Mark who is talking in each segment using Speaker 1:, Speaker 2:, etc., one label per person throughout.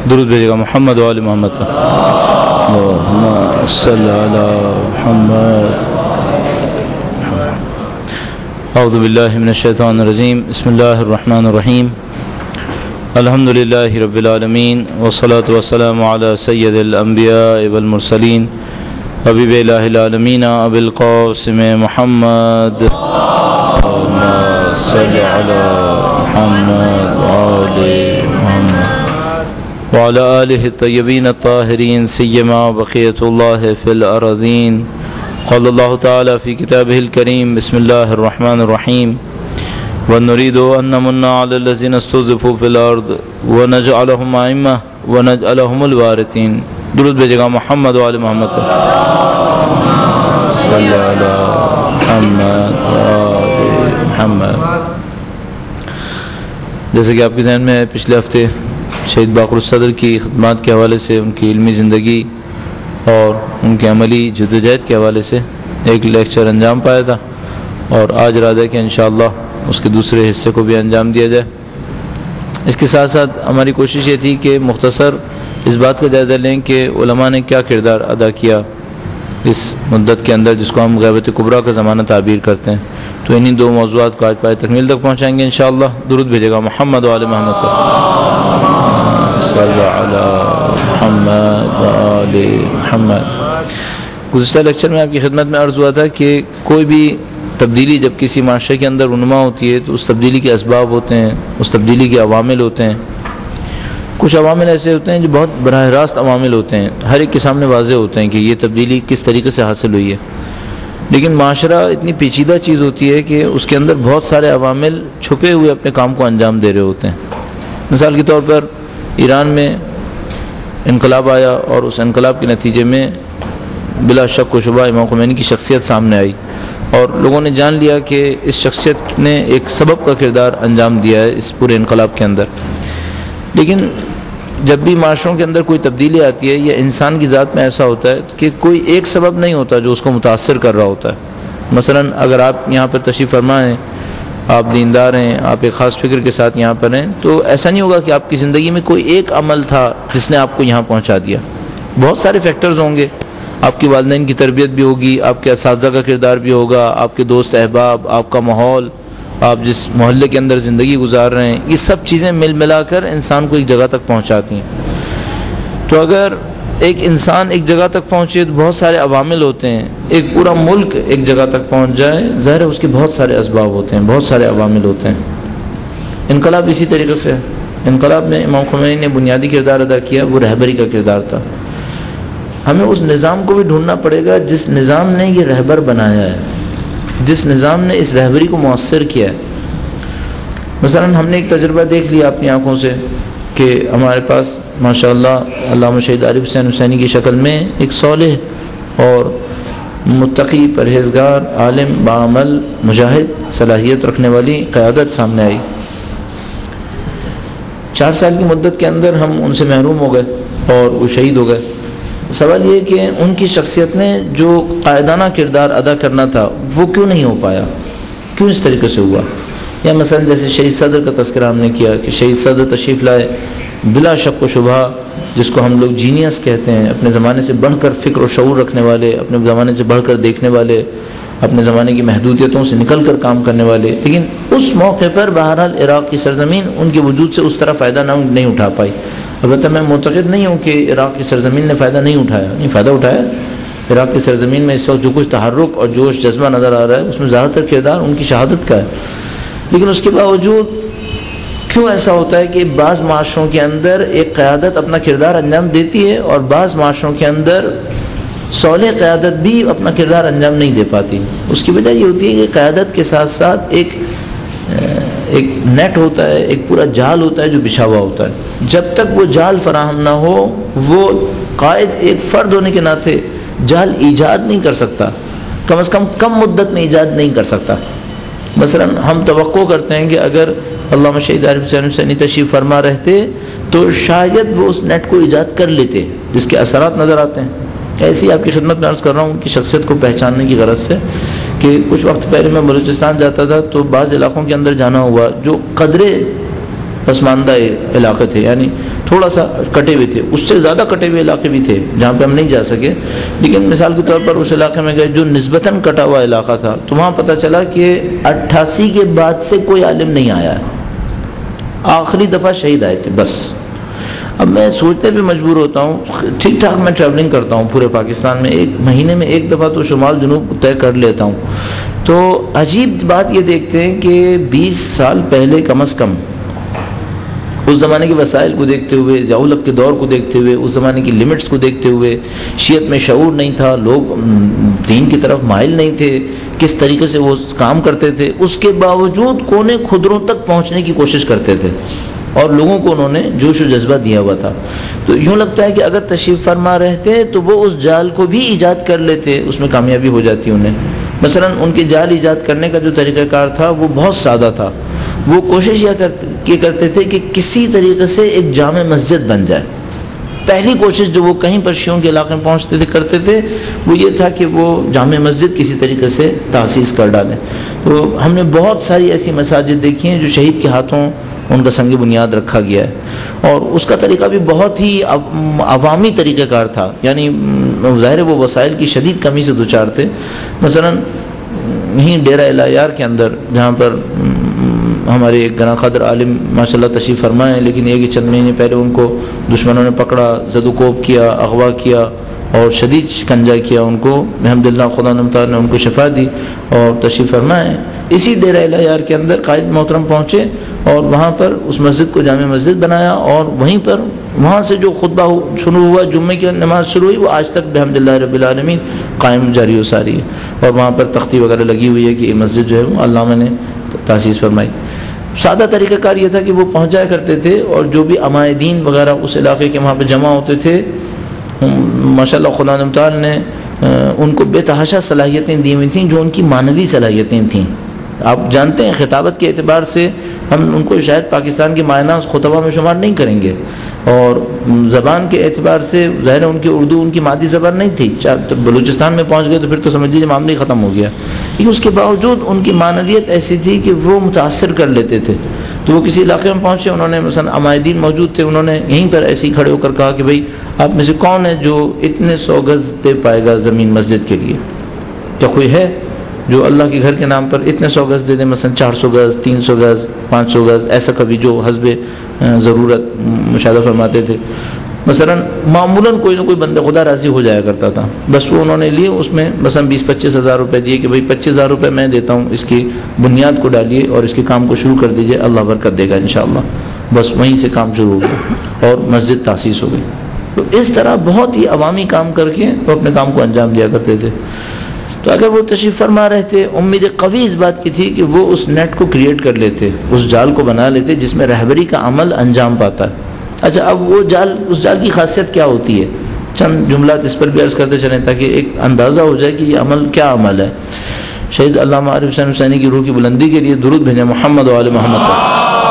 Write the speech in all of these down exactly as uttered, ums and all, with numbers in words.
Speaker 1: درود بھیجے گا محمد و آل محمد پر. اللہم صلی علی محمد. اعوذ باللہ من الشیطان الرجیم. بسم اللہ الرحمن الرحیم. الحمد للہ رب العالمین والصلاة والسلام علی سید الانبیاء والمرسلین حبیب الہ العالمین ابی القاسم محمد. اللہم صلی علی محمد وآل محمد وعلى آله الطيبين الطاهرين سيما بقية الله في الأرضين. قال الله تعالى في كتابه الكريم بسم الله الرحمن الرحيم ونريد أن نمن على الذين استضعفوا في الأرض ونجعلهم أئمة ونجعلهم الوارثين. درود بھیجے گا محمد و آل محمد صلی علی محمد و آل محمد. جیسے کہ آپ کے ذہن میں ہے پچھلے ہفتے شہید باقر الصدر کی خدمات کے حوالے سے، ان کی علمی زندگی اور ان کے عملی جدوجہد کے حوالے سے ایک لیکچر انجام پایا تھا، اور آج ارادہ ہے کہ انشاءاللہ اس کے دوسرے حصے کو بھی انجام دیا جائے. اس کے ساتھ ساتھ ہماری کوشش یہ تھی کہ مختصر اس بات کا جائزہ لیں کہ علماء نے کیا کردار ادا کیا اس مدت کے اندر جس کو ہم غیبت کبریٰ کا زمانہ تعبیر کرتے ہیں. تو انہی دو موضوعات کو آج پائے تکمیل تک پہنچائیں گے انشاءاللہ. درود بھیجے گا محمد و آل محمد پر. صلی علی محمد و آل محمد. گزشتہ لیکچر میں آپ کی خدمت میں عرض ہوا تھا کہ کوئی بھی تبدیلی جب کسی معاشرے کے اندر رونما ہوتی ہے تو اس تبدیلی کے اسباب ہوتے ہیں، اس تبدیلی کے عوامل ہوتے ہیں. کچھ عوامل ایسے ہوتے ہیں جو بہت براہ راست عوامل ہوتے ہیں، ہر ایک کے سامنے واضح ہوتے ہیں کہ یہ تبدیلی کس طریقے سے حاصل ہوئی ہے. لیکن معاشرہ اتنی پیچیدہ چیز ہوتی ہے کہ اس کے اندر بہت سارے عوامل چھپے ہوئے اپنے کام کو انجام دے رہے ہوتے ہیں. مثال کے طور پر ایران میں انقلاب آیا اور اس انقلاب کے نتیجے میں بلا شک و شبہ امام خمینی کی شخصیت سامنے آئی، اور لوگوں نے جان لیا کہ اس شخصیت نے ایک سبب کا کردار انجام دیا ہے اس پورے انقلاب کے اندر. لیکن جب بھی معاشروں کے اندر کوئی تبدیلی آتی ہے یا انسان کی ذات میں ایسا ہوتا ہے کہ کوئی ایک سبب نہیں ہوتا جو اس کو متاثر کر رہا ہوتا ہے. مثلا اگر آپ یہاں پر تشریف فرما ہیں، آپ دیندار ہیں، آپ ایک خاص فکر کے ساتھ یہاں پر ہیں، تو ایسا نہیں ہوگا کہ آپ کی زندگی میں کوئی ایک عمل تھا جس نے آپ کو یہاں پہنچا دیا. بہت سارے فیکٹرز ہوں گے. آپ کی والدین کی تربیت بھی ہوگی، آپ کے اساتذہ کا کردار بھی ہوگا، آپ کے دوست احباب، آپ کا ماحول، آپ جس محلے کے اندر زندگی گزار رہے ہیں، یہ سب چیزیں مل ملا کر انسان کو ایک جگہ تک پہنچاتی ہیں. تو اگر ایک انسان ایک جگہ تک پہنچے تو بہت سارے عوامل ہوتے ہیں. ایک پورا ملک ایک جگہ تک پہنچ جائے، ظاہر ہے اس کے بہت سارے اسباب ہوتے ہیں، بہت سارے عوامل ہوتے ہیں. انقلاب اسی طریقے سے ہے. انقلاب میں امام خمینی نے بنیادی کردار ادا کیا، وہ رہبری کا کردار تھا. ہمیں اس نظام کو بھی ڈھونڈنا پڑے گا جس نظام نے یہ رہبر بنایا ہے، جس نظام نے اس رہبری کو مؤثر کیا ہے. مثلا ہم نے ایک تجربہ دیکھ لیا اپنی آنکھوں سے کہ ہمارے پاس ماشاءاللہ علامہ شہید عارف حسین حسینی کی شکل میں ایک صالح اور متقی، پرہیزگار، عالم، باعمل، مجاہد، صلاحیت رکھنے والی قیادت سامنے آئی. چار سال کی مدت کے اندر ہم ان سے محروم ہو گئے اور وہ شہید ہو گئے. سوال یہ کہ ان کی شخصیت نے جو قائدانہ کردار ادا کرنا تھا وہ کیوں نہیں ہو پایا، کیوں اس طریقے سے ہوا؟ یا مثلا جیسے شہید صدر کا تذکرہ ہم نے کیا کہ شہید صدر تشریف لائے، بلا شک و شبہ جس کو ہم لوگ جینیس کہتے ہیں، اپنے زمانے سے بڑھ کر فکر و شعور رکھنے والے، اپنے زمانے سے بڑھ کر دیکھنے والے، اپنے زمانے کی محدودیتوں سے نکل کر کام کرنے والے. لیکن اس موقع پر بہرحال عراق کی سرزمین ان کے وجود سے اس طرح فائدہ نہ نہیں اٹھا پائی. البتہ میں معتقد نہیں ہوں کہ عراق کی سرزمین نے فائدہ نہیں اٹھایا، نہیں فائدہ اٹھایا. عراق کی سرزمین میں اس وقت جو کچھ تحرک اور جوش جذبہ نظر آ رہا ہے اس میں زیادہ تر کردار ان کی شہادت کا ہے. لیکن اس کے باوجود کیوں ایسا ہوتا ہے کہ بعض معاشروں کے اندر ایک قیادت اپنا کردار انجام دیتی ہے اور بعض معاشروں کے اندر صالح قیادت بھی اپنا کردار انجام نہیں دے پاتی؟ اس کی وجہ یہ ہوتی ہے کہ قیادت کے ساتھ ساتھ ایک ایک نیٹ ہوتا ہے، ایک پورا جال ہوتا ہے جو بچھا ہوا ہوتا ہے. جب تک وہ جال فراہم نہ ہو وہ قائد ایک فرد ہونے کے ناطے جال ایجاد نہیں کر سکتا، کم از کم کم مدت میں ایجاد نہیں کر سکتا. مثلا ہم توقع کرتے ہیں کہ اگر علامہ شہید عارف حسین حسینی تشریف فرما رہتے تو شاید وہ اس نیٹ کو ایجاد کر لیتے جس کے اثرات نظر آتے ہیں. ایسی آپ کی خدمت میں عرض کر رہا ہوں ان کی شخصیت کو پہچاننے کی غرض سے کہ کچھ وقت پہلے میں بلوچستان جاتا تھا تو بعض علاقوں کے اندر جانا ہوا جو قدرے پسماندہ علاقے تھے، یعنی تھوڑا سا کٹے ہوئے تھے، اس سے زیادہ کٹے ہوئے علاقے بھی تھے جہاں پہ ہم نہیں جا سکے، لیکن مثال کے طور پر اس علاقے میں گئے جو نسبتاً کٹا ہوا علاقہ تھا، تو وہاں پتہ چلا کہ اٹھاسی کے بعد سے کوئی عالم نہیں آیا ہے، آخری دفعہ شہید آئے تھے بس۔ اب میں سوچنے پہ مجبور ہوتا ہوں، ٹھیک ٹھاک میں ٹریولنگ کرتا ہوں پورے پاکستان میں، ایک مہینے میں ایک دفعہ تو شمال جنوب طے کر لیتا ہوں، تو عجیب بات یہ دیکھتے ہیں کہ بیس سال پہلے کم از کم اس زمانے کے وسائل کو دیکھتے ہوئے، ضیاء کے دور کو دیکھتے ہوئے، اس زمانے کی لمٹس کو دیکھتے ہوئے، شیعت میں شعور نہیں تھا، لوگ دین کی طرف مائل نہیں تھے، کس طریقے سے وہ کام کرتے تھے، اس کے باوجود کونے خدروں تک پہنچنے کی کوشش کرتے تھے اور لوگوں کو انہوں نے جوش و جذبہ دیا ہوا تھا۔ تو یوں لگتا ہے کہ اگر تشریف فرما رہتے تو وہ اس جال کو بھی ایجاد کر لیتے، اس میں کامیابی ہو جاتی انہیں۔ مثلا ان کے جال ایجاد کرنے کا جو طریقہ کار تھا وہ بہت سادہ تھا، وہ کوشش یہ کرتے تھے کہ کسی طریقے سے ایک جامع مسجد بن جائے۔ پہلی کوشش جو وہ کہیں پر شیعوں کے علاقے میں پہنچتے تھے کرتے تھے وہ یہ تھا کہ وہ جامع مسجد کسی طریقے سے تاسیس کر ڈالیں۔ تو ہم نے بہت ساری ایسی مساجد دیکھی ہیں جو شہید کے ہاتھوں ان کا سنگ بنیاد رکھا گیا ہے، اور اس کا طریقہ بھی بہت ہی عوامی طریقہ کار تھا، یعنی ظاہر وہ وسائل کی شدید کمی سے دوچار تھے۔ مثلا یہیں ڈیرہ الہیار کے اندر جہاں پر ہمارے ایک گراں قدر عالم ماشاءاللہ تشریف فرمائے ہیں، لیکن یہ کہ چند مہینے پہلے ان کو دشمنوں نے پکڑا، زد و کوب کیا، اغوا کیا اور شدید شکنجہ کیا ان کو، الحمدللہ خدا نے ان کو شفا دی اور تشریف فرمائے۔ اسی ڈیرہ الہیار کے اندر قائد محترم پہنچے اور وہاں پر اس مسجد کو جامع مسجد بنایا، اور وہیں پر وہاں سے جو خطبہ شروع ہوا، جمعے کی نماز شروع ہوئی، وہ آج تک الحمدللہ رب العالمین قائم جاری و ساری ہے، اور وہاں پر تختی وغیرہ لگی ہوئی ہے کہ یہ مسجد جو ہے وہ علامہ نے تاسیس فرمائی۔ سادہ طریقہ کار یہ تھا کہ وہ پہنچایا کرتے تھے، اور جو بھی عمائدین وغیرہ اس علاقے کے وہاں پہ جمع ہوتے تھے، ماشاءاللہ خدا تعالی نے ان کو بے تحاشا صلاحیتیں دی ہوئی تھیں جو ان کی معنوی صلاحیتیں تھیں۔ آپ جانتے ہیں خطابت کے اعتبار سے ہم ان کو شاید پاکستان کے مائنہ خطبہ میں شمار نہیں کریں گے، اور زبان کے اعتبار سے ظاہر ان کی اردو ان کی مادی زبان نہیں تھی، بلوچستان میں پہنچ گئے تو پھر تو سمجھ لیجیے معاملہ ہی ختم ہو گیا، لیکن اس کے باوجود ان کی معنویت ایسی تھی کہ وہ متاثر کر لیتے تھے۔ تو وہ کسی علاقے میں پہنچے، انہوں نے مثلا عمائدین موجود تھے، انہوں نے یہیں پر ایسے ہی کھڑے ہو کر کہا کہ بھائی آپ میں سے کون ہے جو اتنے سو گز دے پائے گا زمین مسجد کے لیے؟ کیا کوئی ہے جو اللہ کے گھر کے نام پر اتنے سو گز دے دیں، مثلا چار سو گز، تین سو گز، پانچ سو گز، ایسا کبھی جو حسب ضرورت مشاہدہ فرماتے تھے۔ مثلا معمولاً کوئی نہ کوئی بندہ خدا راضی ہو جایا کرتا تھا، بس وہ انہوں نے لیے، اس میں مثلا بیس پچیس ہزار روپے دیے کہ بھائی پچیس ہزار روپے میں دیتا ہوں، اس کی بنیاد کو ڈالیے اور اس کے کام کو شروع کر دیجیے، اللہ برکت دے گا انشاءاللہ۔ بس وہیں سے کام شروع ہو گیا اور مسجد تاسیس ہو گئی۔ تو اس طرح بہت ہی عوامی کام کر کے وہ اپنے کام کو انجام دیا کرتے تھے۔ تو اگر وہ تشریف فرما رہے تھے، امید قوی اس بات کی تھی کہ وہ اس نیٹ کو کریٹ کر لیتے، اس جال کو بنا لیتے جس میں رہبری کا عمل انجام پاتا ہے۔ اچھا، اب وہ جال، اس جال کی خاصیت کیا ہوتی ہے؟ چند جملات اس پر بھی عرض کرتے چلیں تاکہ ایک اندازہ ہو جائے کہ یہ عمل کیا عمل ہے۔ شہید علامہ عارف حسین حسینی کی روح کی بلندی کے لیے درود بھیجیں محمد و آل محمد پر۔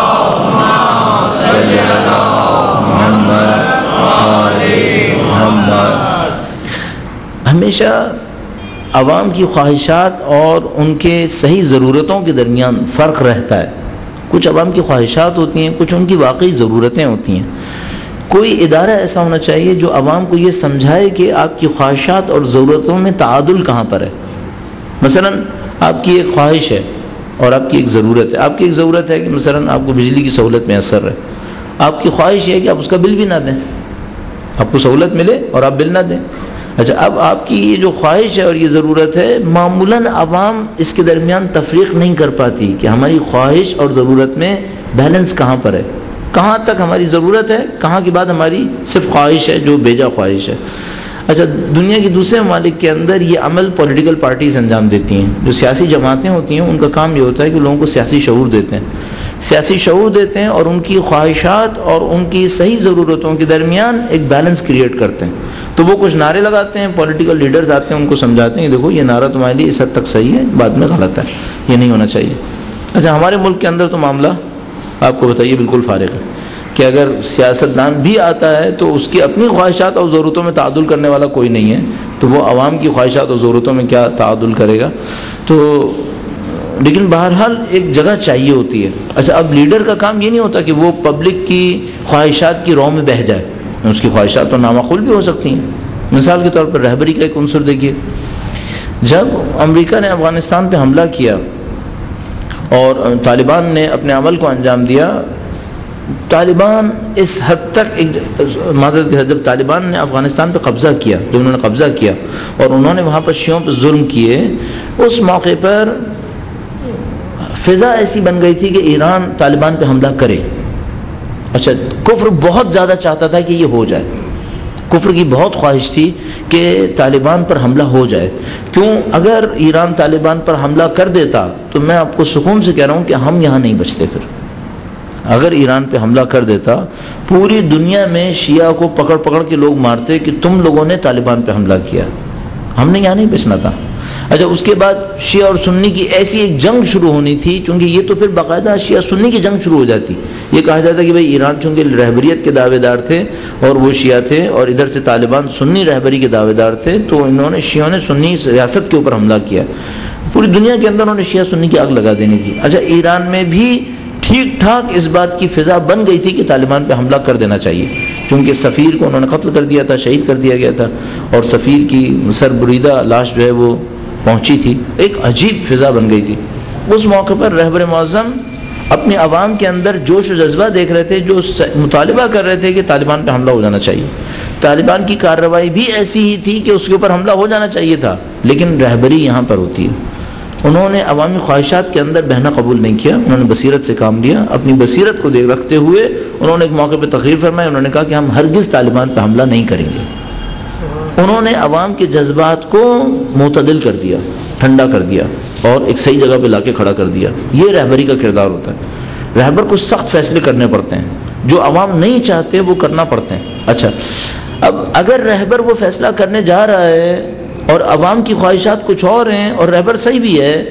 Speaker 1: ہمیشہ عوام کی خواہشات اور ان کے صحیح ضرورتوں کے درمیان فرق رہتا ہے۔ کچھ عوام کی خواہشات ہوتی ہیں، کچھ ان کی واقعی ضرورتیں ہوتی ہیں۔ کوئی ادارہ ایسا ہونا چاہیے جو عوام کو یہ سمجھائے کہ آپ کی خواہشات اور ضرورتوں میں تعادل کہاں پر ہے۔ مثلا آپ کی ایک خواہش ہے اور آپ کی ایک ضرورت ہے۔ آپ کی ایک ضرورت ہے کہ مثلا آپ کو بجلی کی سہولت میسر ہے، آپ کی خواہش یہ ہے کہ آپ اس کا بل بھی نہ دیں، آپ کو سہولت ملے اور آپ بل نہ دیں۔ اچھا، اب آپ کی یہ جو خواہش ہے اور یہ ضرورت ہے، معمولاً عوام اس کے درمیان تفریق نہیں کر پاتی کہ ہماری خواہش اور ضرورت میں بیلنس کہاں پر ہے، کہاں تک ہماری ضرورت ہے، کہاں کے بعد ہماری صرف خواہش ہے جو بیجا خواہش ہے۔ اچھا، دنیا کی دوسرے ممالک کے اندر یہ عمل پولیٹیکل پارٹیز انجام دیتی ہیں، جو سیاسی جماعتیں ہوتی ہیں ان کا کام یہ ہوتا ہے کہ لوگوں کو سیاسی شعور دیتے ہیں سیاسی شعور دیتے ہیں اور ان کی خواہشات اور ان کی صحیح ضرورتوں کے درمیان ایک بیلنس کریٹ کرتے ہیں۔ تو وہ کچھ نعرے لگاتے ہیں، پولیٹیکل لیڈرز آتے ہیں، ان کو سمجھاتے ہیں کہ دیکھو یہ نعرہ تمہارے لیے اس حد تک صحیح ہے، بعد میں غلط ہے، یہ نہیں ہونا چاہیے۔ اچھا، ہمارے ملک کے اندر تو معاملہ آپ کو بتائیے بالکل فارغ ہے کہ اگر سیاستدان بھی آتا ہے تو اس کی اپنی خواہشات اور ضرورتوں میں تعادل کرنے والا کوئی نہیں ہے، تو وہ عوام کی خواہشات اور ضرورتوں میں کیا تعادل کرے گا۔ تو لیکن بہرحال ایک جگہ چاہیے ہوتی ہے. اچھا اب لیڈر کا کام یہ نہیں ہوتا کہ وہ پبلک کی خواہشات کی رو میں بہہ جائے. اس کی خواہشات تو نامعقول بھی ہو سکتی ہیں. مثال کے طور پر رہبری کا ایک عنصر دیکھیے. جب امریکہ نے افغانستان پہ حملہ کیا اور طالبان نے اپنے عمل کو انجام دیا، طالبان اس حد تک معذرت جب طالبان نے افغانستان پہ قبضہ کیا، جب انہوں نے قبضہ کیا اور انہوں نے وہاں پر شیعوں پہ ظلم کیے، اس موقع پر فضا ایسی بن گئی تھی کہ ایران طالبان پہ حملہ کرے. اچھا کفر بہت زیادہ چاہتا تھا کہ یہ ہو جائے، کفر کی بہت خواہش تھی کہ طالبان پر حملہ ہو جائے. کیوں؟ اگر ایران طالبان پر حملہ کر دیتا تو میں آپ کو سکون سے کہہ رہا ہوں کہ ہم یہاں نہیں بچتے. پھر اگر ایران پہ حملہ کر دیتا، پوری دنیا میں شیعہ کو پکڑ پکڑ کے لوگ مارتے کہ تم لوگوں نے طالبان پہ حملہ کیا، ہم نے یہاں نہیں بچنا تھا. اچھا اس کے بعد شیعہ اور سنی کی ایسی ایک جنگ شروع ہونی تھی، چونکہ یہ تو پھر باقاعدہ شیعہ سنی کی جنگ شروع ہو جاتی. یہ کہا جاتا کہ بھئی ایران چونکہ رہبریت کے دعوے دار تھے اور وہ شیعہ تھے، اور ادھر سے طالبان سنی رہبری کے دعوے دار تھے، تو انہوں نے شیعوں نے سنی ریاست کے اوپر حملہ کیا. پوری دنیا کے اندر انہوں نے شیعہ سنی کی آگ لگا دینی تھی. اچھا ایران میں بھی ٹھیک ٹھاک اس بات کی فضا بن گئی تھی کہ طالبان پہ حملہ کر دینا چاہیے، کیونکہ سفیر کو انہوں نے قتل کر دیا تھا، شہید کر دیا گیا تھا، اور سفیر کی سربریدہ لاش جو ہے وہ پہنچی تھی. ایک عجیب فضا بن گئی تھی. اس موقع پر رہبر معظم اپنی عوام کے اندر جوش و جذبہ دیکھ رہے تھے، جو مطالبہ کر رہے تھے کہ طالبان پہ حملہ ہو جانا چاہیے. طالبان کی کارروائی بھی ایسی ہی تھی کہ اس کے اوپر حملہ ہو جانا چاہیے تھا، لیکن رہبری یہاں پر ہوتی ہے. انہوں نے عوامی خواہشات کے اندر بہنا قبول نہیں کیا، انہوں نے بصیرت سے کام لیا. اپنی بصیرت کو دیکھ رکھتے ہوئے انہوں نے ایک موقع پہ تقریر فرمائی، انہوں نے کہا کہ ہم ہرگز طالبان پہ حملہ نہیں کریں گے. انہوں نے عوام کے جذبات کو معتدل کر دیا، ٹھنڈا کر دیا، اور ایک صحیح جگہ پہ لا کے کھڑا کر دیا. یہ رہبری کا کردار ہوتا ہے. رہبر کو سخت فیصلے کرنے پڑتے ہیں، جو عوام نہیں چاہتے وہ کرنا پڑتے ہیں. اچھا اب اگر رہبر وہ فیصلہ کرنے جا رہا ہے اور عوام کی خواہشات کچھ اور ہیں اور رہبر صحیح بھی ہے،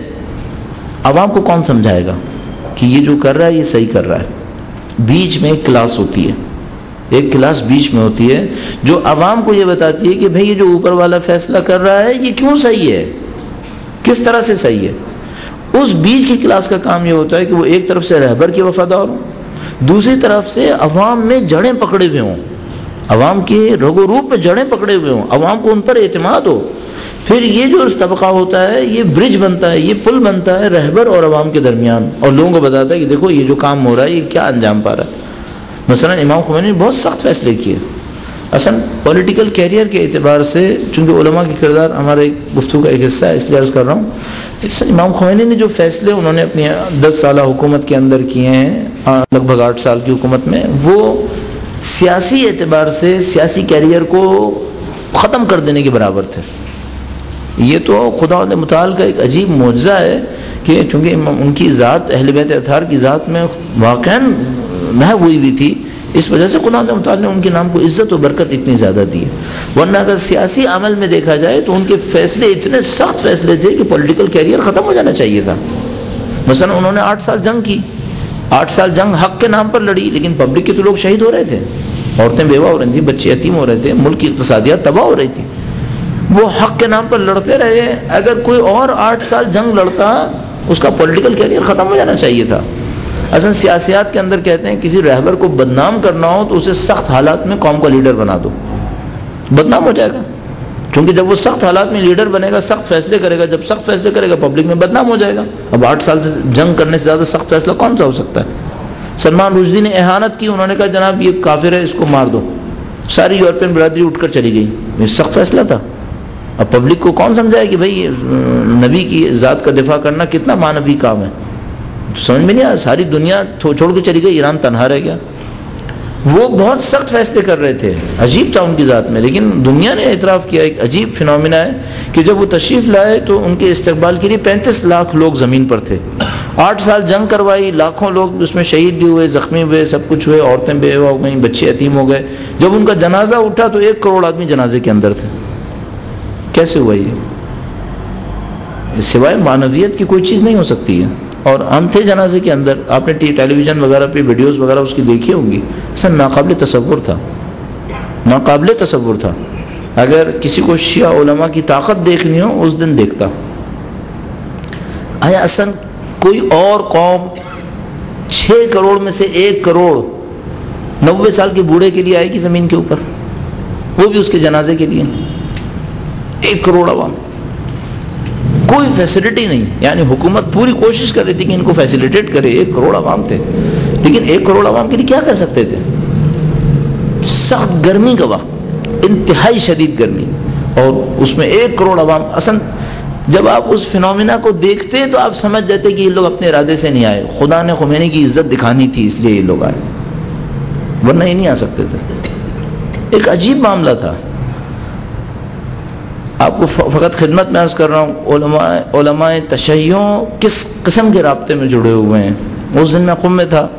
Speaker 1: عوام کو کون سمجھائے گا کہ یہ جو کر رہا ہے یہ صحیح کر رہا ہے؟ بیچ میں ایک کلاس ہوتی ہے، ایک کلاس بیچ میں ہوتی ہے جو عوام کو یہ بتاتی ہے کہ بھئی یہ جو اوپر والا فیصلہ کر رہا ہے یہ کیوں صحیح ہے، کس طرح سے صحیح ہے. اس بیچ کی کلاس کا کام یہ ہوتا ہے کہ وہ ایک طرف سے رہبر کے وفادار ہوں، دوسری طرف سے عوام میں جڑیں پکڑے ہوئے ہوں، عوام کے رگ و روپ میں جڑیں پکڑے ہوئے ہوں، عوام کو ان پر اعتماد ہو. پھر یہ جو طبقہ ہوتا ہے یہ برج بنتا ہے، یہ پل بنتا ہے رہبر اور عوام کے درمیان، اور لوگوں کو بتاتا ہے کہ دیکھو یہ جو کام ہو رہا ہے یہ کیا انجام پا رہا ہے. مثلا امام خمینی نے بہت سخت فیصلے کیے. اصل پولیٹیکل کیریئر کے اعتبار سے، چونکہ علماء کے کردار ہمارے گفتگو کا ایک حصہ ہے اس لیے عرض کر رہا ہوں، امام خمینی نے جو فیصلے انہوں نے اپنی دس سالہ حکومت کے اندر کیے ہیں، لگ بھگ آٹھ سال کی حکومت میں، وہ سیاسی اعتبار سے سیاسی کیریئر کو ختم کر دینے کے برابر تھے. یہ تو خدا متعال کا ایک عجیب معجزہ ہے کہ چونکہ ان کی ذات اہل بیت اطہار کی ذات میں واقعاً محو ہوئی بھی تھی، اس وجہ سے خدا متعال نے ان کے نام کو عزت و برکت اتنی زیادہ دی ہے. ورنہ اگر سیاسی عمل میں دیکھا جائے تو ان کے فیصلے اتنے سخت فیصلے تھے کہ پولیٹیکل کیریئر ختم ہو جانا چاہیے تھا. مثلا انہوں نے آٹھ سال جنگ کی، آٹھ سال جنگ حق کے نام پر لڑی، لیکن پبلک کے تو لوگ شہید ہو رہے تھے، عورتیں بیوہ ہو رہی تھیں، بچے یتیم ہو رہے تھے، ملک کی اقتصادیات تباہ ہو رہی تھی. وہ حق کے نام پر لڑتے رہے. اگر کوئی اور آٹھ سال جنگ لڑتا اس کا پولیٹیکل کیریئر ختم ہو جانا چاہیے تھا. اصل سیاسیات کے اندر کہتے ہیں کسی رہبر کو بدنام کرنا ہو تو اسے سخت حالات میں قوم کا لیڈر بنا دو، بدنام ہو جائے گا. کیونکہ جب وہ سخت حالات میں لیڈر بنے گا، سخت فیصلے کرے گا، جب سخت فیصلے کرے گا پبلک میں بدنام ہو جائے گا. اب آٹھ سال سے جنگ کرنے سے زیادہ سخت فیصلہ کون سا ہو سکتا ہے؟ سلمان رشدی نے احانت کی، انہوں نے کہا جناب یہ کافر ہے اس کو مار دو، ساری یورپین برادری اٹھ کر چلی گئی. یہ سخت فیصلہ تھا. اب پبلک کو کون سمجھائے کہ بھئی نبی کی ذات کا دفاع کرنا کتنا مانوی کام ہے؟ سمجھ میں نہیں آیا. ساری دنیا چھوڑ کے چلی گئی، ایران تنہا رہ گیا. وہ بہت سخت فیصلے کر رہے تھے، عجیب تھا ان کی ذات میں، لیکن دنیا نے اعتراف کیا. ایک عجیب فنومینا ہے کہ جب وہ تشریف لائے تو ان کے استقبال کے لیے پینتیس لاکھ لوگ زمین پر تھے. آٹھ سال جنگ کروائی، لاکھوں لوگ اس میں شہید بھی ہوئے، زخمی ہوئے، سب کچھ ہوئے، عورتیں بیوہ ہو گئیں، بچے یتیم ہو گئے. جب ان کا جنازہ اٹھا تو ایک کروڑ آدمی جنازے کے اندر تھے. کیسے ہوا یہ؟ سوائے معنویت کی کوئی چیز نہیں ہو سکتی ہے. اور ہم تھے جنازے کے اندر، آپ نے ٹی ٹیلی ویژن وغیرہ پہ ویڈیوز وغیرہ اس کی دیکھی ہوں گی. سر ناقابل تصور تھا، ناقابل تصور تھا. اگر کسی کو شیعہ علماء کی طاقت دیکھنی ہو اس دن دیکھتا. آیا اصل کوئی اور قوم چھ کروڑ میں سے ایک کروڑ نوے سال کے بوڑھے کے لیے آئے گی زمین کے اوپر، وہ بھی اس کے جنازے کے لیے؟ ایک کروڑ عوام، کوئی فیسلٹی نہیں. یعنی حکومت پوری کوشش کر رہی تھی کہ ان کو فیسیلیٹیٹ کرے، ایک کروڑ عوام تھے، لیکن ایک کروڑ عوام کے لیے کیا کر سکتے تھے؟ سخت گرمی کا وقت، انتہائی شدید گرمی، اور اس میں ایک کروڑ عوام. اصل جب آپ اس فنومینا کو دیکھتے تو آپ سمجھ جاتے کہ یہ لوگ اپنے ارادے سے نہیں آئے، خدا نے خمینی کی عزت دکھانی تھی اس لیے یہ لوگ آئے، ورنہ یہ نہیں آ سکتے تھے. ایک عجیب معاملہ تھا. آپ کو فقط خدمت میں عرض کر رہا ہوں، علماء علماء تشیع کس قسم کے رابطے میں جڑے ہوئے ہیں. اس دن میں قم میں تھا،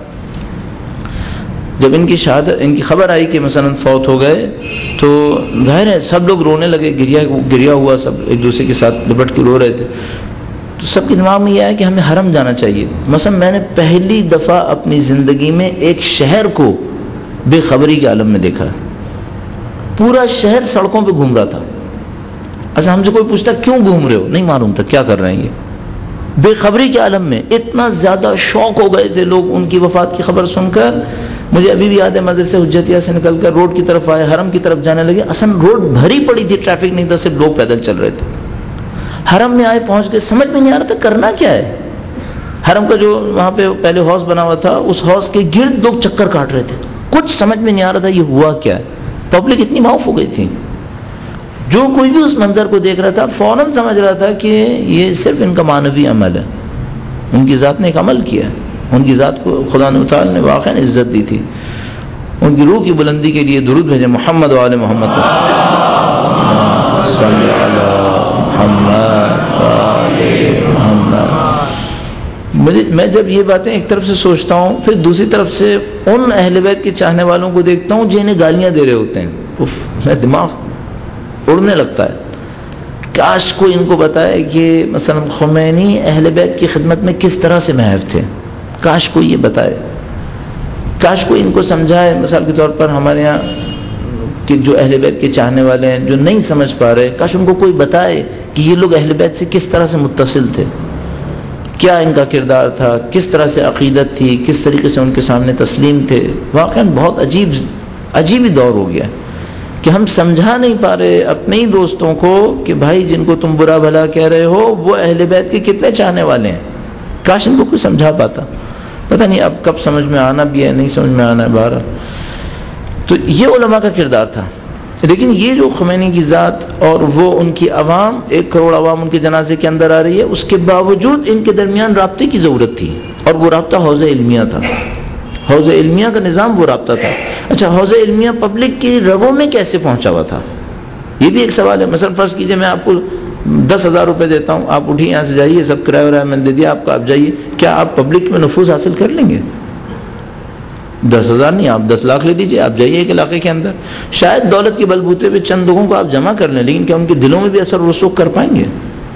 Speaker 1: جب ان کی شہادت ان کی خبر آئی کہ مثلا فوت ہو گئے تو ظاہر ہے سب لوگ رونے لگے، گریا گریا ہوا، سب ایک دوسرے کے ساتھ لپٹ کے رو رہے تھے. تو سب کے دماغ میں یہ آیا کہ ہمیں حرم جانا چاہیے. مثلا میں نے پہلی دفعہ اپنی زندگی میں ایک شہر کو بے خبری کے عالم میں دیکھا. پورا شہر سڑکوں پہ گھوم رہا تھا. اچھا ہم سے کوئی پوچھتا کیوں گھوم رہے ہو؟ نہیں معلوم تھا کیا کر رہے ہیں. یہ بے خبری کے عالم میں اتنا زیادہ شوق ہو گئے تھے لوگ ان کی وفات کی خبر سن کر. مجھے ابھی بھی یاد ہے مدرسے حجتیہ سے نکل کر روڈ کی طرف آئے، حرم کی طرف جانے لگے. اصل روڈ بھری پڑی تھی، ٹریفک نہیں تھا، صرف لوگ پیدل چل رہے تھے. حرم میں آئے، پہنچ گئے، سمجھ میں نہیں آ رہا تھا کرنا کیا ہے. حرم کا جو وہاں پہ پہلے ہاؤس بنا ہوا تھا، اس ہاؤس کے گرد لوگ چکر کاٹ رہے تھے. کچھ سمجھ میں نہیں آ رہا تھا یہ ہوا کیا ہے. پبلک اتنی معاف ہو گئی تھی. جو کوئی بھی اس منظر کو دیکھ رہا تھا فوراً سمجھ رہا تھا کہ یہ صرف ان کا معنوی عمل ہے. ان کی ذات نے ایک عمل کیا ہے، ان کی ذات کو خدا نے تعالی نے واقعا عزت دی تھی. ان کی روح کی بلندی کے لیے درود بھیجے. محمد و آل محمد صلی علی محمد و آل محمد. مجھے میں جب یہ باتیں ایک طرف سے سوچتا ہوں، پھر دوسری طرف سے ان اہل بیت کے چاہنے والوں کو دیکھتا ہوں جنہیں گالیاں دے رہے ہوتے ہیں. اف، میں دماغ اڑنے لگتا ہے. کاش کوئی ان کو بتائے کہ مثلا خمینی اہل بیت کی خدمت میں کس طرح سے محو تھے. کاش کوئی یہ بتائے، کاش کوئی ان کو سمجھائے. مثال کے طور پر ہمارے یہاں کہ جو اہل بیت کے چاہنے والے ہیں جو نہیں سمجھ پا رہے، کاش ان کو کوئی بتائے کہ یہ لوگ اہل بیت سے کس طرح سے متصل تھے، کیا ان کا کردار تھا، کس طرح سے عقیدت تھی، کس طریقے سے ان کے سامنے تسلیم تھے. واقعا بہت عجیب عجیب ہی دور ہو گیا کہ ہم سمجھا نہیں پا رہے اپنے ہی دوستوں کو کہ بھائی جن کو تم برا بھلا کہہ رہے ہو وہ اہل بیت کے کتنے چاہنے والے ہیں. کاش ان کو کوئی سمجھا پاتا. پتہ نہیں اب کب سمجھ میں آنا بھی ہے، نہیں سمجھ میں آنا ہے. بہرحال تو یہ علماء کا کردار تھا. لیکن یہ جو خمینی کی ذات اور وہ ان کی عوام، ایک کروڑ عوام ان کے جنازے کے اندر آ رہی ہے، اس کے باوجود ان کے درمیان رابطے کی ضرورت تھی، اور وہ رابطہ حوض علمیہ تھا. حوض علمیہ کا نظام وہ رابطہ تھا. اچھا حوض علمیہ پبلک کی رگوں میں کیسے پہنچا ہوا تھا، یہ بھی ایک سوال ہے. مثلا فرض کیجئے میں آپ کو دس ہزار روپے دیتا ہوں، آپ اٹھیے یہاں سے جائیے، سب کرایہ ورایہ میں نے دے دیا آپ کو، آپ جائیے. کیا آپ پبلک میں نفوذ حاصل کر لیں گے؟ دس ہزار نہیں، آپ دس لاکھ لے دیجیے، آپ جائیے ایک علاقے کے اندر. شاید دولت کے بلبوتے پہ چند لوگوں کو آپ جمع کر لیں، لیکن کیا ان کے دلوں میں بھی اثر رسوخ کر پائیں گے؟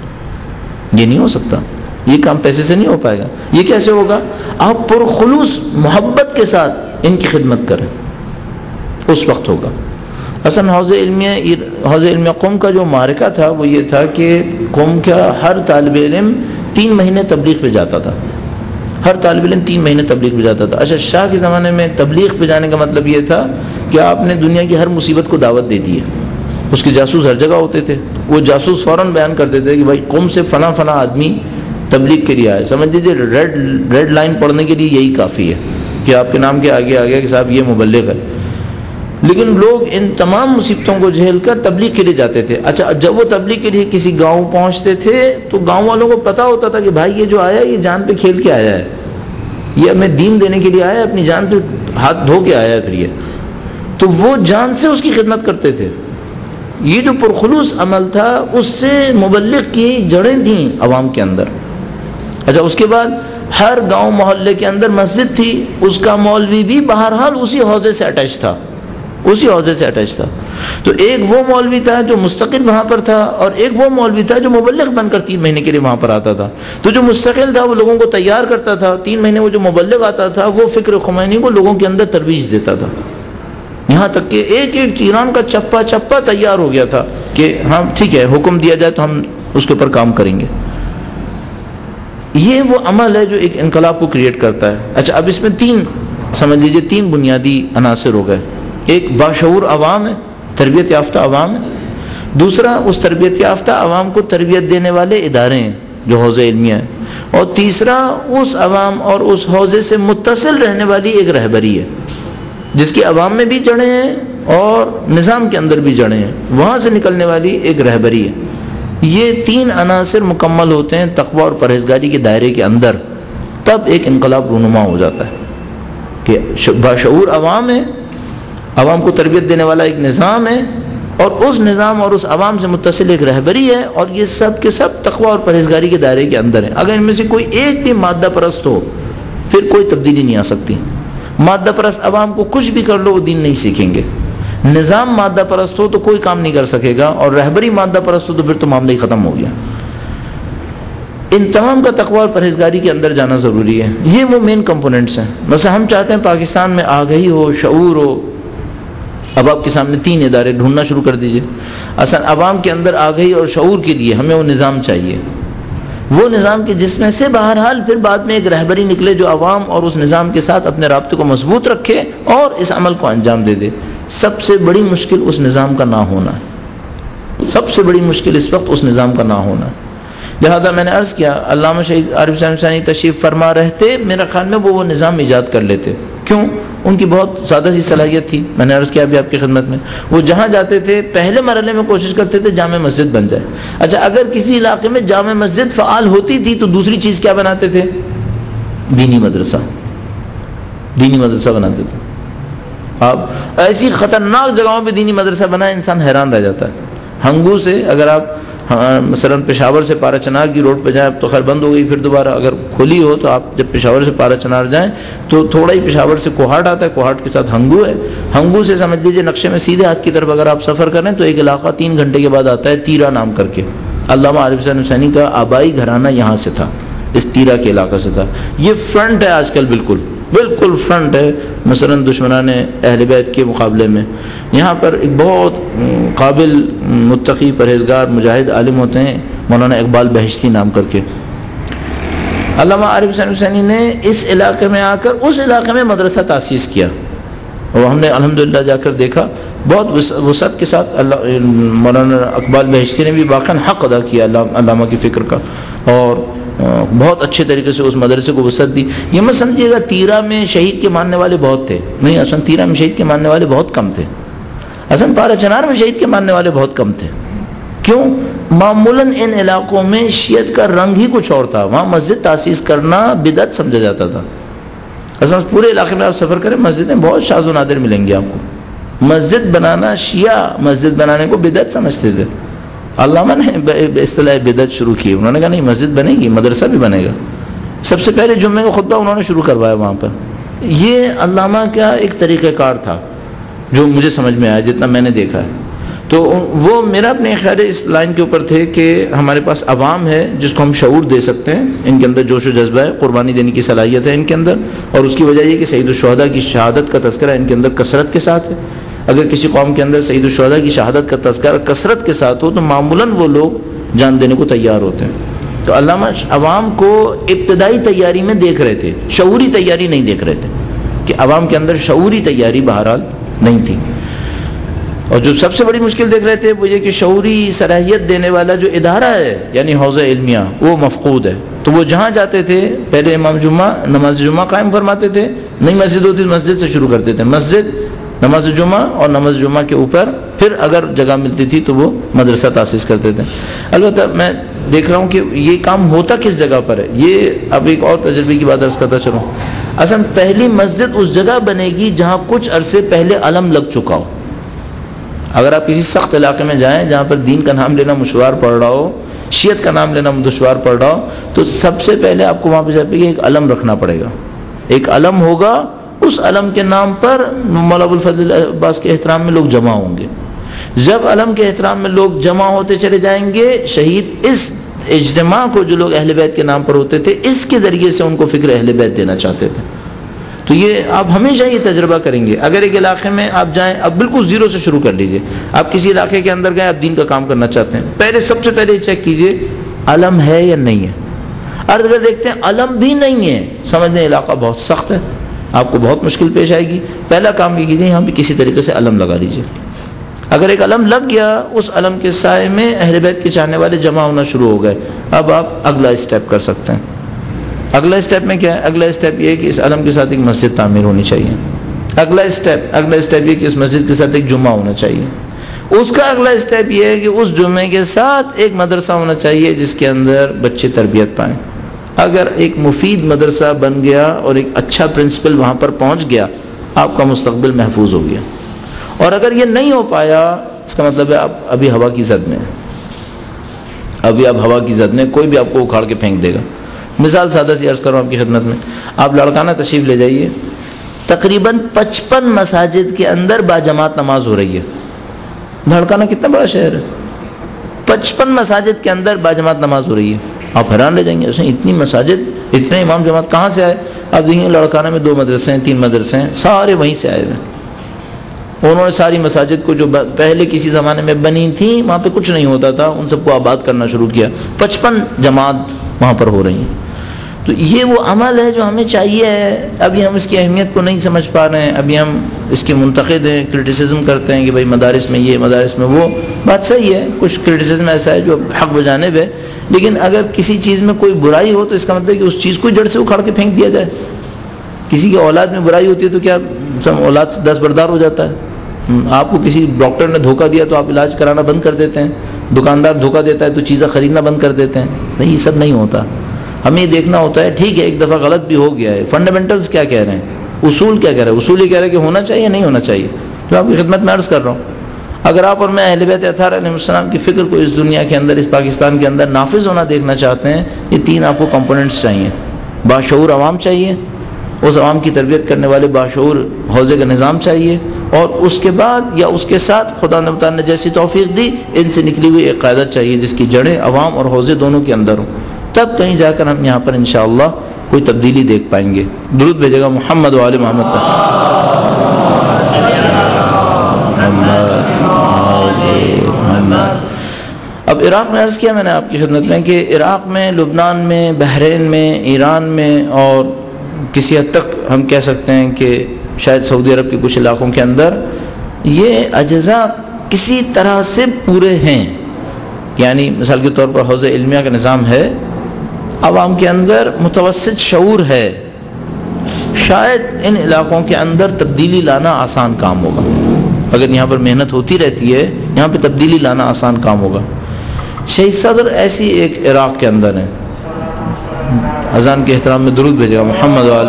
Speaker 1: یہ نہیں ہو سکتا. یہ کام پیسے سے نہیں ہو پائے گا. یہ کیسے ہوگا؟ آپ پرخلوص محبت کے ساتھ ان کی خدمت کریں، اس وقت ہوگا. اصل حوض علمیہ حوض علمیہ قوم کا جو معرکہ تھا وہ یہ تھا کہ قوم کا ہر طالب علم تین مہینے تبلیغ پہ جاتا تھا. ہر طالب علم تین مہینے تبلیغ پہ جاتا تھا. اچھا شاہ کے زمانے میں تبلیغ پہ جانے کا مطلب یہ تھا کہ آپ نے دنیا کی ہر مصیبت کو دعوت دے دی ہے. اس کے جاسوس ہر جگہ ہوتے تھے. وہ جاسوس فوراً بیان کرتے تھے کہ بھائی قوم سے فلاں فلاں آدمی تبلیغ کے لیے آئے. سمجھ لیجیے ریڈ ریڈ لائن پڑھنے کے لیے یہی کافی ہے کہ آپ کے نام کے آگے آ گیا کہ صاحب یہ مبلغ ہے. لیکن لوگ ان تمام مصیبتوں کو جھیل کر تبلیغ کے لیے جاتے تھے. اچھا جب وہ تبلیغ کے لیے کسی گاؤں پہنچتے تھے تو گاؤں والوں کو پتا ہوتا تھا کہ بھائی یہ جو آیا یہ جان پہ کھیل کے آیا ہے، یہ ہمیں دین دینے کے لیے آیا ہے، اپنی جان پہ ہاتھ دھو کے آیا ہے. پھر یہ تو وہ جان سے اس کی خدمت کرتے تھے. یہ جو پرخلوص عمل تھا اس سے مبلغ کی جڑیں تھیں عوام کے اندر. اچھا اس کے بعد ہر گاؤں محلے کے اندر مسجد تھی، اس کا مولوی بھی بہرحال اسی حوضے سے اٹیچ تھا، اسی حوضے سے اٹیچ تھا. تو ایک وہ مولوی تھا جو مستقل وہاں پر تھا، اور ایک وہ مولوی تھا جو مبلغ بن کر تین مہینے کے لیے وہاں پر آتا تھا. تو جو مستقل تھا وہ لوگوں کو تیار کرتا تھا، تین مہینے وہ جو مبلغ آتا تھا وہ فکر خمینی کو لوگوں کے اندر ترویج دیتا تھا. یہاں تک کہ ایک ایک ایران کا چپا چپا تیار ہو گیا تھا کہ ہاں ٹھیک ہے حکم دیا جائے تو ہم اس کے اوپر کام کریں گے. یہ وہ عمل ہے جو ایک انقلاب کو کریٹ کرتا ہے. اچھا اب اس میں تین سمجھ لیجئے تین بنیادی عناصر ہو گئے. ایک باشعور عوام ہے، تربیت یافتہ عوام ہے. دوسرا اس تربیت یافتہ عوام کو تربیت دینے والے ادارے ہیں جو حوزہ علمیہ ہے. اور تیسرا اس عوام اور اس حوزے سے متصل رہنے والی ایک رہبری ہے جس کی عوام میں بھی جڑیں ہیں اور نظام کے اندر بھی جڑیں ہیں، وہاں سے نکلنے والی ایک رہبری ہے. یہ تین عناصر مکمل ہوتے ہیں تقوی اور پرہیزگاری کے دائرے کے اندر، تب ایک انقلاب رونما ہو جاتا ہے کہ باشعور عوام ہے، عوام کو تربیت دینے والا ایک نظام ہے، اور اس نظام اور اس عوام سے متصل ایک رہبری ہے، اور یہ سب کے سب تقوی اور پرہیزگاری کے دائرے کے اندر ہیں. اگر ان میں سے کوئی ایک بھی مادہ پرست ہو پھر کوئی تبدیلی نہیں آ سکتی. مادہ پرست عوام کو کچھ بھی کر لو وہ دین نہیں سیکھیں گے. نظام مادہ پرست ہو تو کوئی کام نہیں کر سکے گا، اور رہبری مادہ پرست ہو تو پھر تو معاملہ ہی ختم ہو گیا. ان تمام کا تقوی اور پرہیزگاری کے اندر جانا ضروری ہے. یہ وہ مین کمپوننٹس ہیں. بس ہم چاہتے ہیں پاکستان میں آگہی ہو، شعور ہو. اب آپ کے سامنے تین ادارے ڈھونڈنا شروع کر دیجئے. اصل عوام کے اندر آگہی اور شعور کے لیے ہمیں وہ نظام چاہیے، وہ نظام کے جس میں سے بہرحال پھر بعد میں ایک رہبری نکلے جو عوام اور اس نظام کے ساتھ اپنے رابطے کو مضبوط رکھے اور اس عمل کو انجام دے دے. سب سے بڑی مشکل اس نظام کا نہ ہونا ہے. سب سے بڑی مشکل اس وقت اس نظام کا نہ ہونا ہے. لہذا میں نے عرض کیا علامہ شہید عارف حسین ثانی تشریف فرما رہتے میرا خیال میں وہ وہ نظام ایجاد کر لیتے. کیوں؟ ان کی بہت زیادہ سی صلاحیت تھی. میں نے عرض کیا ابھی آپ کی خدمت میں، وہ جہاں جاتے تھے پہلے مرحلے میں کوشش کرتے تھے جامع مسجد بن جائے. اچھا اگر کسی علاقے میں جامع مسجد فعال ہوتی تھی تو دوسری چیز کیا بناتے تھے؟ دینی مدرسہ. دینی مدرسہ بناتے تھے. اب ایسی خطرناک جگہوں پہ دینی مدرسہ بنا انسان حیران رہ جاتا ہے. ہنگو سے اگر آپ مثلا پشاور سے پارا چنار کی روڈ پہ جائیں، اب تو خیر بند ہو گئی پھر دوبارہ، اگر کھلی ہو تو آپ جب پشاور سے پارا چنار جائیں تو تھوڑا ہی پشاور سے کوہاٹ آتا ہے، کوہاٹ کے ساتھ ہنگو ہے. ہنگو سے سمجھ لیجیے نقشے میں سیدھے ہاتھ کی طرف اگر آپ سفر کریں تو ایک علاقہ تین گھنٹے کے بعد آتا ہے تیرا نام کر کے. علامہ عارف حسین ثانی کا آبائی گھرانہ یہاں سے تھا، اس تیرا کے علاقے سے تھا. یہ فرنٹ ہے آج کل، بالکل بالکل فرنٹ ہے مثلا دشمنان اہل بیت کے مقابلے میں. یہاں پر ایک بہت قابل متقی پرہیزگار مجاہد عالم ہوتے ہیں مولانا اقبال بہشتی نام کر کے. علامہ عارف حسین ثانی نے اس علاقے میں آ کر اس علاقے میں مدرسہ تاسیس کیا، اور ہم نے الحمدللہ جا کر دیکھا بہت وسعت کے ساتھ. اللہ مولانا اقبال بہشتی نے بھی واقعا حق ادا کیا علامہ کی فکر کا، اور بہت اچھے طریقے سے اس مدرسے کو وسعت دی. یہ مت سمجھیے گا تیرا میں شہید کے ماننے والے بہت تھے، نہیں، اصل تیرا میں شہید کے ماننے والے بہت کم تھے. اصل پارا چنار میں شہید کے ماننے والے بہت کم تھے. کیوں؟ معمولاً ان علاقوں میں شیعت کا رنگ ہی کچھ اور تھا. وہاں مسجد تاسیس کرنا بدعت سمجھا جاتا تھا. اصل پورے علاقے میں آپ سفر کریں مسجدیں بہت شاذ و نادر ملیں گی آپ کو. مسجد بنانا شیعہ مسجد بنانے کو بدعت سمجھتے تھے. علامہ نے اصطلاح بدعت شروع کی. انہوں نے کہا نہیں، مسجد بنے گی، مدرسہ بھی بنے گا. سب سے پہلے جمعے کا خطبہ انہوں نے شروع کروایا وہاں پر. یہ علامہ کا ایک طریقہ کار تھا جو مجھے سمجھ میں آیا جتنا میں نے دیکھا ہے. تو وہ میرا اپنے خیال اس لائن کے اوپر تھے کہ ہمارے پاس عوام ہے جس کو ہم شعور دے سکتے ہیں، ان کے اندر جوش و جذبہ ہے، قربانی دینے کی صلاحیت ہے ان کے اندر، اور اس کی وجہ یہ کہ سید الشہداء کی شہادت کا تذکرہ ان کے اندر کثرت کے ساتھ ہے. اگر کسی قوم کے اندر سید الشہداء کی شہادت کا تذکرہ کثرت کے ساتھ ہو تو معمولاً وہ لوگ جان دینے کو تیار ہوتے ہیں. تو علامہ عوام کو ابتدائی تیاری میں دیکھ رہے تھے، شعوری تیاری نہیں دیکھ رہے تھے، کہ عوام کے اندر شعوری تیاری بہرحال نہیں تھی. اور جو سب سے بڑی مشکل دیکھ رہے تھے وہ یہ کہ شعوری صلاحیت دینے والا جو ادارہ ہے یعنی حوزہ علمیہ وہ مفقود ہے. تو وہ جہاں جاتے تھے پہلے امام جمعہ نماز جمعہ قائم فرماتے تھے، نئی مسجد ہوتی مسجد سے شروع کرتے تھے، مسجد نماز جمعہ، اور نماز جمعہ کے اوپر پھر اگر جگہ ملتی تھی تو وہ مدرسہ تاسیس کرتے تھے. البتہ میں دیکھ رہا ہوں کہ یہ کام ہوتا کس جگہ پر ہے. یہ اب ایک اور تجربے کی بات عرض کرتا چلوں. اصل پہلی مسجد اس جگہ بنے گی جہاں کچھ عرصے پہلے علم لگ چکا ہو. اگر آپ کسی سخت علاقے میں جائیں جہاں پر دین کا نام لینا مشوار پڑ رہا ہو، شیعت کا نام لینا دشوار پڑ رہا ہو، تو سب سے پہلے آپ کو وہاں پہ جا کے ایک علم رکھنا پڑے گا. ایک علم ہوگا، اس علم کے نام پر مولا ابوالفضل عباس کے احترام میں لوگ جمع ہوں گے. جب علم کے احترام میں لوگ جمع ہوتے چلے جائیں گے، شہید اس اجتماع کو جو لوگ اہل بیت کے نام پر ہوتے تھے اس کے ذریعے سے ان کو فکر اہل بیت دینا چاہتے تھے. تو یہ آپ ہمیشہ یہ تجربہ کریں گے. اگر ایک علاقے میں آپ جائیں، اب بالکل زیرو سے شروع کر لیجئے. آپ کسی علاقے کے اندر گئے، آپ دین کا کام کرنا چاہتے ہیں، پہلے سب سے پہلے چیک کیجئے علم ہے یا نہیں ہے. ارد گرد دیکھتے ہیں علم بھی نہیں ہے، سمجھنے علاقہ بہت سخت ہے، آپ کو بہت مشکل پیش آئے گی. پہلا کام یہ کیجیے، یہاں پہ کسی طریقے سے علم لگا لیجیے. اگر ایک علم لگ گیا، اس علم کے سائے میں اہل بیت کے چاہنے والے جمع ہونا شروع ہو گئے. اب آپ اگلا اسٹیپ کر سکتے ہیں. اگلا اسٹیپ میں کیا ہے؟ اگلا اسٹیپ یہ ہے کہ اس علم کے ساتھ ایک مسجد تعمیر ہونی چاہیے. اگلا اسٹیپ اگلا اسٹیپ یہ کہ اس مسجد کے ساتھ ایک جمعہ ہونا چاہیے. اس کا اگلا اسٹیپ یہ ہے کہ اس جمعے کے ساتھ ایک مدرسہ ہونا چاہیے جس کے اندر بچے تربیت پائیں. اگر ایک مفید مدرسہ بن گیا اور ایک اچھا پرنسپل وہاں پر پہنچ گیا، آپ کا مستقبل محفوظ ہو گیا. اور اگر یہ نہیں ہو پایا، اس کا مطلب ہے آپ ابھی ہوا کی زد میں ہیں. ابھی آپ ہوا کی زد میں، کوئی بھی آپ کو اکھاڑ کے پھینک دے گا. مثال سادہ سی عرض کروں آپ کی خدمت میں، آپ لڑکانہ تشریف لے جائیے، تقریباً پچپن مساجد کے اندر باجماعت نماز ہو رہی ہے. لڑکانہ کتنا بڑا شہر ہے، پچپن مساجد کے اندر باجماعت نماز ہو رہی ہے. آپ حیران رہ جائیں گے، اتنی مساجد، اتنے امام جماعت کہاں سے آئے؟ اب دیکھیں لڑکانہ میں دو مدرسے ہیں، تین مدرسے ہیں، سارے وہیں سے آئے ہوئے. انہوں نے ساری مساجد کو جو پہلے کسی زمانے میں بنی تھی، وہاں پہ کچھ نہیں ہوتا تھا، ان سب کو آباد کرنا شروع کیا. پچپن جماعت وہاں پر ہو رہی ہیں. تو یہ وہ عمل ہے جو ہمیں چاہیے ہے. ابھی ہم اس کی اہمیت کو نہیں سمجھ پا رہے ہیں. ابھی ہم اس کے منتقد ہیں، کرٹیسزم کرتے ہیں کہ بھائی مدارس میں یہ، مدارس میں وہ. بات صحیح ہے، کچھ کرٹیسزم ایسا ہے جو حق بجانب ہے، لیکن اگر کسی چیز میں کوئی برائی ہو تو اس کا مطلب ہے کہ اس چیز کو جڑ سے اکھاڑ کے پھینک دیا جائے. کسی کی اولاد میں برائی ہوتی ہے تو کیا سب اولاد سے دستبردار ہو جاتا ہے؟ آپ کو کسی ڈاکٹر نے دھوکہ دیا تو آپ علاج کرانا بند کر دیتے ہیں. دکاندار دھوکہ دیتا ہے تو چیزیں خریدنا بند کر دیتے ہیں. نہیں، یہ سب نہیں ہوتا. ہمیں یہ دیکھنا ہوتا ہے ٹھیک ہے ایک دفعہ غلط بھی ہو گیا ہے، فنڈامنٹلز کیا کہہ رہے ہیں، اصول کیا کہہ رہے ہیں. اصول یہ کہہ رہے ہیں کہ ہونا چاہیے نہیں ہونا چاہیے. جو آپ کی خدمت میں عرض کر رہا ہوں، اگر آپ اور میں اہل بیت اطہار علیہ السلام کی فکر کو اس دنیا کے اندر، اس پاکستان کے اندر نافذ ہونا دیکھنا چاہتے ہیں، یہ تین آپ کو کمپوننٹس چاہیے. باشعور عوام چاہیے، اس عوام کی تربیت کرنے والے باشعور حوزے کا نظام چاہیے، اور اس کے بعد یا اس کے ساتھ خدا نے جیسی توفیق دی، ان سے نکلی ہوئی ایک قاعدہ چاہیے جس کی جڑیں عوام اور حوزے دونوں کے اندر ہوں. تب کہیں جا کر ہم یہاں پر انشاءاللہ کوئی تبدیلی دیکھ پائیں گے. درود بھیجے گا محمد و آل محمد پر. اب عراق میں عرض کیا میں نے آپ کی خدمت میں کہ عراق میں، لبنان میں، بحرین میں، ایران میں، اور کسی حد تک ہم کہہ سکتے ہیں کہ شاید سعودی عرب کے کچھ علاقوں کے اندر یہ اجزاء کسی طرح سے پورے ہیں. یعنی مثال کے طور پر حوزہ علمیہ کا نظام ہے، عوام کے اندر متوسط شعور ہے. شاید ان علاقوں کے اندر تبدیلی لانا آسان کام ہوگا. اگر یہاں پر محنت ہوتی رہتی ہے، یہاں پہ تبدیلی لانا آسان کام ہوگا. شہید صدر ایسی ایک عراق کے اندر ہے. اذان کے احترام میں درود بھیجے گا محمد و آل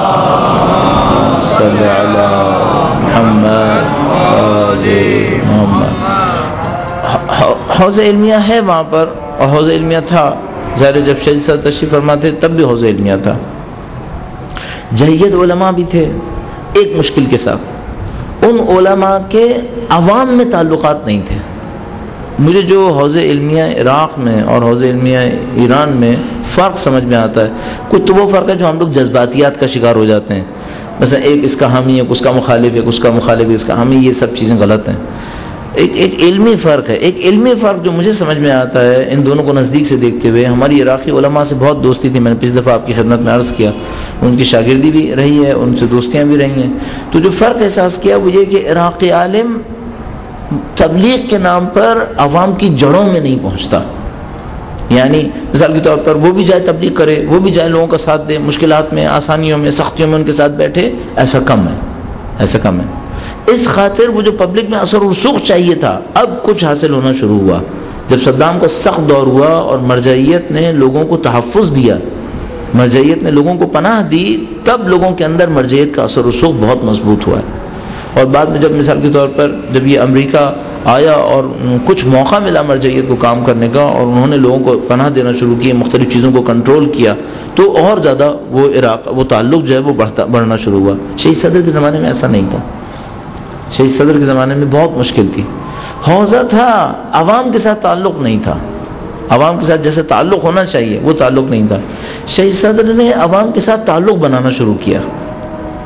Speaker 1: محمد صلی علی محمد آل محمد. حوزہ علمیہ ہے وہاں پر، اور حوزہ علمیہ تھا ظاہر. جب شہید صدر تشریف فرما تھے تب بھی حوزہ علمیہ تھا. جہید علماء بھی تھے ایک مشکل کے ساتھ، ان علماء کے عوام میں تعلقات نہیں تھے. مجھے جو حوزہ علمیہ عراق میں اور حوزہ علمیہ ایران میں فرق سمجھ میں آتا ہے، کچھ تو وہ فرق ہے جو ہم لوگ جذباتیات کا شکار ہو جاتے ہیں. مثلا ایک اس کا حامی ہے، اس کا مخالف ہے، اس کا مخالف ہے، اس کا حامی، یہ سب چیزیں غلط ہیں. ایک ایک علمی فرق ہے. ایک علمی فرق جو مجھے سمجھ میں آتا ہے ان دونوں کو نزدیک سے دیکھتے ہوئے. ہماری عراقی علماء سے بہت دوستی تھی، میں نے پچھلی دفعہ آپ کی خدمت میں عرض کیا. ان کی شاگردی بھی رہی ہے، ان سے دوستیاں بھی رہی ہیں. تو جو فرق احساس کیا وہ یہ کہ عراقی عالم تبلیغ کے نام پر عوام کی جڑوں میں نہیں پہنچتا. یعنی مثال کے طور پر وہ بھی جائے تبلیغ کرے، وہ بھی جائے لوگوں کا ساتھ دے، مشکلات میں، آسانیوں میں، سختیوں میں ان کے ساتھ بیٹھے، ایسا کم ہے، ایسا کم ہے. اس خاطر وہ جو پبلک میں اثر و رسوخ چاہیے تھا اب کچھ حاصل ہونا شروع ہوا. جب صدام کا سخت دور ہوا اور مرجعیت نے لوگوں کو تحفظ دیا، مرجعیت نے لوگوں کو پناہ دی، تب لوگوں کے اندر مرجعیت کا اثر و رسوخ بہت مضبوط ہوا ہے. اور بعد میں جب مثال کے طور پر جب یہ امریکہ آیا اور کچھ موقع ملا مرجعیت کو کام کرنے کا اور انہوں نے لوگوں کو پناہ دینا شروع کی، مختلف چیزوں کو کنٹرول کیا، تو اور زیادہ وہ عراق وہ تعلق جو ہے وہ بڑھتا بڑھنا شروع ہوا. شہید صدر کے زمانے میں ایسا نہیں تھا. شہید صدر کے زمانے میں بہت مشکل تھی. حوزہ تھا، عوام کے ساتھ تعلق نہیں تھا. عوام کے ساتھ جیسے تعلق ہونا چاہیے وہ تعلق نہیں تھا. شہید صدر نے عوام کے ساتھ تعلق بنانا شروع کیا.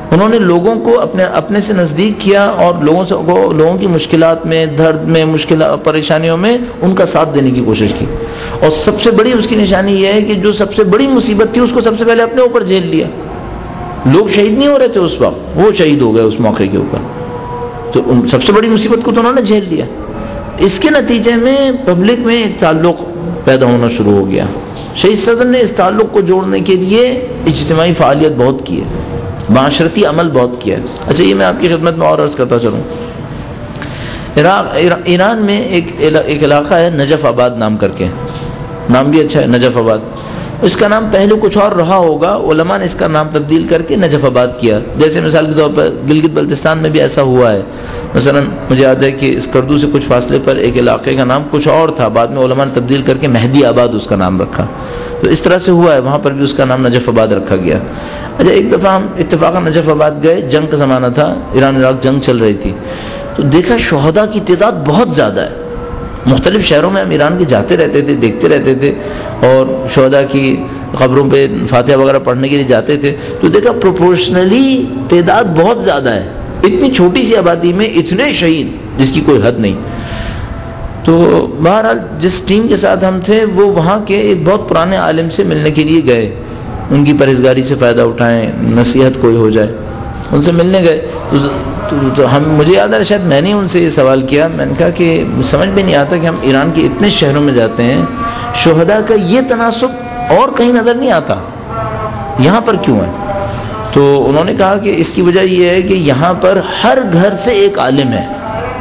Speaker 1: انہوں نے لوگوں کو اپنے اپنے سے نزدیک کیا اور لوگوں سے کو لوگوں کی مشکلات میں، درد میں، مشکلات پریشانیوں میں ان کا ساتھ دینے کی کوشش کی. اور سب سے بڑی اس کی نشانی یہ ہے کہ جو سب سے بڑی مصیبت تھی اس کو سب سے پہلے اپنے اوپر جھیل لیا. لوگ شہید نہیں ہو رہے تھے اس وقت، وہ شہید ہو گئے اس موقع کے اوپر. تو ان سب سے بڑی مصیبت کو تو انہوں نے جھیل لیا. اس کے نتیجے میں پبلک میں ایک تعلق پیدا ہونا شروع ہو گیا. شہید صدر نے اس تعلق کو جوڑنے کے لیے اجتماعی فعالیت بہت کی ہے، معاشرتی عمل بہت کیا ہے. اچھا یہ میں آپ کی خدمت میں اور عرض کرتا چلوں. عراق ایران میں ایک ایک علاقہ ہے نجف آباد نام کر کے، نام بھی اچھا ہے نجف آباد. اس کا نام پہلے کچھ اور رہا ہوگا، علماء نے اس کا نام تبدیل کر کے نجف آباد کیا. جیسے مثال کے طور پر گلگت بلتستان میں بھی ایسا ہوا ہے. مثلا مجھے یاد ہے کہ اس کردو سے کچھ فاصلے پر ایک علاقے کا نام کچھ اور تھا، بعد میں علماء نے تبدیل کر کے مہدی آباد اس کا نام رکھا. تو اس طرح سے ہوا ہے، وہاں پر بھی اس کا نام نجف آباد رکھا گیا. اچھا ایک دفعہ ہم اتفاقا نجف آباد گئے، جنگ کا زمانہ تھا، ایران عراق جنگ چل رہی تھی. تو دیکھا شہداء کی تعداد بہت زیادہ ہے. مختلف شہروں میں ہم ایران کے جاتے رہتے تھے، دیکھتے رہتے تھے اور شہداء کی قبروں پہ فاتحہ وغیرہ پڑھنے کے لیے جاتے تھے. تو دیکھا پروپورشنلی تعداد بہت زیادہ ہے. اتنی چھوٹی سی آبادی میں اتنے شہید جس کی کوئی حد نہیں. تو بہرحال جس ٹیم کے ساتھ ہم تھے وہ وہاں کے ایک بہت پرانے عالم سے ملنے کے لیے گئے، ان کی پرہیزگاری سے فائدہ اٹھائیں، نصیحت کوئی ہو جائے. ان سے ملنے گئے تو, تو, تو ہم مجھے یاد ہے شاید میں نے ان سے یہ سوال کیا. میں نے کہا کہ سمجھ میں نہیں آتا کہ ہم ایران کے اتنے شہروں میں جاتے ہیں، شہداء کا یہ تناسب اور کہیں نظر نہیں آتا، یہاں پر کیوں ہے؟ تو انہوں نے کہا کہ اس کی وجہ یہ ہے کہ یہاں پر ہر گھر سے ایک عالم ہے،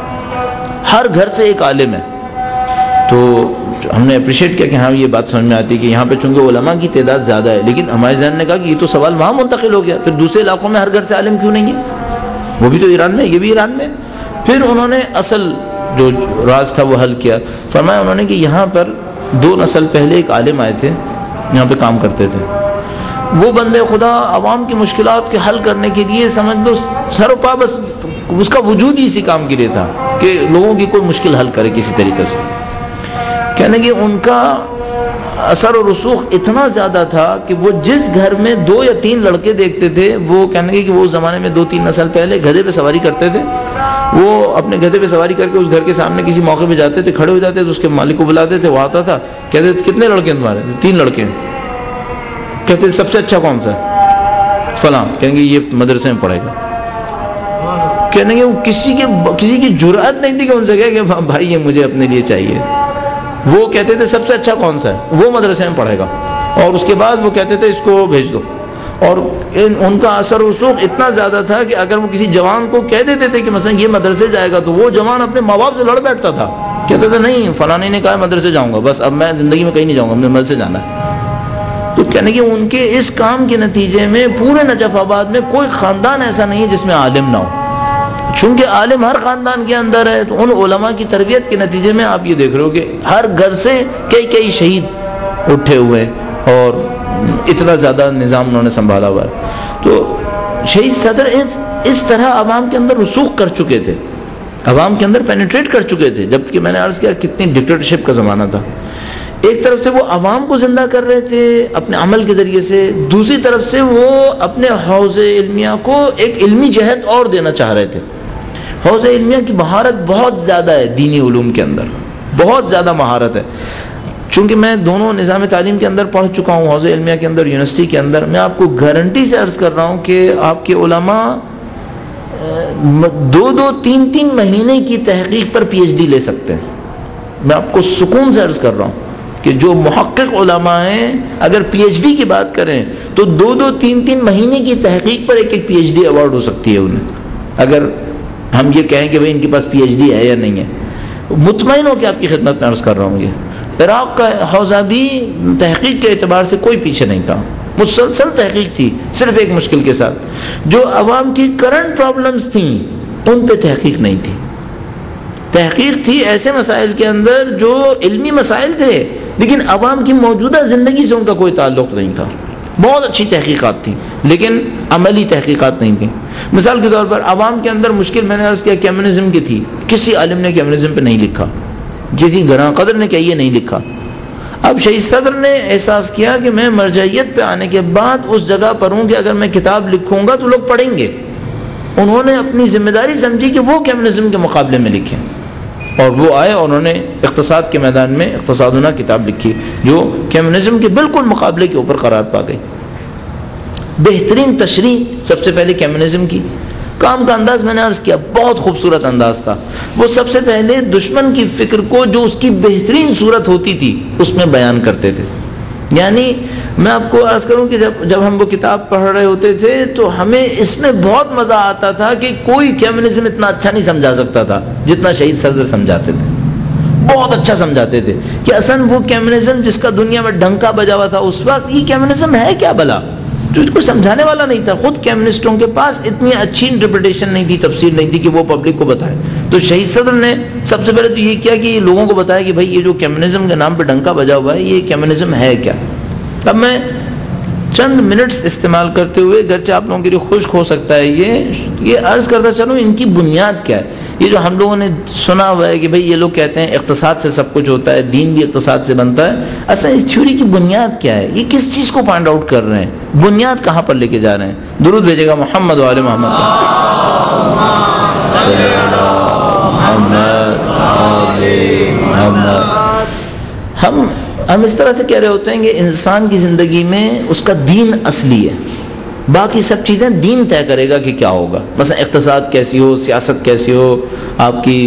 Speaker 1: ہر گھر سے ایک عالم ہے. تو ہم نے اپریشیٹ کیا کہ ہاں یہ بات سمجھ میں آتی ہے کہ یہاں پہ چونکہ علماء کی تعداد زیادہ ہے، لیکن ہمارے ذہن نے کہا کہ یہ تو سوال وہاں منتقل ہو گیا، پھر دوسرے علاقوں میں ہر گھر سے عالم کیوں نہیں ہے؟ وہ بھی تو ایران میں، یہ بھی ایران میں. پھر انہوں نے اصل جو راز تھا وہ حل کیا. فرمایا انہوں نے کہ یہاں پر دو نسل پہلے ایک عالم آئے تھے، یہاں پہ کام کرتے تھے. وہ بندے خدا عوام کی مشکلات کے حل کرنے کے لیے سمجھ لو سر و پا بس اس کا وجود ہی اسی کام کے لیے تھا کہ لوگوں کی کوئی مشکل حل کرے کسی طریقے سے. کہنے کہ ان کا اثر و رسوخ اتنا زیادہ تھا کہ وہ جس گھر میں دو یا تین لڑکے دیکھتے تھے، وہ کہنے کہ وہ اس زمانے میں دو تین نسل پہلے گدھے پہ سواری کرتے تھے. وہ اپنے گدھے پہ سواری کر کے اس گھر کے سامنے کسی موقع پہ جاتے تھے، کھڑے ہو جاتے تھے، اس کے مالک کو بلاتے تھے، وہ آتا تھا، کہتے تھے کتنے لڑکے ہیں تمہارے؟ تین لڑکے ہیں. کہتے تھے سب سے اچھا کون سا ہے؟ فلاں. کہیں گے یہ مدرسے میں پڑھے گا. کہنے کہ وہ کسی کے کسی کی جرأت نہیں تھی کہ ان سے کہے کہ بھائی یہ مجھے اپنے لیے چاہیے. وہ کہتے تھے سب سے اچھا کون سا ہے؟ وہ مدرسے میں پڑھے گا. اور اس کے بعد وہ کہتے تھے اس کو بھیج دو. اور ان کا اثر و رسوخ اتنا زیادہ تھا کہ اگر وہ کسی جوان کو کہہ دیتے تھے کہ مثلا یہ مدرسے جائے گا، تو وہ جوان اپنے ماں باپ سے لڑ بیٹھتا تھا. کہتے تھے نہیں فلانے نے کہا مدرسے جاؤں گا، بس اب میں زندگی میں کہیں نہیں جاؤں گا، مجھے مدرسے جانا ہے. تو کہنے کہ ان کے اس کام کے نتیجے میں پورے نجف آباد میں کوئی خاندان ایسا نہیں ہے جس میں عالم نہ ہو. چونکہ عالم ہر خاندان کے اندر ہے، تو ان علماء کی تربیت کے نتیجے میں آپ یہ دیکھ رہے ہو کہ ہر گھر سے کئی کئی شہید اٹھے ہوئے اور اتنا زیادہ نظام انہوں نے سنبھالا ہوا ہے. تو شہید صدر اس اس طرح عوام کے اندر رسوخ کر چکے تھے، عوام کے اندر پینیٹریٹ کر چکے تھے. جبکہ میں نے عرض کیا کتنی ڈکٹیٹرشپ کا زمانہ تھا. ایک طرف سے وہ عوام کو زندہ کر رہے تھے اپنے عمل کے ذریعے سے، دوسری طرف سے وہ اپنے حوض علمیہ کو ایک علمی جہت اور دینا چاہ رہے تھے. حوض علمیہ کی مہارت بہت زیادہ ہے، دینی علوم کے اندر بہت زیادہ مہارت ہے. چونکہ میں دونوں نظام تعلیم کے اندر پڑھ چکا ہوں، حوض علمیہ کے اندر، یونیورسٹی کے اندر، میں آپ کو گارنٹی سے عرض کر رہا ہوں کہ آپ کے علماء دو دو تین تین مہینے کی تحقیق پر پی ایچ ڈی لے سکتے ہیں. میں آپ کو سکون سے عرض کر رہا ہوں کہ جو محقق علماء ہیں اگر پی ایچ ڈی کی بات کریں تو دو دو تین تین مہینے کی تحقیق پر ایک ایک پی ایچ ڈی ایوارڈ ہو سکتی ہے انہیں، اگر ہم یہ کہیں کہ بھئی ان کے پاس پی ایچ ڈی ہے یا نہیں ہے. مطمئن ہو کہ آپ کی خدمت میں عرض کر رہا ہوں یہ عراق کا حوزہ بھی تحقیق کے اعتبار سے کوئی پیچھے نہیں تھا، مسلسل تحقیق تھی، صرف ایک مشکل کے ساتھ، جو عوام کی کرنٹ پرابلمز تھیں ان پہ تحقیق نہیں تھی. تحقیق تھی ایسے مسائل کے اندر جو علمی مسائل تھے لیکن عوام کی موجودہ زندگی سے ان کا کوئی تعلق نہیں تھا. بہت اچھی تحقیقات تھی لیکن عملی تحقیقات نہیں تھیں. مثال کے طور پر عوام کے اندر مشکل میں نے عرض کیا کمیونزم کی تھی، کسی عالم نے کمیونزم پہ نہیں لکھا، کسی گراں قدر نے کیا یہ نہیں لکھا. اب شہید صدر نے احساس کیا کہ میں مرجعیت پہ آنے کے بعد اس جگہ پر ہوں کہ اگر میں کتاب لکھوں گا تو لوگ پڑھیں گے. انہوں نے اپنی ذمہ داری سمجھی کہ وہ کمیونزم کے مقابلے میں لکھیں، اور وہ آئے اور انہوں نے اقتصاد کے میدان میں اقتصادنا کتاب لکھی جو کمیونزم کے بالکل مقابلے کے اوپر قرار پا گئی. بہترین تشریح سب سے پہلے کمیونزم کی. کام کا انداز میں نے عرض کیا بہت خوبصورت انداز تھا. وہ سب سے پہلے دشمن کی فکر کو جو اس کی بہترین صورت ہوتی تھی اس میں بیان کرتے تھے. یعنی میں آپ کو عرض کروں کہ جب جب ہم وہ کتاب پڑھ رہے ہوتے تھے تو ہمیں اس میں بہت مزہ آتا تھا کہ کوئی کمیونزم اتنا اچھا نہیں سمجھا سکتا تھا جتنا شہید صدر سمجھاتے تھے. بہت اچھا سمجھاتے تھے کہ اصل وہ کمیونزم جس کا دنیا میں ڈنکا بجا ہوا تھا اس وقت، یہ کمیونزم ہے کیا بلا، جو اس کو سمجھانے والا نہیں تھا. خود کمیونسٹوں کے پاس اتنی اچھی انٹرپریٹیشن نہیں تھی، تفسیر نہیں تھی کہ وہ پبلک کو بتائے. تو شہید صدر نے سب سے پہلے تو یہ کیا کہ لوگوں کو بتایا کہ بھائی یہ جو کمیونزم کے نام پہ ڈنکا بجا ہوا ہے یہ کمیونزم ہے کیا. اب میں چند منٹس استعمال کرتے ہوئے گرچہ آپ لوگوں کے لیے خشک ہو سکتا ہے یہ یہ عرض کرتا چلوں ان کی بنیاد کیا ہے. یہ جو ہم لوگوں نے سنا ہوا ہے کہ بھئی یہ لوگ کہتے ہیں اقتصاد سے سب کچھ ہوتا ہے، دین بھی اقتصاد سے بنتا ہے، اصل اس تھیوری کی بنیاد کیا ہے، یہ کس چیز کو فائنڈ آؤٹ کر رہے ہیں، بنیاد کہاں پر لے کے جا رہے ہیں. درود بھیجے گا محمد وآل محمد. ہم ہم اس طرح سے کہہ رہے ہوتے ہیں کہ انسان کی زندگی میں اس کا دین اصلی ہے، باقی سب چیزیں دین طے کرے گا کہ کیا ہوگا. مثلا اقتصاد کیسی ہو، سیاست کیسی ہو، آپ کی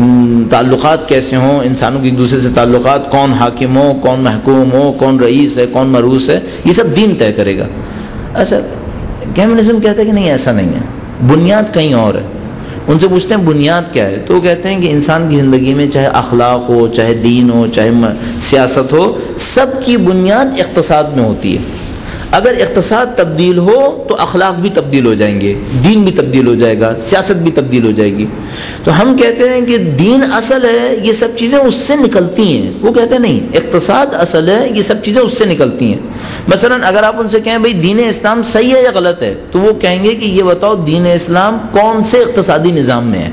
Speaker 1: تعلقات کیسے ہوں، انسانوں کی ایک دوسرے سے تعلقات، کون حاکم ہو، کون محکوم ہو، کون رئیس ہے، کون مرؤوس ہے، یہ سب دین طے کرے گا. اچھا کمیونزم کہتا ہے کہ نہیں ایسا نہیں ہے، بنیاد کہیں اور ہے. ان سے پوچھتے ہیں بنیاد کیا ہے، تو وہ کہتے ہیں کہ انسان کی زندگی میں چاہے اخلاق ہو، چاہے دین ہو، چاہے سیاست ہو، سب کی بنیاد اقتصاد میں ہوتی ہے. اگر اقتصاد تبدیل ہو تو اخلاق بھی تبدیل ہو جائیں گے، دین بھی تبدیل ہو جائے گا، سیاست بھی تبدیل ہو جائے گی. تو ہم کہتے ہیں کہ دین اصل ہے، یہ سب چیزیں اس سے نکلتی ہیں. وہ کہتے ہیں نہیں، اقتصاد اصل ہے، یہ سب چیزیں اس سے نکلتی ہیں. مثلا اگر آپ ان سے کہیں بھئی دین اسلام صحیح ہے یا غلط ہے، تو وہ کہیں گے کہ یہ بتاؤ دین اسلام کون سے اقتصادی نظام میں ہے.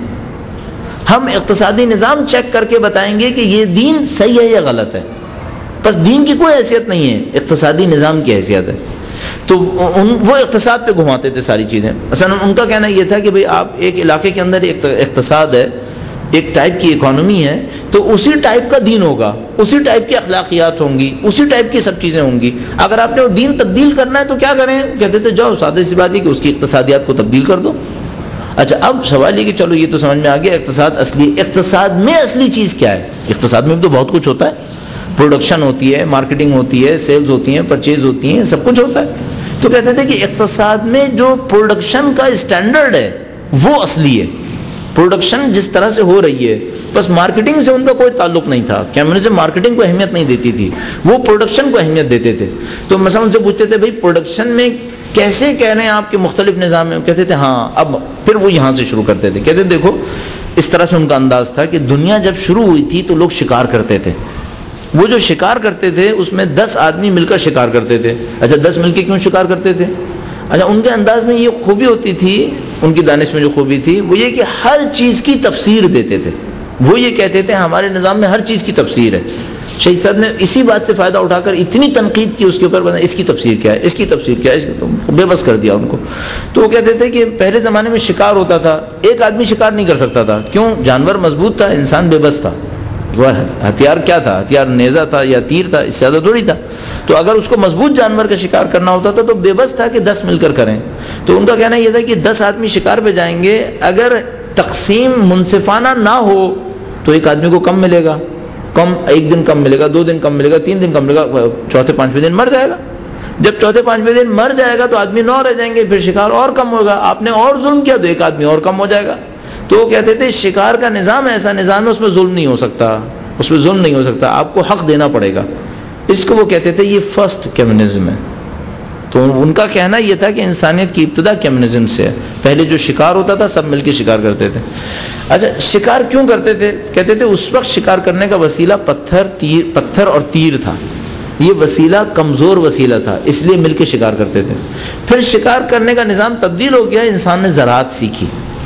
Speaker 1: ہم اقتصادی نظام چیک کر کے بتائیں گے کہ یہ دین صحیح ہے یا غلط ہے. بس دین کی کوئی حیثیت نہیں ہے، اقتصادی نظام کی حیثیت ہے. تو ان وہ اقتصاد پہ گھماتے تھے ساری چیزیں. مثلا ان کا کہنا یہ تھا کہ بھئی آپ ایک علاقے کے اندر ایک اقتصاد ہے، ایک ٹائپ کی اکانومی ہے، تو اسی ٹائپ کا دین ہوگا، اسی ٹائپ کی اخلاقیات ہوں گی، اسی ٹائپ کی سب چیزیں ہوں گی. اگر آپ نے وہ دین تبدیل کرنا ہے تو کیا کریں؟ کہتے تھے جاؤ سادہ سی بات ہے کہ اس کی اقتصادیات کو تبدیل کر دو. اچھا اب سوال یہ کہ چلو یہ تو سمجھ میں آ گیا اقتصاد اصلی. اقتصاد میں اصلی چیز کیا ہے؟ اقتصاد میں بھی تو بہت کچھ ہوتا ہے، پروڈکشن ہوتی ہے، مارکیٹنگ ہوتی ہے، سیلز ہوتی ہیں، پرچیز ہوتی ہیں، سب کچھ ہوتا ہے. تو کہتے تھے کہ اقتصاد میں جو پروڈکشن کا اسٹینڈرڈ ہے وہ اصلی ہے. پروڈکشن جس طرح سے ہو رہی ہے، بس مارکیٹنگ سے ان کا کوئی تعلق نہیں تھا. کمیونزم مارکیٹنگ کو اہمیت نہیں دیتی تھی، وہ پروڈکشن کو اہمیت دیتے تھے. تو مثلا ان سے پوچھتے تھے بھائی پروڈکشن میں کیسے کہہ رہے ہیں آپ کے مختلف نظام ہیں؟ کہتے تھے ہاں. اب پھر وہ یہاں سے شروع کرتے تھے. کہتے دیکھو اس طرح سے ان کا انداز تھا کہ دنیا جب شروع ہوئی تھی تو لوگ شکار کرتے تھے. وہ جو شکار کرتے تھے اس میں دس آدمی مل کر شکار کرتے تھے. اچھا دس مل کے کیوں شکار کرتے تھے؟ اچھا ان کے انداز میں یہ خوبی ہوتی تھی، ان کی دانش میں جو خوبی تھی وہ یہ کہ ہر چیز کی تفسیر دیتے تھے. وہ یہ کہتے تھے ہمارے نظام میں ہر چیز کی تفسیر ہے. شہید صاحب نے اسی بات سے فائدہ اٹھا کر اتنی تنقید کی اس کے اوپر، بنا اس کی تفسیر کیا ہے، اس کی تفسیر کیا ہے، اس کو بے بس کر دیا ان کو. تو وہ کہتے تھے کہ پہلے زمانے میں شکار ہوتا تھا، ایک آدمی شکار نہیں کر سکتا تھا. کیوں؟ جانور مضبوط تھا، انسان بے بس تھا. وہ ہتھیار کیا تھا؟ ہتھیار نیزہ تھا یا تیر تھا، اس سے زیادہ تھوڑی تھا. تو اگر اس کو مضبوط جانور کا شکار کرنا ہوتا تھا تو بے بس تھا کہ دس مل کر کریں. تو ان کا کہنا یہ تھا کہ دس آدمی شکار پہ جائیں گے، اگر تقسیم منصفانہ نہ ہو تو ایک آدمی کو کم ملے گا، کم ایک دن کم ملے گا، دو دن کم ملے گا، تین دن کم ملے گا، چوتھے پانچویں دن مر جائے گا. جب چوتھے پانچویں دن مر جائے گا تو آدمی نو رہ جائیں گے، پھر شکار اور کم ہوگا. آپ نے اور ظلم کیا تو ایک آدمی اور کم ہو جائے گا. تو وہ کہتے تھے شکار کا نظام ایسا نظام ہے اس میں ظلم نہیں ہو سکتا، اس میں ظلم نہیں ہو سکتا، آپ کو حق دینا پڑے گا. اس کو وہ کہتے تھے یہ فرسٹ کمیونزم ہے. تو ان کا کہنا یہ تھا کہ انسانیت کی ابتدا کمیونزم سے ہے. پہلے جو شکار ہوتا تھا سب مل کے شکار کرتے تھے. اچھا شکار کیوں کرتے تھے؟ کہتے تھے اس وقت شکار کرنے کا وسیلہ پتھر تیر پتھر اور تیر تھا. یہ وسیلہ کمزور وسیلہ تھا، اس لیے مل کے شکار کرتے تھے. پھر شکار کرنے کا نظام تبدیل ہو گیا، انسان نے زراعت سیکھی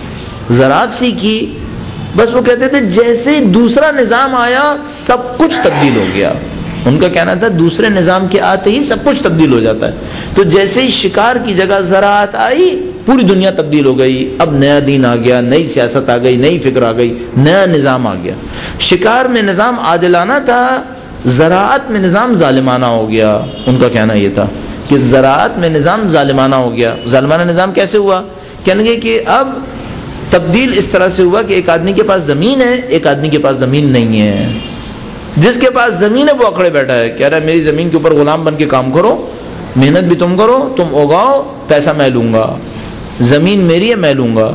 Speaker 1: زراعت سیکھی بس وہ کہتے تھے جیسے دوسرا نظام آیا سب کچھ تبدیل ہو گیا. ان کا کہنا تھا دوسرے نظام کے آتے ہی سب کچھ تبدیل ہو جاتا ہے. تو جیسے ہی شکار کی جگہ زراعت آئی پوری دنیا تبدیل ہو گئی. اب نیا دین آ گیا, نئی سیاست آ گئی, نئی فکر آ گئی, نیا نظام آ گیا. شکار میں نظام عادلانہ تھا, زراعت میں نظام ظالمانہ ہو گیا. ان کا کہنا یہ تھا کہ زراعت میں نظام ظالمانہ ہو گیا. ظالمانہ نظام کیسے ہوا؟ کہنے گے کہ اب تبدیل اس طرح سے ہوا کہ ایک آدمی کے پاس زمین ہے, ایک آدمی کے پاس زمین نہیں ہے. جس کے پاس زمین ہے وہ اکڑے بیٹھا ہے, کہہ رہا ہے میری زمین کے اوپر غلام بن کے کام کرو, محنت بھی تم کرو, تم اگاؤ, پیسہ میں لوں گا, زمین میری ہے میں لوں گا.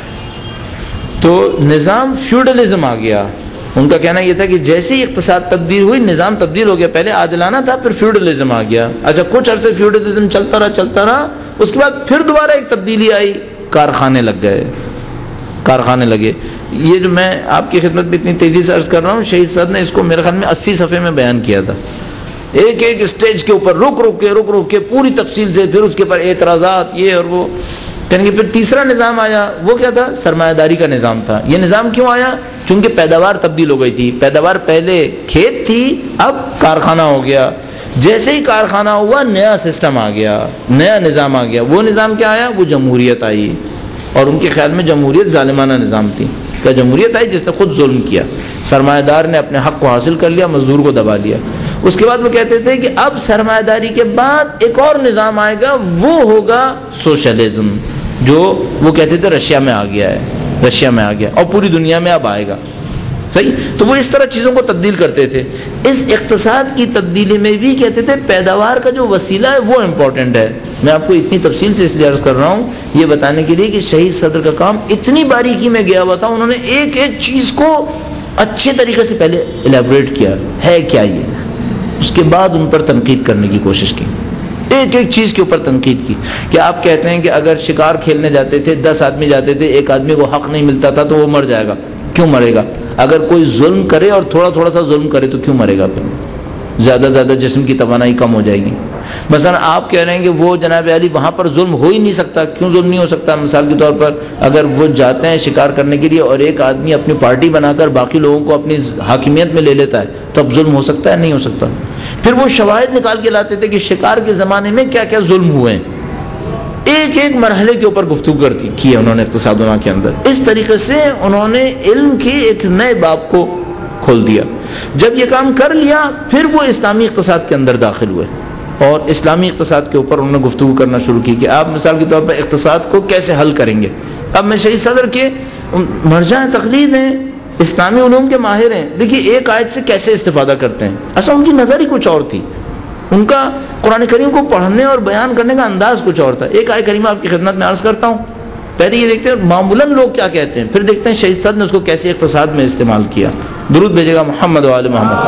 Speaker 1: تو نظام فیوڈلزم آ گیا. ان کا کہنا یہ تھا کہ جیسے ہی اقتصاد تبدیل ہوئی نظام تبدیل ہو گیا. پہلے عادلانہ تھا پھر فیوڈلزم آ گیا. اچھا کچھ عرصے فیوڈلزم چلتا رہا چلتا رہا اس کے بعد پھر دوبارہ ایک تبدیلی آئی, کارخانے لگ گئے, کارخانے لگے. یہ جو میں آپ کی خدمت میں اتنی تیزی سے عرض کر رہا ہوں, شہید صاحب نے اس کو میرے خیال میں اسی صفحے میں بیان کیا تھا, ایک ایک اسٹیج کے اوپر رک رک کے رک رک کے پوری تفصیل سے, پھر اس کے اوپر اعتراضات یہ اور وہ. کہیں گے پھر تیسرا نظام آیا, وہ کیا تھا؟ سرمایہ داری کا نظام تھا. یہ نظام کیوں آیا؟ چونکہ پیداوار تبدیل ہو گئی تھی. پیداوار پہلے کھیت تھی, اب کارخانہ ہو گیا. جیسے ہی کارخانہ ہوا نیا سسٹم آ گیا, نیا نظام آ گیا. وہ نظام کیا آیا؟ وہ جمہوریت آئی. اور ان کے خیال میں جمہوریت ظالمانہ نظام تھی. کیا جمہوریت آئی جس نے خود ظلم کیا, سرمایہ دار نے اپنے حق کو حاصل کر لیا, مزدور کو دبا لیا. اس کے بعد وہ کہتے تھے کہ اب سرمایہ داری کے بعد ایک اور نظام آئے گا, وہ ہوگا سوشلزم, جو وہ کہتے تھے رشیا میں آ گیا ہے, رشیا میں آ گیا اور پوری دنیا میں اب آئے گا. صحیح. تو وہ اس طرح چیزوں کو تبدیل کرتے تھے. اس اقتصاد کی تبدیلی میں بھی کہتے تھے پیداوار کا جو وسیلہ ہے وہ امپورٹنٹ ہے. میں آپ کو اتنی تفصیل سے اس لیے عرض کر رہا ہوں یہ بتانے کے لیے کہ شہید صدر کا کام اتنی باریکی میں گیا ہوا تھا. انہوں نے ایک ایک چیز کو اچھے طریقے سے پہلے الیبوریٹ کیا ہے کیا یہ, اس کے بعد ان پر تنقید کرنے کی کوشش کی, ایک ایک چیز کے اوپر تنقید کی. کہ آپ کہتے ہیں کہ اگر شکار کھیلنے جاتے تھے, دس آدمی جاتے تھے, ایک آدمی کو حق نہیں ملتا تھا تو وہ مر جائے گا. کیوں مرے گا؟ اگر کوئی ظلم کرے اور تھوڑا تھوڑا سا ظلم کرے تو کیوں مرے گا؟ پھر زیادہ زیادہ جسم کی توانائی کم ہو جائے گی. مثلا آپ کہہ رہے ہیں کہ وہ جناب علی وہاں پر ظلم ہو ہی نہیں سکتا. کیوں ظلم نہیں ہو سکتا؟ مثال کے طور پر اگر وہ جاتے ہیں شکار کرنے کے لیے اور ایک آدمی اپنی پارٹی بنا کر باقی لوگوں کو اپنی حاکمیت میں لے لیتا ہے, تب ظلم ہو سکتا ہے؟ نہیں ہو سکتا. پھر وہ شواہد نکال کے لاتے تھے کہ شکار کے زمانے میں کیا کیا ظلم ہوئے ہیں, ایک ایک مرحلے کے اوپر گفتگو کرتی کی ہے انہوں نے اقتصادنا کے اندر. اس طریقے سے انہوں نے علم کے ایک نئے باب کو کھول دیا. جب یہ کام کر لیا پھر وہ اسلامی اقتصاد کے اندر داخل ہوئے اور اسلامی اقتصاد کے اوپر انہوں نے گفتگو کرنا شروع کی کہ آپ مثال کے طور پر اقتصاد کو کیسے حل کریں گے. اب میں شہید صدر کے مرجع تقلید ہیں, اسلامی علوم کے ماہر ہیں. دیکھیے ایک آیت سے کیسے استفادہ کرتے ہیں. اصل ان کی نظر ہی کچھ اور تھی, ان کا قرآن کریم کو پڑھنے اور بیان کرنے کا انداز کچھ اور تھا. ایک آیت کریمہ آپ کی خدمت میں عرض کرتا ہوں. پہلے یہ دیکھتے ہیں معمولاً لوگ کیا کہتے ہیں, پھر دیکھتے ہیں شہید صدر نے اس کو کیسے اقتصاد میں استعمال کیا. درود بھیجے گا محمد و آل محمد.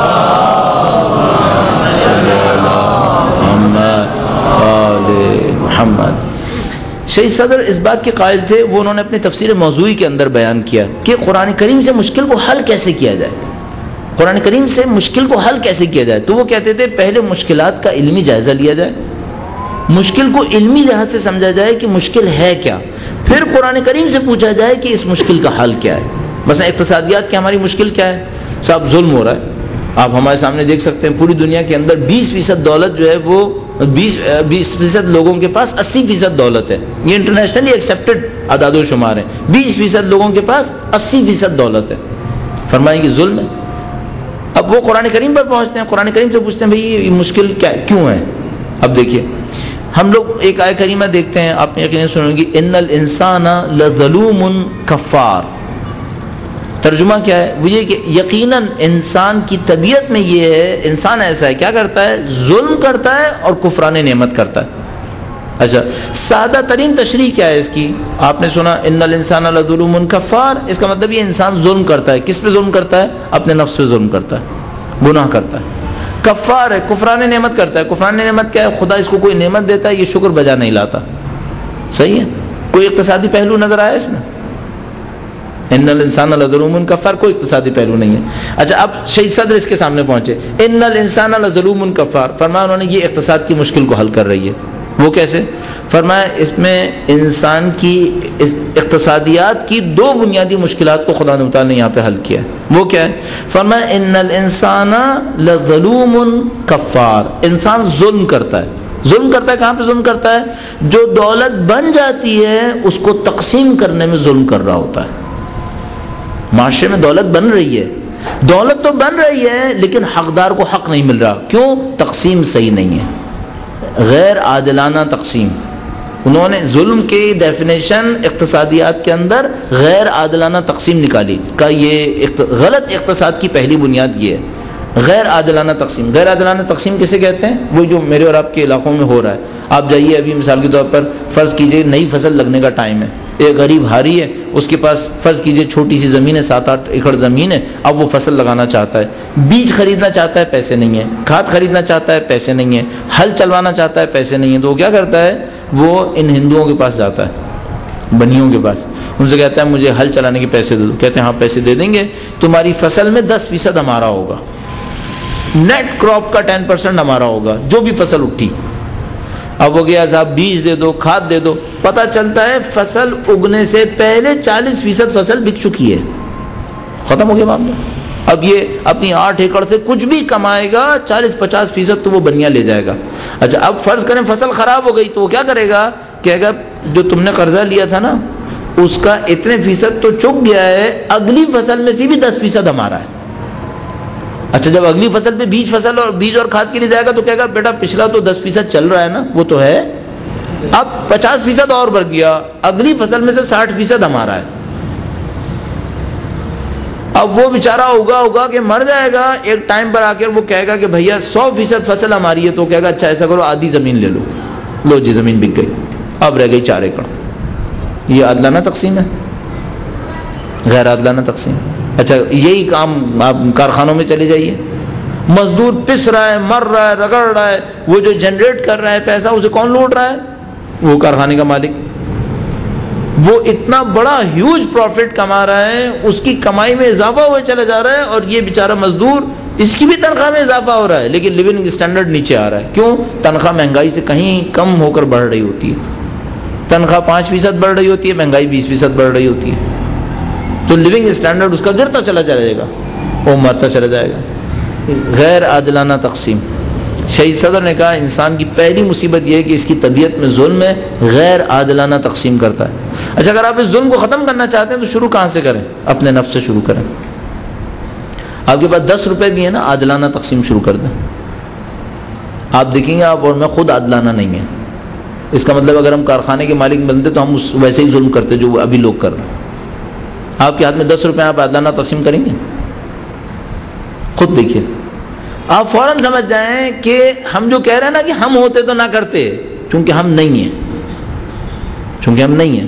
Speaker 1: محمد. شہید صدر اس بات کے قائل تھے, وہ انہوں نے اپنی تفسیر موضوعی کے اندر بیان کیا کہ قرآن کریم سے مشکل کو حل کیسے کیا جائے, قرآن کریم سے مشکل کو حل کیسے کیا جائے. تو وہ کہتے تھے پہلے مشکلات کا علمی جائزہ لیا جائے, مشکل کو علمی لحاظ سے سمجھا جائے کہ مشکل ہے کیا, پھر قرآن کریم سے پوچھا جائے کہ اس مشکل کا حل کیا ہے. مثلا اقتصادیات کی ہماری مشکل کیا ہے؟ صاحب ظلم ہو رہا ہے. آپ ہمارے سامنے دیکھ سکتے ہیں پوری دنیا کے اندر بیس فیصد دولت جو ہے وہ بیس بیس فیصد لوگوں کے پاس اسی فیصد دولت ہے. یہ انٹرنیشنلی ایکسیپٹڈ اعداد و شمار ہیں. بیس فیصد لوگوں کے پاس اسی فیصد دولت ہے. فرمائیں کہ ظلم ہے. اب وہ قرآن کریم پر پہنچتے ہیں, قرآن کریم سے پوچھتے ہیں بھئی یہ مشکل کیا ہے, کیوں ہے. اب دیکھیے ہم لوگ ایک آیت کریمہ دیکھتے ہیں, آپ نے یقیناً سنیں گی, ان الانسان لظلوم کفار. ترجمہ کیا ہے؟ وہ یہ کہ یقیناً انسان کی طبیعت میں یہ ہے, انسان ایسا ہے کیا کرتا ہے, ظلم کرتا ہے اور کفران نعمت کرتا ہے. اچھا سادہ ترین تشریح کیا ہے اس کی؟ آپ نے سنا ان الانسان لظلوم کفار, اس کا مطلب یہ انسان ظلم کرتا ہے. کس پہ ظلم کرتا ہے؟ اپنے نفس پہ ظلم کرتا ہے, گناہ کرتا ہے. کفار ہے, کفران نعمت کرتا ہے. کفران نعمت کیا ہے؟ خدا اس کو کوئی نعمت دیتا ہے, یہ شکر بجا نہیں لاتا. صحیح ہے. کوئی اقتصادی پہلو نظر آیا اس میں؟ ان الانسان لظلوم کفار, کوئی اقتصادی پہلو نہیں ہے. اچھا اب شہید صدر اس کے سامنے پہنچے, ان الانسان لظلوم کفار, فرمایا انہوں نے یہ اقتصاد کی مشکل کو حل کر رہی ہے. وہ کیسے؟ فرمایا اس میں انسان کی اقتصادیات کی دو بنیادی مشکلات کو خدا تعالیٰ نے یہاں پہ حل کیا ہے. وہ کیا ہے؟ فرمایا ان الانسان لظلوم کفار، انسان ظلم کرتا ہے. ظلم کرتا ہے کہاں پہ ظلم کرتا ہے؟ جو دولت بن جاتی ہے اس کو تقسیم کرنے میں ظلم کر رہا ہوتا ہے. معاشرے میں دولت بن رہی ہے، دولت تو بن رہی ہے لیکن حقدار کو حق نہیں مل رہا. کیوں؟ تقسیم صحیح نہیں ہے، غیر عادلانہ تقسیم. انہوں نے ظلم کی ڈیفینیشن اقتصادیات کے اندر غیر عادلانہ تقسیم نکالی کہ یہ غلط اقتصاد کی پہلی بنیاد یہ ہے، غیر عادلانہ تقسیم. غیر عادلانہ تقسیم کسے کہتے ہیں؟ وہ جو میرے اور آپ کے علاقوں میں ہو رہا ہے. آپ جائیے ابھی مثال کے طور پر فرض کیجئے نئی فصل لگنے کا ٹائم ہے، ایک غریب ہاری ہے، اس کے پاس فرض کیجئے چھوٹی سی زمین ہے، سات آٹھ ایکڑ زمین ہے. اب وہ فصل لگانا چاہتا ہے، بیج خریدنا چاہتا ہے، پیسے نہیں ہے، کھاد خریدنا چاہتا ہے، پیسے نہیں ہے، ہل چلوانا چاہتا ہے، پیسے نہیں ہیں. تو وہ کیا کرتا ہے؟ وہ ان ہندوؤں کے پاس جاتا ہے، بنیوں کے پاس، ان سے کہتا ہے مجھے ہل چلانے کے پیسے دے دو. کہتے ہیں ہاں پیسے دے دیں گے، تمہاری فصل میں دس فیصد ہمارا ہوگا، نیٹ کراپ کا ٹین پرسینٹ ہمارا ہوگا، جو بھی فصل اٹھی. اب وہ گیا صاحب بیج دے دو، کھاد دے دو. پتہ چلتا ہے فصل اگنے سے پہلے چالیس فیصد فصل بک چکی ہے، ختم ہو گیا معاملہ. اب یہ اپنی آٹھ ایکڑ سے کچھ بھی کمائے گا، چالیس پچاس فیصد تو وہ بنیا لے جائے گا. اچھا اب فرض کریں فصل خراب ہو گئی تو وہ کیا کرے گا؟ کہے گا جو تم نے قرضہ لیا تھا نا اس کا اتنے فیصد تو چک گیا ہے، اگلی فصل میں سے بھی دس فیصد ہمارا ہے. اچھا جب اگلی فصل پہ بیج فصل اور بیج اور کھاد کے لیے جائے گا تو کہے گا بیٹا پچھلا تو دس فیصد چل رہا ہے نا، وہ تو ہے، اب پچاس فیصد اور بڑھ گیا، اگلی فصل میں سے ساٹھ فیصد ہمارا ہے. اب وہ بیچارہ اگا اگا کے مر جائے گا. ایک ٹائم پر آ کر وہ کہے گا کہ بھیا سو فیصد فصل ہماری ہے. تو کہے گا اچھا ایسا کرو آدھی زمین لے لو. لو جی زمین بک گئی، اب رہ گئی چار ایکڑ. یہ عادلانہ تقسیم ہے؟ غیر عادلانہ تقسیم. اچھا یہی کام آپ کارخانوں میں چلے جائیے، مزدور پس رہا ہے، مر رہا ہے، رگڑ رہا ہے، وہ جو جنریٹ کر رہا ہے پیسہ اسے کون لوٹ رہا ہے؟ وہ کارخانے کا مالک. وہ اتنا بڑا ہیوج پروفٹ کما رہا ہے، اس کی کمائی میں اضافہ ہوئے چلا جا رہا ہے، اور یہ بیچارہ مزدور اس کی بھی تنخواہ میں اضافہ ہو رہا ہے لیکن لیونگ اسٹینڈرڈ نیچے آ رہا ہے. کیوں؟ تنخواہ مہنگائی سے کہیں کم ہو کر بڑھ رہی ہوتی ہے. تنخواہ پانچ فیصد بڑھ رہی ہوتی ہے، مہنگائی بیس فیصد بڑھ رہی ہوتی ہے، تو لیونگ اسٹینڈرڈ اس کا گرتا چلا جائے گا، وہ مرتا چلا جائے گا. غیر عادلانہ تقسیم. شہید صدر نے کہا انسان کی پہلی مصیبت یہ ہے کہ اس کی طبیعت میں ظلم ہے، غیر عادلانہ تقسیم کرتا ہے. اچھا اگر آپ اس ظلم کو ختم کرنا چاہتے ہیں تو شروع کہاں سے کریں؟ اپنے نفس سے شروع کریں. آپ کے پاس دس روپے بھی ہیں نا، عادلانہ تقسیم شروع کر دیں. آپ دیکھیں گے آپ اور میں خود عادلانہ نہیں ہیں. اس کا مطلب اگر ہم کارخانے کے مالک بنتے تو ہم اس ویسے ہی ظلم کرتے جو ابھی لوگ کر رہے ہیں. آپ کے ہاتھ میں دس روپے آپ عادلانہ تقسیم کریں گے؟ خود دیکھیے. آپ فوراً سمجھ جائیں کہ ہم جو کہہ رہے ہیں نا کہ ہم ہوتے تو نہ کرتے، چونکہ ہم نہیں ہیں، چونکہ ہم نہیں ہیں.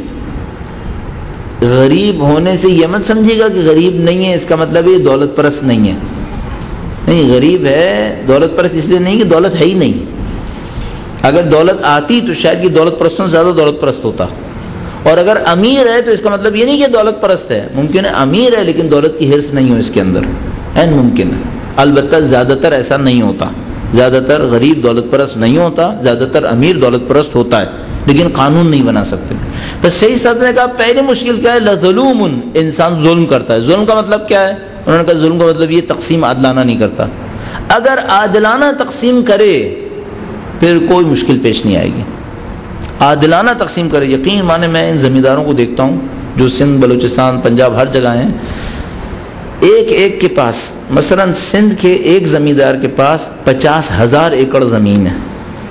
Speaker 1: غریب ہونے سے یہ مت سمجھے گا کہ غریب نہیں ہے اس کا مطلب یہ دولت پرست نہیں ہے. نہیں، غریب ہے دولت پرست اس لیے نہیں کہ دولت ہے ہی نہیں. اگر دولت آتی تو شاید یہ دولت پرستوں سے زیادہ دولت پرست ہوتا. اور اگر امیر ہے تو اس کا مطلب یہ نہیں کہ دولت پرست ہے. ممکن ہے امیر ہے لیکن دولت کی حرص نہیں ہو اس کے اندر، این ممکن ہے. البتہ زیادہ تر ایسا نہیں ہوتا. زیادہ تر غریب دولت پرست نہیں ہوتا، زیادہ تر امیر دولت پرست ہوتا ہے، لیکن قانون نہیں بنا سکتے. بس صحیح صدر نے کہا پہلی مشکل کیا ہے؟ لظلوم، انسان ظلم کرتا ہے. ظلم کا مطلب کیا ہے؟ انہوں نے کہا ظلم کا مطلب یہ تقسیم عادلانہ نہیں کرتا. اگر عادلانہ تقسیم کرے پھر کوئی مشکل پیش نہیں آئے گی. عادلانہ تقسیم کرے. یقین مانے میں ان زمینداروں کو دیکھتا ہوں جو سندھ، بلوچستان، پنجاب ہر جگہ ہیں. ایک ایک کے پاس، مثلا سندھ کے ایک زمیندار کے پاس پچاس ہزار ایکڑ زمین ہے.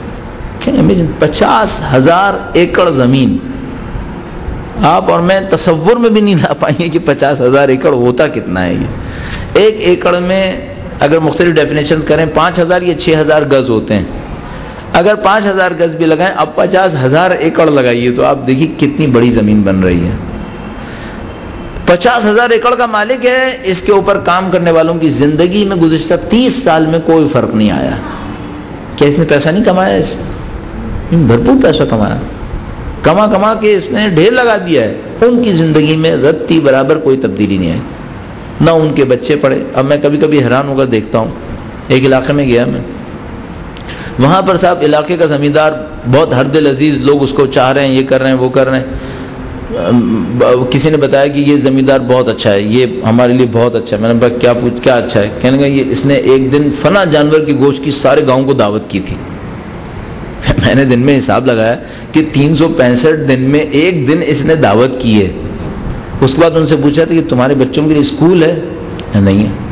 Speaker 1: پچاس ہزار ایکڑ زمین. آپ اور میں تصور میں بھی نہیں لا پائیں گے کہ پچاس ہزار ایکڑ ہوتا کتنا ہے. یہ ایک ایکڑ میں اگر مختلف ڈیفینیشن کریں پانچ ہزار یا چھ ہزار گز ہوتے ہیں. اگر پانچ ہزار گز بھی لگائیں، اب پچاس ہزار ایکڑ لگائیے تو آپ دیکھیے کتنی بڑی زمین بن رہی ہے. پچاس ہزار ایکڑ کا مالک ہے. اس کے اوپر کام کرنے والوں کی زندگی میں گزشتہ تیس سال میں کوئی فرق نہیں آیا. کیا اس نے پیسہ نہیں کمایا؟ اس بھرپور پیسہ کمایا. کما کما کے اس نے ڈھیر لگا دیا ہے. ان کی زندگی میں رتی برابر کوئی تبدیلی نہیں آئی، نہ ان کے بچے پڑھے. اب میں کبھی کبھی حیران ہو کر دیکھتا ہوں، ایک علاقے میں گیا میں، وہاں پر صاحب علاقے کا زمیندار بہت ہر دل عزیز، لوگ اس کو چاہ رہے ہیں، یہ کر رہے ہیں وہ کر رہے ہیں. کسی نے بتایا کہ یہ زمیندار بہت اچھا ہے، یہ ہمارے لیے بہت اچھا ہے. میں نے کہا کیا پوچھ کیا اچھا ہے؟ کہنے لگا یہ اس نے ایک دن فلاں جانور کی گوشت کی سارے گاؤں کو دعوت کی تھی. میں نے دن میں حساب لگایا کہ تین سو پینسٹھ دن میں ایک دن اس نے دعوت کی ہے. اس کے بعد ان سے پوچھا تھا کہ تمہارے بچوں کے لیے اسکول ہے؟ نہیں ہے.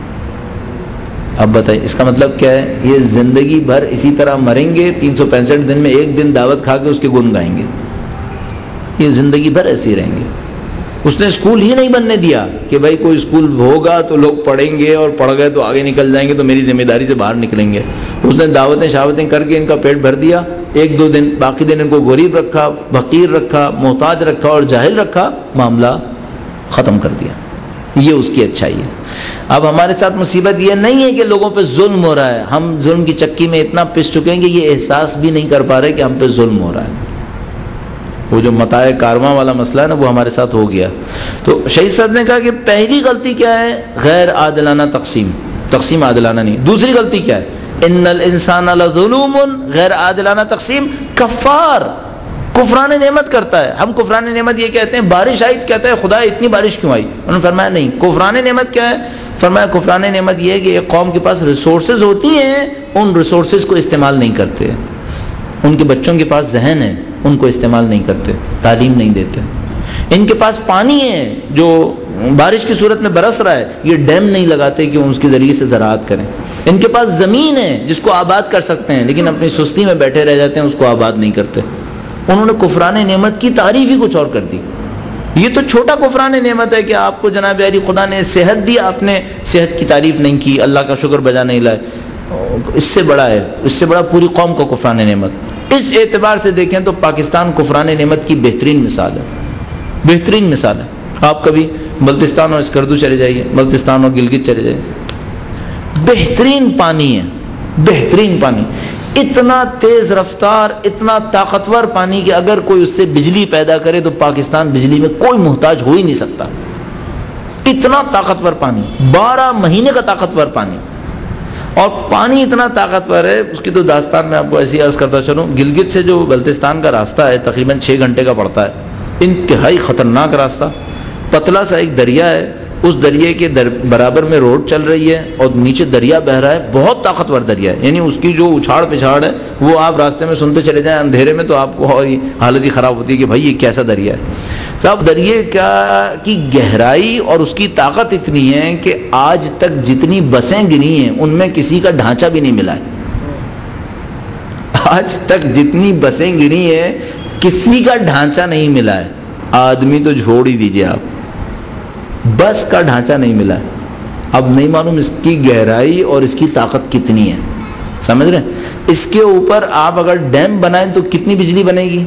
Speaker 1: اب بتائیے اس کا مطلب کیا ہے؟ یہ زندگی بھر اسی طرح مریں گے، تین سو پینسٹھ دن میں ایک دن دعوت کھا کے اس کے گن گائیں گے. یہ زندگی بھر ایسے ہی رہیں گے. اس نے اسکول ہی نہیں بننے دیا کہ بھائی کوئی اسکول ہوگا تو لوگ پڑھیں گے اور پڑھ گئے تو آگے نکل جائیں گے تو میری ذمہ داری سے باہر نکلیں گے. اس نے دعوتیں شاوتیں کر کے ان کا پیٹ بھر دیا ایک دو دن، باقی دن ان کو غریب رکھا، فقیر رکھا، محتاج رکھا اور جاہل رکھا، معاملہ ختم کر دیا. یہ اس کی اچھائی ہے. اب ہمارے ساتھ مصیبت یہ نہیں ہے کہ لوگوں پہ ظلم ہو رہا ہے، ہم ظلم کی چکی میں اتنا پس چکے ہیں کہ یہ احساس بھی نہیں کر پا رہے کہ ہم پہ ظلم ہو رہا ہے. وہ جو متاع کارواں والا مسئلہ ہے نا، وہ ہمارے ساتھ ہو گیا. تو شہید صاحب نے کہا کہ پہلی غلطی کیا ہے؟ غیر عادلانہ تقسیم، تقسیم عادلانہ نہیں. دوسری غلطی کیا ہے؟ ان الانسان لظلوم، غیر عادلانہ تقسیم. کفار، کفران نعمت کرتا ہے. ہم کفران نعمت یہ کہتے ہیں بارش آئی کہتا ہے خدا اتنی بارش کیوں آئی؟ انہوں نے فرمایا نہیں. کفران نعمت کیا ہے؟ فرمایا کفران نعمت یہ ہے کہ ایک قوم کے پاس ریسورسز ہوتی ہیں، ان ریسورسز کو استعمال نہیں کرتے. ان کے بچوں کے پاس ذہن ہے، ان کو استعمال نہیں کرتے، تعلیم نہیں دیتے. ان کے پاس پانی ہے جو بارش کی صورت میں برس رہا ہے، یہ ڈیم نہیں لگاتے کہ اس کے ذریعے سے زراعت کریں. ان کے پاس زمین ہے جس کو آباد کر سکتے ہیں، لیکن اپنی سستی میں بیٹھے رہ جاتے ہیں، اس کو آباد نہیں کرتے. انہوں نے کفران نعمت کی تعریف ہی کچھ اور کر دی. یہ تو چھوٹا کفران نعمت ہے کہ آپ کو جناب علی خدا نے صحت دی، آپ نے صحت کی تعریف نہیں کی، اللہ کا شکر بجا نہیں لائے. اس سے بڑا ہے، اس سے بڑا پوری قوم کا کفران نعمت. اس اعتبار سے دیکھیں تو پاکستان کفران نعمت کی بہترین مثال ہے، بہترین مثال ہے. آپ کبھی بلتستان اور اسکردو چلے جائیے، بلتستان اور گلگت چلے جائیے، بہترین پانی ہے، بہترین پانی. اتنا تیز رفتار، اتنا طاقتور پانی کہ اگر کوئی اس سے بجلی پیدا کرے تو پاکستان بجلی میں کوئی محتاج ہو ہی نہیں سکتا. اتنا طاقتور پانی، بارہ مہینے کا طاقتور پانی. اور پانی اتنا طاقتور ہے، اس کی تو داستان میں آپ کو ایسی عرض کرتا چلوں. گلگت سے جو بلتستان کا راستہ ہے تقریباً چھ گھنٹے کا پڑتا ہے. انتہائی خطرناک راستہ، پتلا سا ایک دریا ہے، اس دریا کے در برابر میں روڈ چل رہی ہے اور نیچے دریا بہہ رہا ہے. بہت طاقتور دریا ہے، یعنی اس کی جو اچھاڑ پچھاڑ ہے وہ آپ راستے میں سنتے چلے جائیں اندھیرے میں تو آپ کو حالت ہی خراب ہوتی ہے کہ بھائی یہ کیسا دریا ہے. صاحب دریا کا کی گہرائی اور اس کی طاقت اتنی ہے کہ آج تک جتنی بسیں گری ہیں ان میں کسی کا ڈھانچہ بھی نہیں ملا ہے. آج تک جتنی بسیں گری ہیں کسی کا ڈھانچہ نہیں ملا ہے. آدمی تو چھوڑ ہی دیجیے آپ، بس کا ڈھانچہ نہیں ملا. اب نہیں معلوم اس کی گہرائی اور اس کی طاقت کتنی ہے، سمجھ رہے ہیں؟ اس کے اوپر آپ اگر ڈیم بنائیں تو کتنی بجلی بنے گی؟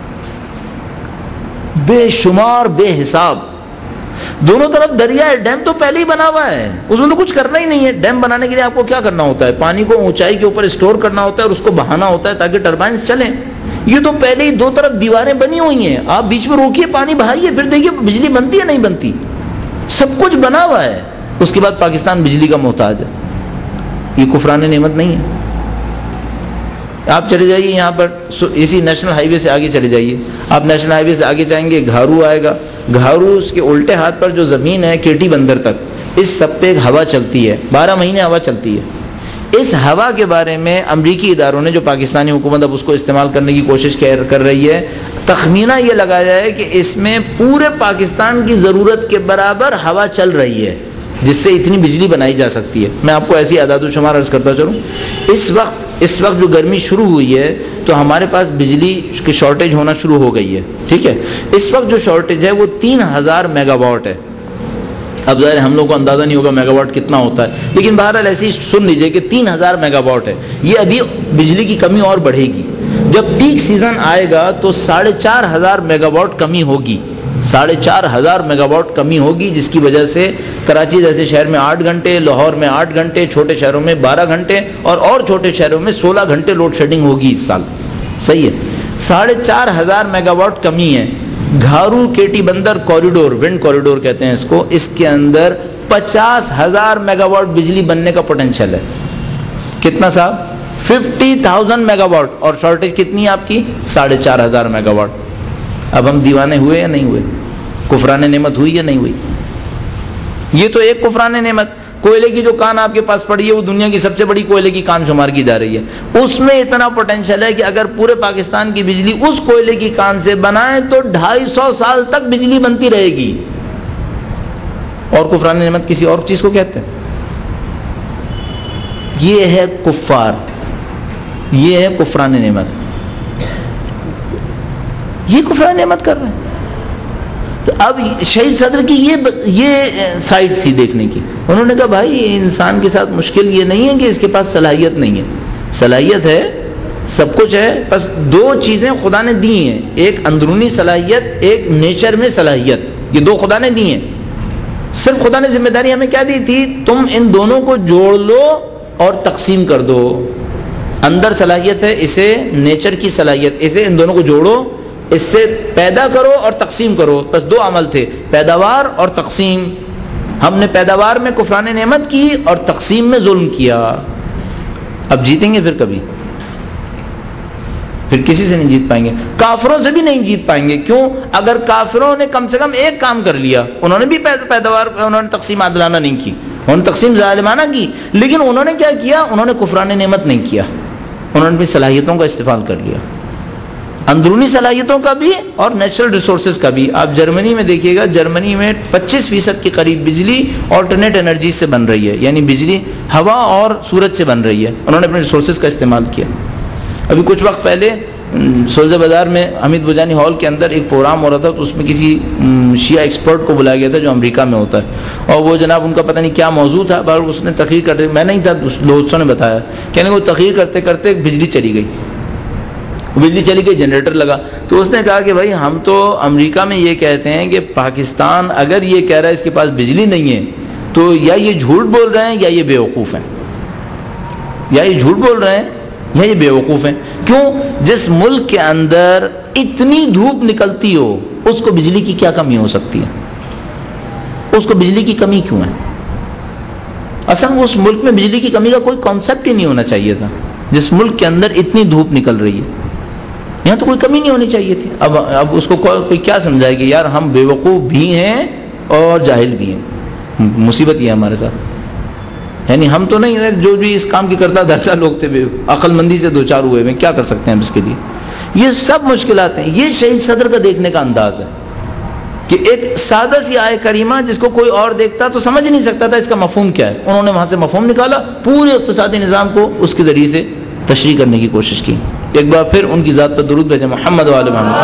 Speaker 1: بے شمار، بے حساب. دونوں طرف دریا ہے، ڈیم تو پہلے ہی بنا ہوا ہے، اس میں تو کچھ کرنا ہی نہیں ہے. ڈیم بنانے کے لیے آپ کو کیا کرنا ہوتا ہے؟ پانی کو اونچائی کے اوپر اسٹور کرنا ہوتا ہے اور اس کو بہانا ہوتا ہے تاکہ ٹربائنز چلیں. یہ تو پہلے ہی دو طرف دیواریں بنی ہوئی ہیں، آپ بیچ میں روکیے، پانی بہائیے، پھر دیکھیے بجلی بنتی ہے نہیں بنتی. سب کچھ بنا ہوا ہے. اس کے بعد پاکستان بجلی کا محتاج ہے. یہ کفران نعمت نہیں ہے. آپ چلے جائیے یہاں پر اسی نیشنل ہائی وے سے آگے چلے جائیے، آپ نیشنل ہائی وے سے آگے جائیں گے گھارو آئے گا. گھارو اس کے الٹے ہاتھ پر جو زمین ہے کیٹی بندر تک، اس سب پہ ایک ہوا چلتی ہے، بارہ مہینے ہوا چلتی ہے. اس ہوا کے بارے میں امریکی اداروں نے، جو پاکستانی حکومت اب اس کو استعمال کرنے کی کوشش کر رہی ہے، تخمینہ یہ لگایا ہے کہ اس میں پورے پاکستان کی ضرورت کے برابر ہوا چل رہی ہے جس سے اتنی بجلی بنائی جا سکتی ہے. میں آپ کو ایسی اعداد و شمار عرض کرتا چلوں. اس وقت اس وقت جو گرمی شروع ہوئی ہے تو ہمارے پاس بجلی کی شارٹیج ہونا شروع ہو گئی ہے. ٹھیک ہے، اس وقت جو شارٹیج ہے وہ تین ہزار میگا واٹ ہے. اب ظاہر ہم لوگوں کو اندازہ نہیں ہوگا میگا واٹ کتنا ہوتا ہے، لیکن بہرحال ایسی سن لیجئے کہ تین ہزار میگا واٹ ہے. یہ ابھی بجلی کی کمی اور بڑھے گی. جب پیک سیزن آئے گا تو ساڑھے چار ہزار میگا واٹ کمی ہوگی، ساڑھے چار ہزار میگا واٹ کمی ہوگی، جس کی وجہ سے کراچی جیسے شہر میں آٹھ گھنٹے، لاہور میں آٹھ گھنٹے، چھوٹے شہروں میں بارہ گھنٹے اور اور چھوٹے شہروں میں سولہ گھنٹے لوڈ شیڈنگ ہوگی اس سال. صحیح ہے، ساڑھے چار ہزار میگا واٹ کمی ہے. Gharo Keti Bandar corridor, wind corridor کہتے ہیں اس کو، اس کے اندر پچاس ہزار میگا واٹ بجلی بننے کا پوٹینشیل ہے. کتنا صاحب؟ ففٹی تھاؤزینڈ میگا واٹ، اور شارٹیج کتنی ہے آپ کی؟ ساڑھے چار ہزار میگا واٹ. اب ہم دیوانے ہوئے یا نہیں ہوئے؟ کفران نعمت ہوئی یا نہیں ہوئی؟ یہ تو ایک کفران نعمت. کوئلے کی جو کان آپ کے پاس پڑی ہے وہ دنیا کی سب سے بڑی کوئلے کی کان شمار کی جا رہی ہے. اس میں اتنا پوٹینشیل ہے کہ اگر پورے پاکستان کی بجلی اس کوئلے کی کان سے بنائیں تو ڈھائی سو سال تک بجلی بنتی رہے گی. اور کفران نعمت کسی اور چیز کو کہتے ہیں. یہ ہے کفار، یہ ہے کفران نعمت. یہ کفران نعمت کر رہے ہیں. تو اب شہید صدر کی یہ یہ سائٹ تھی دیکھنے کی. انہوں نے کہا بھائی انسان کے ساتھ مشکل یہ نہیں ہے کہ اس کے پاس صلاحیت نہیں ہے، صلاحیت ہے، سب کچھ ہے، بس دو چیزیں خدا نے دی ہیں، ایک اندرونی صلاحیت، ایک نیچر میں صلاحیت. یہ دو خدا نے دی ہیں. صرف خدا نے ذمہ داری ہمیں کیا دی تھی؟ تم ان دونوں کو جوڑ لو اور تقسیم کر دو. اندر صلاحیت ہے، اسے نیچر کی صلاحیت، اسے ان دونوں کو جوڑو، اس سے پیدا کرو اور تقسیم کرو. بس دو عمل تھے، پیداوار اور تقسیم. ہم نے پیداوار میں کفران نعمت کی اور تقسیم میں ظلم کیا. اب جیتیں گے پھر کبھی؟ پھر کسی سے نہیں جیت پائیں گے، کافروں سے بھی نہیں جیت پائیں گے. کیوں؟ اگر کافروں نے کم سے کم ایک کام کر لیا، انہوں نے بھی پیداوار، انہوں نے تقسیم عادلانہ نہیں کی، انہوں نے تقسیم ظالمانہ کی، لیکن انہوں نے کیا کیا؟ انہوں نے کفران نعمت نہیں کیا، انہوں نے اپنی صلاحیتوں کا استعمال کر لیا، اندرونی صلاحیتوں کا بھی اور نیچرل ریسورسز کا بھی. آپ جرمنی میں دیکھیے گا، جرمنی میں پچیس فیصد کے قریب بجلی آلٹرنیٹ انرجی سے بن رہی ہے، یعنی بجلی ہوا اور سورج سے بن رہی ہے. انہوں نے اپنے ریسورسز کا استعمال کیا. ابھی کچھ وقت پہلے سولجر بازار میں حمید بجانی ہال کے اندر ایک پروگرام ہو رہا تھا، تو اس میں کسی شیعہ ایکسپرٹ کو بلایا گیا تھا جو امریکہ میں ہوتا ہے، اور وہ جناب ان کا پتہ نہیں کیا موضوع تھا، پر اس نے تقریر کرتے، میں نہیں تھا، دوستوں نے بتایا، کہنے وہ تقریر کرتے کرتے بجلی چلی گئی. بجلی چلی گئی، جنریٹر لگا. تو اس نے کہا کہ بھائی ہم تو امریکہ میں یہ کہتے ہیں کہ پاکستان اگر یہ کہہ رہا ہے اس کے پاس بجلی نہیں ہے تو یا یہ جھوٹ بول رہے ہیں یا یہ بیوقوف ہیں، یا یہ جھوٹ بول رہے ہیں یا یہ بیوقوف ہیں. کیوں؟ جس ملک کے اندر اتنی دھوپ نکلتی ہو اس کو بجلی کی کیا کمی ہو سکتی ہے؟ اس کو بجلی کی کمی کیوں ہے؟ اصل میں اس ملک میں بجلی کی کمی کا کوئی کانسیپٹ ہی نہیں ہونا چاہیے تھا. جس ملک کے اندر اتنی دھوپ نکل رہی ہے یہاں تو کوئی کمی نہیں ہونی چاہیے تھی. اب اب اس کو کوئی کیا سمجھائے کہ یار ہم بیوقوف بھی ہیں اور جاہل بھی ہیں. مصیبت یہ ہے ہمارے ساتھ، یعنی ہم تو نہیں، جو بھی اس کام کی کرتا درجہ لوگ تھے عقل مندی سے دو چار ہوئے ہیں، کیا کر سکتے ہیں اس کے لیے؟ یہ سب مشکلات ہیں. یہ شہید صدر کا دیکھنے کا انداز ہے کہ ایک سادہ سی آیہ کریمہ جس کو کوئی اور دیکھتا تو سمجھ نہیں سکتا تھا اس کا مفہوم کیا ہے. انہوں نے وہاں سے مفہوم نکالا، پورے اقتصادی نظام کو اس کے ذریعے سے تشریح کرنے کی کوشش کی. ایک بار پھر ان کی ذات پر درود بھیجیں، محمد و آل محمد.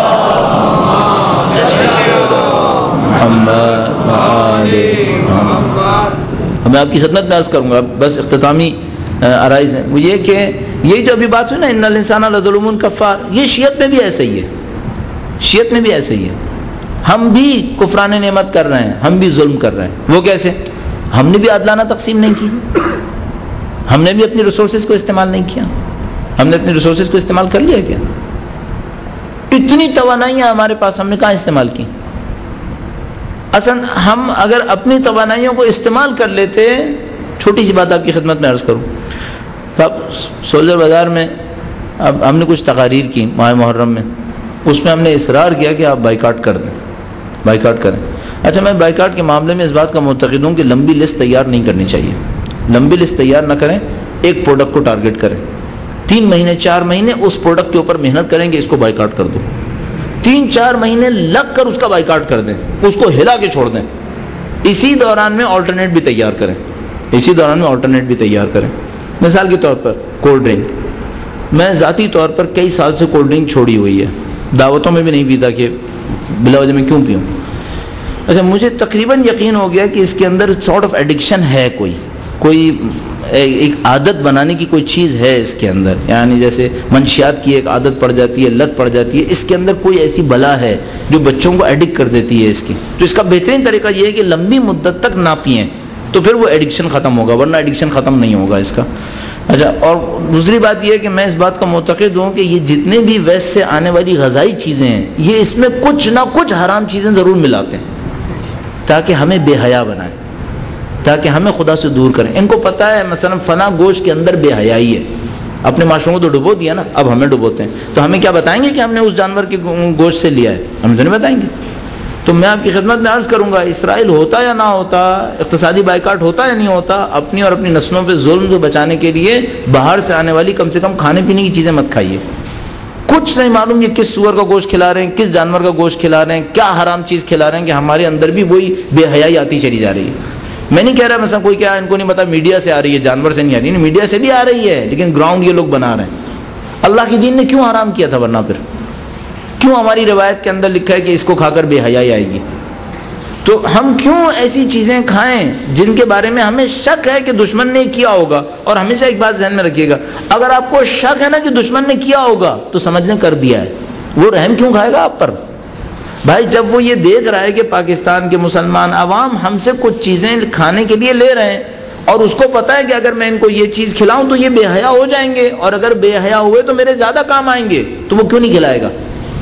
Speaker 1: میں آپ کی خدمت میں عرض کروں گا، بس اختتامی آرائز ہیں وہ یہ کہ یہ جو ابھی بات ہوئی نا ان الانسان لظلوم کفار، یہ شیعت میں بھی ایسے ہی ہے. شیعت میں بھی ایسے ہی ہے. ہم بھی کفران نعمت کر رہے ہیں، ہم بھی ظلم کر رہے ہیں. وہ کیسے؟ ہم نے بھی عادلانہ تقسیم نہیں کی، ہم نے بھی اپنی ریسورسز کو استعمال نہیں کیا. ہم نے اپنی ریسورسز کو استعمال کر لیا کیا؟ اتنی توانائیاں ہمارے پاس، ہم نے کہاں استعمال کی؟ اصلا ہم اگر اپنی توانائیوں کو استعمال کر لیتے، چھوٹی سی بات آپ کی خدمت میں عرض کروں. صاحب سولجر بازار میں اب ہم نے کچھ تقاریر کی ماہ محرم میں، اس میں ہم نے اصرار کیا کہ آپ بائیکاٹ کر دیں، بائیکاٹ کریں. اچھا میں بائیکاٹ کے معاملے میں اس بات کا معتقد ہوں کہ لمبی لسٹ تیار نہیں کرنی چاہیے. لمبی لسٹ تیار نہ کریں، ایک پروڈکٹ کو ٹارگٹ کریں. تین مہینے چار مہینے اس پروڈکٹ کے اوپر محنت کریں گے، اس کو بائیکاٹ کر دو. تین چار مہینے لگ کر اس کا بائیکاٹ کر دیں، اس کو ہلا کے چھوڑ دیں. اسی دوران میں آلٹرنیٹ بھی تیار کریں، اسی دوران میں آلٹرنیٹ بھی تیار کریں. مثال کے طور پر کولڈ ڈرنک، میں ذاتی طور پر کئی سال سے کولڈ ڈرنک چھوڑی ہوئی ہے، دعوتوں میں بھی نہیں پیتا کہ بلا وجہ میں کیوں پیوں. اچھا مجھے تقریباً یقین ہو گیا کہ اس کے اندر سارٹ آف ایڈکشن ہے، کوئی کوئی ایک عادت بنانے کی کوئی چیز ہے اس کے اندر، یعنی جیسے منشیات کی ایک عادت پڑ جاتی ہے، لت پڑ جاتی ہے، اس کے اندر کوئی ایسی بلا ہے جو بچوں کو ایڈکٹ کر دیتی ہے اس کی. تو اس کا بہترین طریقہ یہ ہے کہ لمبی مدت تک نہ پئیں، تو پھر وہ ایڈکشن ختم ہوگا، ورنہ ایڈکشن ختم نہیں ہوگا اس کا. اچھا اور دوسری بات یہ ہے کہ میں اس بات کا معتقد ہوں کہ یہ جتنے بھی ویسٹ سے آنے والی غذائی چیزیں ہیں، یہ اس میں کچھ نہ کچھ حرام چیزیں ضرور ملاتے ہیں تاکہ ہمیں بے حیا بنائیں، تاکہ ہمیں خدا سے دور کریں. ان کو پتہ ہے مثلا فلاں گوشت کے اندر بے حیائی ہے، اپنے معاشروں کو تو ڈبو دیا نا، اب ہمیں ڈبوتے ہیں. تو ہمیں کیا بتائیں گے کہ ہم نے اس جانور کے گوشت سے لیا ہے؟ ہم تو نہیں بتائیں گے. تو میں آپ کی خدمت میں عرض کروں گا، اسرائیل ہوتا یا نہ ہوتا، اقتصادی بائیکاٹ ہوتا یا نہیں ہوتا، اپنی اور اپنی نسلوں پہ ظلم سے بچانے کے لیے باہر سے آنے والی کم سے کم کھانے پینے کی چیزیں مت کھائیے. کچھ نہیں معلوم یہ کس سور کا گوشت کھلا رہے ہیں، کس جانور کا گوشت کھلا رہے ہیں، کیا حرام چیز کھلا رہے ہیں کہ ہمارے اندر بھی وہی بے حیائی آتی چلی جا رہی ہے. میں نہیں کہہ رہا مثلا کوئی کیا ان کو نہیں پتا میڈیا سے آ رہی ہے، جانور سے نہیں آ رہی، نہیں میڈیا سے بھی آ رہی ہے، لیکن گراؤنڈ یہ لوگ بنا رہے ہیں. اللہ کی دین نے کیوں حرام کیا تھا؟ ورنہ پھر کیوں ہماری روایت کے اندر لکھا ہے کہ اس کو کھا کر بے حیائی آئے گی؟ تو ہم کیوں ایسی چیزیں کھائیں جن کے بارے میں ہمیں شک ہے کہ دشمن نے کیا ہوگا؟ اور ہمیشہ ایک بات ذہن میں رکھیے گا، اگر آپ کو شک ہے نا کہ دشمن نے کیا ہوگا تو سمجھنے کر دیا ہے. وہ رحم کیوں کھائے گا آپ پر؟ بھائی جب وہ یہ دیکھ رہا ہے کہ پاکستان کے مسلمان عوام ہم سے کچھ چیزیں کھانے کے لیے لے رہے ہیں اور اس کو پتا ہے کہ اگر میں ان کو یہ چیز کھلاؤں تو یہ بے حیا ہو جائیں گے، اور اگر بے حیا ہوئے تو میرے زیادہ کام آئیں گے، تو وہ کیوں نہیں کھلائے گا؟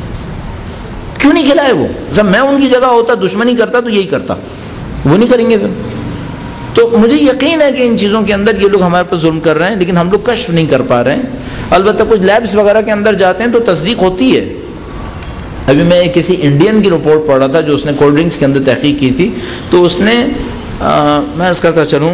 Speaker 1: کیوں نہیں کھلائے وہ؟ جب میں ان کی جگہ ہوتا، دشمنی کرتا تو یہی کرتا، وہ نہیں کریں گے پھر. تو مجھے یقین ہے کہ ان چیزوں کے اندر یہ لوگ ہمارے پر ظلم کر رہے ہیں، لیکن ہم لوگ کشف نہیں کر پا رہے ہیں. البتہ کچھ لیبس وغیرہ کے اندر جاتے ہیں تو تصدیق ہوتی ہے. ابھی میں کسی انڈین کی رپورٹ پڑھ رہا تھا جو اس نے کولڈ ڈرنکس کے اندر تحقیق کی تھی، تو اس نے آ, میں اس کا چلوں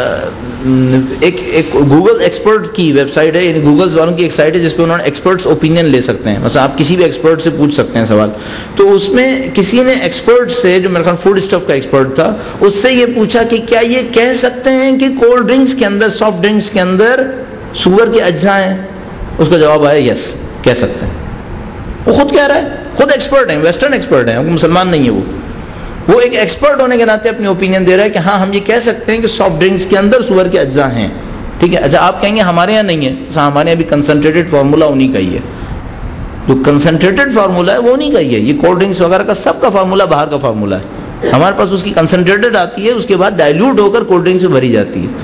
Speaker 1: ایک ایک گوگل ایکسپرٹ کی ویب سائٹ ہے، یعنی گوگل والوں کی ایک سائٹ ہے جس پہ انہوں نے ایکسپرٹس اوپینین لے سکتے ہیں. مثلا آپ کسی بھی ایکسپرٹ سے پوچھ سکتے ہیں سوال. تو اس میں کسی نے ایکسپرٹ سے، جو میرے خیال فوڈ اسٹف کا ایکسپرٹ تھا، اس سے یہ پوچھا کہ کیا یہ کہہ سکتے ہیں کہ کولڈ ڈرنکس کے اندر، سافٹ ڈرنکس کے اندر سور کے اجزاء ہیں؟ اس کا جواب آیا یس، کہہ سکتے ہیں. وہ خود کہہ رہا ہے، خود ایکسپرٹ ہیں، ویسٹرن ایکسپرٹ ہیں، مسلمان نہیں ہے وہ. وہ ایک ایکسپرٹ ہونے کے ناطے اپنی اوپینین دے رہا ہے کہ ہاں ہم یہ کہہ سکتے ہیں کہ سافٹ ڈرنکس کے اندر سور کے اجزاء ہیں. ٹھیک ہے. اچھا آپ کہیں گے ہمارے یہاں نہیں ہے. ہمارے یہاں بھی کنسنٹریٹڈ فارمولا انہیں کا ہی ہے. جو کنسنٹریٹڈ فارمولا ہے وہ انہیں کا ہی ہے. یہ کولڈ ڈرنکس وغیرہ کا سب کا فارمولا باہر کا فارمولا ہے. ہمارے پاس اس کی کنسنٹریٹڈ آتی ہے، اس کے بعد ڈائلیوٹ ہو کر کولڈ ڈرنکس میں بھری جاتی ہے.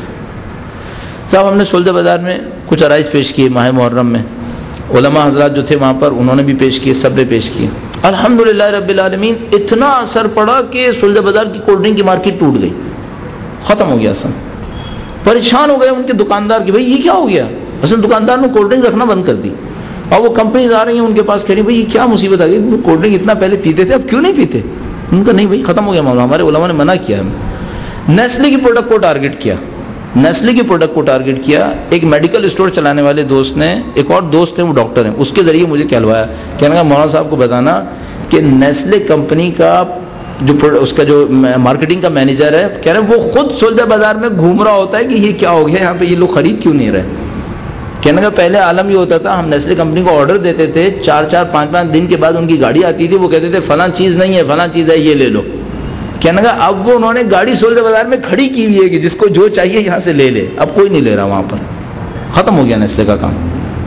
Speaker 1: صاحب ہم نے سولجہ بازار میں کچھ عرائض پیش کیے ماہ محرم میں. علماء حضرات جو تھے وہاں پر انہوں نے بھی پیش کیے، سب نے پیش کیے. الحمدللہ رب العالمین اتنا اثر پڑا کہ سولجہ بازار کی کولڈ ڈرنک کی مارکیٹ ٹوٹ گئی، ختم ہو گیا. اصل پریشان ہو گئے ان کے دکاندار کہ بھائی یہ کیا ہو گیا. اصل دکاندار نے کولڈ ڈرنک رکھنا بند کر دی، اور وہ کمپنیز آ رہی ہیں ان کے پاس کہہ رہی بھائی یہ کیا مصیبت آ گئی، کولڈ ڈرنک اتنا پہلے پیتے تھے اب کیوں نہیں پیتے. ان کا نہیں بھائی ختم ہو گیا معاملہ، ہمارے علماء نے منع کیا. نیسلے کی پروڈکٹ کو ٹارگٹ کیا، نیسلے کی پروڈکٹ کو ٹارگٹ کیا. ایک میڈیکل اسٹور چلانے والے دوست نے، ایک اور دوست ہیں وہ ڈاکٹر ہیں، اس کے ذریعے مجھے کہلوایا، کہنے کا مولانا صاحب کو بتانا کہ نیسلے کمپنی کا جو اس کا جو مارکیٹنگ کا مینیجر ہے، کہہ رہے ہیں وہ خود سولجہ بازار میں گھوم رہا ہوتا ہے کہ یہ کیا ہو گیا یہاں پہ، یہ لوگ خرید کیوں نہیں رہے. کہنے کا پہلے عالم یہ ہوتا تھا، ہم نیسلے کمپنی کو آرڈر دیتے تھے، چار چار پانچ پانچ دن کے بعد ان کی گاڑی آتی تھی، وہ کہتے تھے فلاں چیز نہیں ہے فلاں چیز ہے یہ لے لو. کہنے کا اب وہ انہوں نے گاڑی سولجہ بازار میں کھڑی کی ہوئی ہے کہ جس کو جو چاہیے یہاں سے لے لے. اب کوئی نہیں لے رہا وہاں پر، ختم ہو گیا نیسلے کا کام.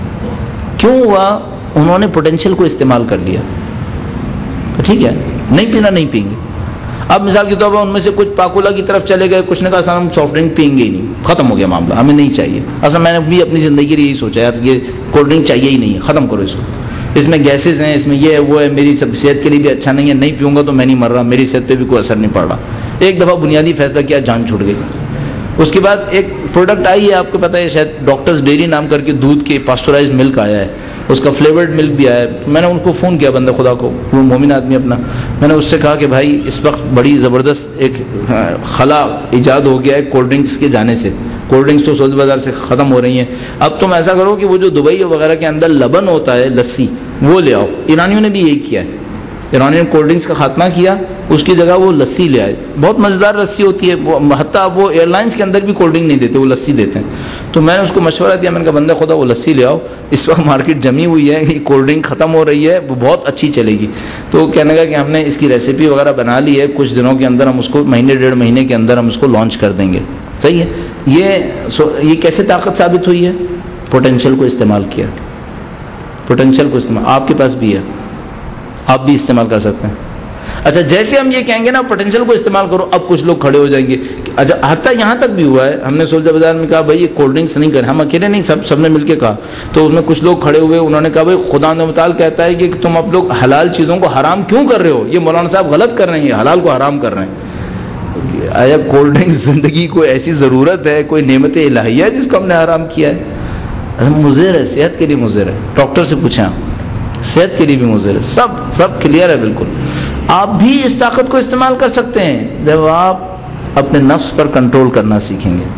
Speaker 1: کیوں ہوا؟ انہوں نے پوٹینشیل کو استعمال کر لیا. ٹھیک ہے، نہیں پینا نہیں پئیں گے. اب مثال کے طور پر ان میں سے کچھ پاکولا کی طرف چلے گئے، کچھ نے کہا اصل ہم سافٹ ڈرنک پئیں گے ہی نہیں. ختم ہو گیا معاملہ، ہمیں نہیں چاہیے. اصل میں نے بھی اپنی زندگی کے لیے یہی سوچا یار یہ کولڈ ڈرنک چاہیے ہی نہیں ہے، ختم کرو اس کو. اس میں گیسز ہیں، اس میں یہ ہے وہ ہے، میری سب صحت کے لیے بھی اچھا نہیں ہے، نہیں پیوں گا تو میں نہیں مر رہا، میری صحت پہ بھی کوئی اثر نہیں پڑ رہا. ایک دفعہ بنیادی فیصلہ کیا، جان چھوٹ گئی. اس کے بعد ایک پروڈکٹ آئی ہے، آپ کو پتہ ہے شاید ڈاکٹرز ڈیری نام کر کے دودھ کے پاسچرائز ملک آیا ہے، اس کا فلیورڈ ملک بھی آیا ہے. میں نے ان کو فون کیا، بندہ خدا کو، وہ مومن آدمی اپنا، میں نے اس سے کہا کہ بھائی اس وقت بڑی زبردست ایک خلا ایجاد ہو گیا ہے کولڈ ڈرنکس کے جانے سے. کولڈ ڈرنکس تو سولجہ بازار سے ختم ہو رہی ہیں. اب تم ایسا کرو کہ وہ جو دبئی وغیرہ کے اندر لبن ہوتا ہے، لسی، وہ لے آؤ. ایرانیوں نے بھی یہی کیا ہے، ایرانیوں نے کولڈ ڈرنکس کا خاتمہ کیا، اس کی جگہ وہ لسی لے آئے. بہت مزیدار لسی ہوتی ہے، حتیٰ وہ ایئر لائنس کے اندر بھی کولڈ ڈرنک نہیں دیتے، وہ لسی دیتے ہیں. تو میں نے اس کو مشورہ دیا، میں نے کہا بندہ خدا وہ لسی لے آؤ، اس وقت مارکیٹ جمی ہوئی ہے، یہ کولڈ ڈرنک ختم ہو رہی ہے، وہ بہت اچھی چلے گی. تو کہنے کا کہ ہم نے اس کی ریسیپی وغیرہ بنا لی ہے، کچھ دنوں کے اندر ہم اس کو، مہینے ڈیڑھ مہینے کے اندر ہم اس کو لانچ کر دیں گے. صحیح ہے. یہ یہ کیسے طاقت ثابت ہوئی ہے؟ پوٹینشیل کو استعمال کیا. پوٹینشیل کو استعمال آپ کے پاس بھی ہے، آپ بھی استعمال کر سکتے ہیں. اچھا جیسے ہم یہ کہیں گے نا پوٹینشیل کو استعمال کرو، اب کچھ لوگ کھڑے ہو جائیں گے. اچھا حتیٰ یہاں تک بھی ہوا ہے، ہم نے سولجہ بازار میں کہا بھائی یہ کولڈ ڈرنکس نہیں کریں، ہم اکیلے نہیں، سب سب نے مل کے کہا. تو اس میں کچھ لوگ کھڑے ہوئے، انہوں نے کہا بھائی خدا و تعالیٰ کہتا ہے کہ تم اب لوگ حلال چیزوں کو حرام کیوں کر رہے ہو، یہ مولانا صاحب غلط کر رہے ہیں، حلال کو حرام کر رہے ہیں. آیا کولڈ ڈرنک زندگی کو ایسی ضرورت ہے، کوئی نعمت الہیہ ہے جس کو ہم نے حرام کیا ہے؟ مضر ہے، صحت کے لیے مضر ہے. ڈاکٹر سے پوچھیں آپ، صحت کے لیے بھی مضر ہے. سب سب کلیئر ہے بالکل. آپ بھی اس طاقت کو استعمال کر سکتے ہیں جب آپ اپنے نفس پر کنٹرول کرنا سیکھیں گے.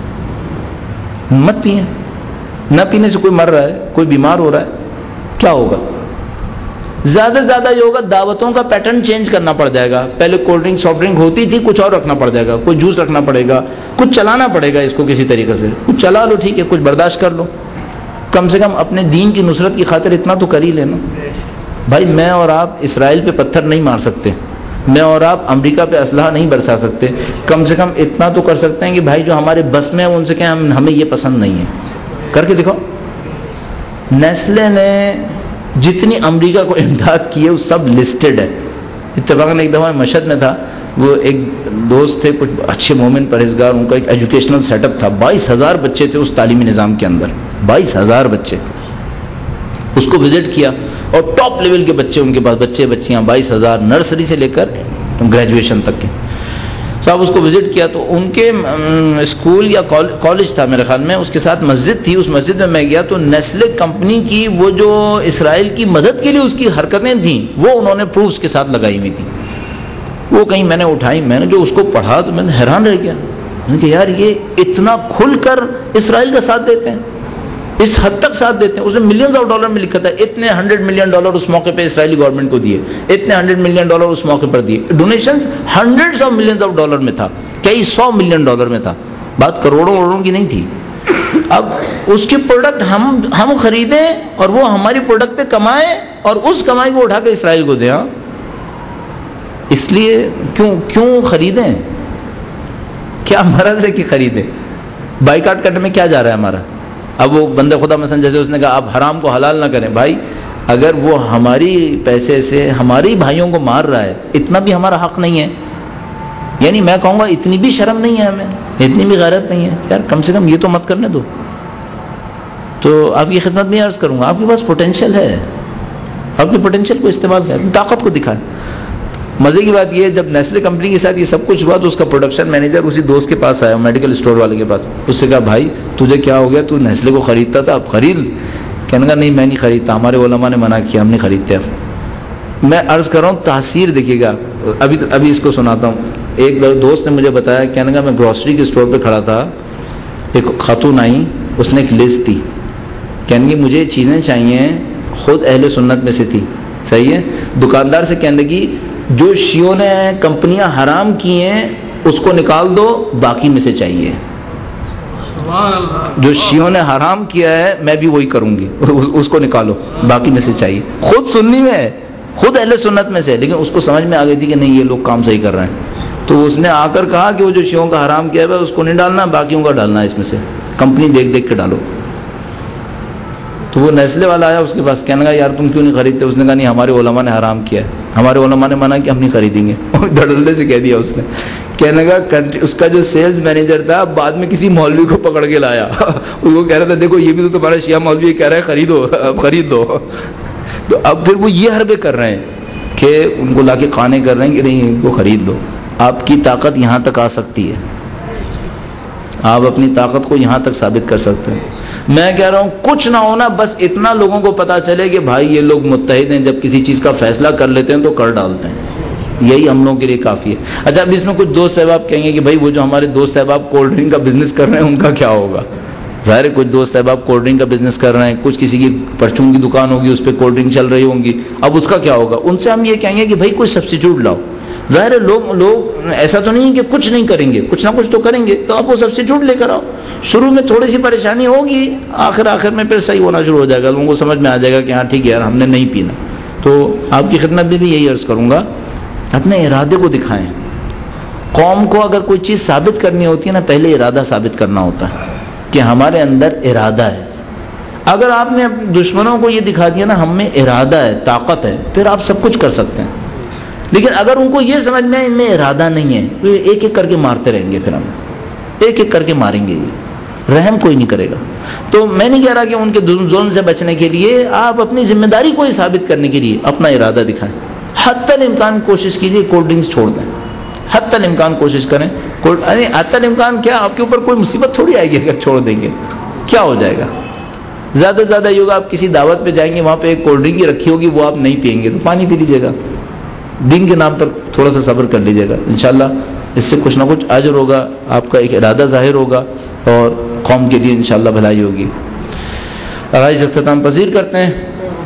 Speaker 1: مت پئیں. نہ پینے سے کوئی مر رہا ہے، کوئی بیمار ہو رہا ہے، کیا ہوگا؟ زیادہ سے زیادہ یہ ہوگا دعوتوں کا پیٹرن چینج کرنا پڑ جائے گا. پہلے کولڈ ڈرنک سافٹ ڈرنک ہوتی تھی، کچھ اور رکھنا پڑ جائے گا، کوئی جوس رکھنا پڑے گا، کچھ چلانا پڑے گا اس کو کسی طریقے سے. کچھ چلا لو ٹھیک ہے، کچھ برداشت کر لو، کم سے کم اپنے دین کی نصرت کی خاطر اتنا تو کر ہی لینا. بھائی میں اور آپ اسرائیل پہ پتھر نہیں مار سکتے، میں اور آپ امریکہ پہ اسلحہ نہیں برسا سکتے. کم سے کم اتنا تو کر سکتے ہیں کہ بھائی جو ہمارے بس میں ان سے کہیں ہم ہمیں یہ پسند نہیں ہے. کر کے دکھاؤ. نیسلے نے جتنی امریکہ کو امداد کی ہے وہ سب لسٹڈ ہے. اتفاقاً ایک دفعہ مشہد میں تھا، وہ ایک دوست تھے کچھ اچھے مومن پرہیزگار، ان کا ایک ایجوکیشنل سیٹ اپ تھا. بائیس ہزار بچے تھے اس تعلیمی نظام کے اندر، بائیس ہزار بچے. اس کو وزٹ کیا اور ٹاپ لیول کے بچے ان کے پاس، بچے بچیاں بائیس ہزار، نرسری سے لے کر گریجویشن تک کے. صاحب اس کو وزٹ کیا تو ان کے اسکول یا کالج تھا میرے خیال میں، اس کے ساتھ مسجد تھی. اس مسجد میں میں گیا تو نیسلے کمپنی کی وہ جو اسرائیل کی مدد کے لیے اس کی حرکتیں تھیں وہ انہوں نے پروفس کے ساتھ لگائی ہوئی تھیں. وہ کہیں میں نے اٹھائی، میں نے جو اس کو پڑھا تو میں نے حیران رہ گیا. میں نے کہا یار یہ اتنا کھل کر اسرائیل کا ساتھ دیتے ہیں، اس حد تک ساتھ دیتے ہیں. اس میں ملینز آف ڈالر میں لکھا تھا اتنے ہنڈریڈ ملین ڈالر اس موقع پہ اسرائیلی گورنمنٹ کو دیے، اتنے ہنڈریڈ ملین ڈالر اس موقع پر دیے. Donations hundreds of millions of dollar میں تھا، کئی سو ملین ڈالر میں تھا، بات کروڑوں کروڑوں کی نہیں تھی. اب اس کی پروڈکٹ ہم ہم خریدیں اور وہ ہماری پروڈکٹ پہ کمائیں اور اس کمائی کو اٹھا کے اسرائیل کو دیں. اس لیے کیوں کیوں خریدیں؟ کیا مرض ہے کہ خریدیں؟ بائیکاٹ کرنے میں کیا جا رہا ہے ہمارا؟ اب وہ بندے خدا مثلا جیسے اس نے کہا آپ حرام کو حلال نہ کریں. بھائی اگر وہ ہماری پیسے سے ہماری بھائیوں کو مار رہا ہے، اتنا بھی ہمارا حق نہیں ہے؟ یعنی میں کہوں گا اتنی بھی شرم نہیں ہے ہمیں، اتنی بھی غیرت نہیں ہے یار، کم سے کم یہ تو مت کرنے دو. تو آپ کی خدمت میں عرض کروں گا آپ کے پاس پوٹینشیل ہے، آپ کے پوٹینشیل کو استعمال کریں، طاقت کو دکھائیں. مزے کی بات یہ ہے جب نیسلے کمپنی کے ساتھ یہ سب کچھ ہوا تو اس کا پروڈکشن مینیجر اسی دوست کے پاس آیا، میڈیکل اسٹور والے کے پاس. اس سے کہا بھائی تجھے کیا ہو گیا، تو نیسلے کو خریدتا تھا اب خرید. کہنے کا نہیں میں نہیں خریدتا، ہمارے علماء نے منع کیا، ہم نہیں خریدتے. اب میں عرض کر رہا ہوں تاثیر دیکھیے گا. ابھی ابھی اس کو سناتا ہوں. ایک دوست نے مجھے بتایا، کہنے کا میں گروسری کے اسٹور پہ کھڑا تھا، ایک خاتون آئی، اس نے ایک لسٹ دی، کہنے کی مجھے چیزیں چاہیے، خود اہل سنت میں سے تھی، صحیح ہے. دکاندار سے کہنے کی جو شیعوں نے کمپنیاں حرام کی ہیں اس کو نکال دو، باقی میں سے چاہیے. جو شیعوں نے حرام کیا ہے میں بھی وہی کروں گی، اس کو نکالو، باقی میں سے چاہیے. خود سنی میں ہے، خود اہل سنت میں سے، لیکن اس کو سمجھ میں آ گئی تھی کہ نہیں یہ لوگ کام صحیح کر رہے ہیں. تو اس نے آ کر کہا کہ وہ جو شیعوں کا حرام کیا ہے اس کو نہیں ڈالنا، باقیوں کا ڈالنا ہے، اس میں سے کمپنی دیکھ دیکھ کے ڈالو. تو وہ نیسلے والا آیا اس کے پاس، کہنے لگا یار تم کیوں نہیں خریدتے؟ اس نے کہا نہیں ہمارے علماء نے حرام کیا ہے، ہمارے علماء نے منع کہ ہم نہیں خریدیں گے. دھڑلے سے کہہ دیا اس نے. کہنے لگا اس کا جو سیلز مینیجر تھا بعد میں کسی مولوی کو پکڑ کے لایا، اس کو کہہ رہا تھا دیکھو یہ بھی تو تمہارا شیعہ مولوی کہہ رہا ہے خریدو، خرید دو. تو اب پھر وہ یہ حربے کر رہے ہیں کہ ان کو لا کے قانے کر رہے ہیں کہ نہیں ان کو خرید دو. آپ کی طاقت یہاں تک آ سکتی ہے، آپ اپنی طاقت کو یہاں تک ثابت کر سکتے ہیں. میں کہہ رہا ہوں کچھ نہ ہونا، بس اتنا لوگوں کو پتا چلے کہ بھائی یہ لوگ متحد ہیں، جب کسی چیز کا فیصلہ کر لیتے ہیں تو کر ڈالتے ہیں. یہی ہم لوگوں کے لیے کافی ہے. اچھا اب اس میں کچھ دوست احباب کہیں گے کہ بھائی وہ جو ہمارے دوست احباب کولڈ ڈرنک کا بزنس کر رہے ہیں ان کا کیا ہوگا؟ ظاہر ہے کچھ دوست احباب کولڈ ڈرنک کا بزنس کر رہے ہیں، کچھ کسی کی پرچون کی دکان ہوگی اس پہ کولڈ ڈرنک چل رہی ہوں گی، اب اس کا کیا ہوگا؟ ان سے ہم یہ کہیں گے کہ بھائی کوئی سبسٹیٹیوٹ لاؤ. ظاہر ہے لوگ لوگ ایسا تو نہیں کہ کچھ نہیں کریں گے، کچھ نہ کچھ تو کریں گے، تو آپ وہ سبسٹیٹیوٹ لے کر آؤ. شروع میں تھوڑی سی پریشانی ہوگی، آخر آخر میں پھر صحیح ہونا شروع ہو جائے گا، لوگوں کو سمجھ میں آ جائے گا کہ ہاں ٹھیک ہے یار ہم نے نہیں پینا. تو آپ کی خدمت میں بھی یہی عرض کروں گا اپنے ارادے کو دکھائیں. قوم کو اگر کوئی چیز ثابت کرنی ہوتی ہے نا، پہلے ارادہ ثابت کرنا ہوتا ہے کہ ہمارے اندر ارادہ ہے. اگر آپ نے دشمنوں کو یہ دکھا دیا نا ہم میں ارادہ ہے، طاقت ہے، پھر آپ سب کچھ کر سکتے ہیں. لیکن اگر ان کو یہ سمجھ میں ان میں ارادہ نہیں ہے تو ایک ایک کر کے مارتے رہیں گے، پھر ہم ایک ایک کر کے ماریں گے، رحم کوئی نہیں کرے گا. تو میں نہیں کہہ رہا کہ ان کے ظلم سے بچنے کے لیے آپ اپنی ذمہ داری کو ہی ثابت کرنے کے لیے اپنا ارادہ دکھائیں. حتی الامکان کوشش کیجیے کولڈ ڈرنکس چھوڑ دیں، حتی الامکان کوشش کریں. حتی الامکان کیا آپ کے اوپر کوئی مصیبت تھوڑی آئے گی اگر چھوڑ دیں گے، کیا ہو جائے گا؟ زیادہ سے زیادہ یہ ہوگا آپ کسی دعوت پہ جائیں گے, وہاں پہ ایک کولڈ ڈرنک کی رکھی ہوگی, وہ آپ نہیں پئیں گے تو پانی پی لیجیے گا. دین کے نام پر تھوڑا سا صبر کر لیجیے گا, انشاءاللہ اس سے کچھ نہ کچھ اجر ہوگا, آپ کا ایک ارادہ ظاہر ہوگا اور قوم کے لیے انشاءاللہ بھلائی ہوگی. آغاز اختتام پذیر کرتے ہیں.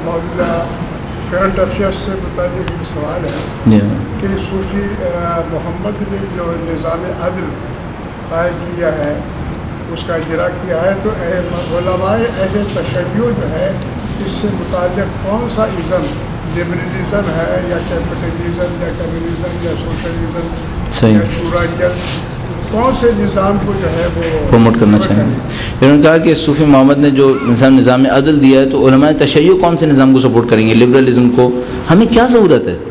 Speaker 2: کرنٹ افیئرس سے متعلق ایک سوال ہے کہ صوفی محمد نے جو نظام عدل قائم کیا ہے, اس کا اجرا کیا ہے, تو علماء اہل تشیع جو ہے اس سے متعلق کون سا ازم, لبرلزم ہے یا کیپٹلزم یا کمیونزم یا سوشلزم یا شورائیت, کون سے نظام کو جو ہے وہ
Speaker 1: پروموٹ کرنا چاہیے؟ انہوں نے کہا کہ صوفی محمد نے جو نظام نظام عدل دیا ہے تو علماء تشیع کون سے نظام کو سپورٹ کریں گے؟ لبرلزم کو. ہمیں کیا ضرورت ہے؟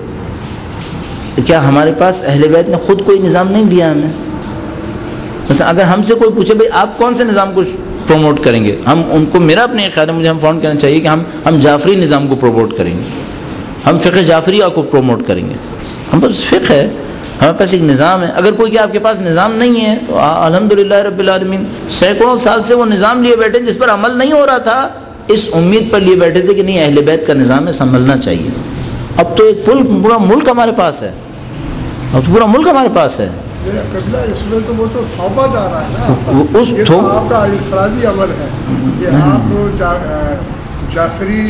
Speaker 1: کیا ہمارے پاس اہل بیت نے خود کوئی نظام نہیں دیا ہمیں؟ مثلا اگر ہم سے کوئی پوچھے بھائی آپ کون سے نظام کو پروموٹ کریں گے, ہم ان کو, میرا اپنے خیال ہے مجھے ہم فاؤنڈ کرنا چاہیے کہ ہم ہم جعفری نظام کو پروموٹ کریں گے, ہم فقہ جعفریہ کو پروموٹ کریں گے. ہم پاس فقہ ہے, ہمارے پاس ایک نظام ہے. اگر کوئی کہ آپ کے پاس نظام نہیں ہے تو الحمدللہ رب العالمین, سینکڑوں سال سے وہ نظام لیے بیٹھے جس پر عمل نہیں ہو رہا تھا, اس امید پر لیے بیٹھے تھے کہ نہیں اہل بیت کا نظام ہے, سنبھلنا چاہیے. اب تو ایک پورا ملک ہمارے پاس ہے, اب تو پورا ملک ہمارے پاس ہے.
Speaker 2: اس میں تو وہ تو توبہ دار ہے نا,
Speaker 1: اس
Speaker 2: یہ تو آپ کا انفرادی عمل ہے کہ آپ جعفری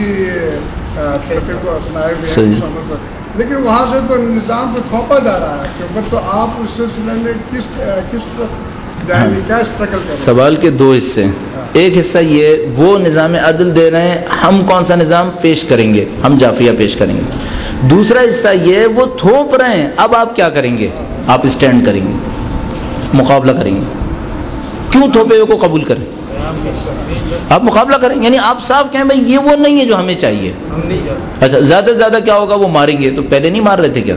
Speaker 2: فقہ کو اپنائے ہوئے ہیں, لیکن وہاں سے تو نظام کو تھوپا جا رہا ہے کہ اوپر, تو آپ اس سلسلے میں کس کس کیا اسٹرگل کر رہے ہیں؟
Speaker 1: سوال کے دو حصے ہیں. ایک حصہ یہ وہ نظام عدل دے رہے ہیں, ہم کون سا نظام پیش کریں گے؟ ہم جعفریہ پیش کریں گے. دوسرا حصہ یہ وہ تھوپ رہے ہیں, اب آپ کیا کریں گے؟ آپ اسٹینڈ کریں گے, مقابلہ کریں گے. کیوں تھوپے ہوئے کو قبول کریں؟ آپ مقابلہ کریں, یعنی آپ صاف کہیں بھائی یہ وہ نہیں ہے جو ہمیں چاہیے. اچھا زیادہ سے زیادہ کیا ہوگا, وہ ماریں گے. تو پہلے نہیں مار رہے تھے کیا؟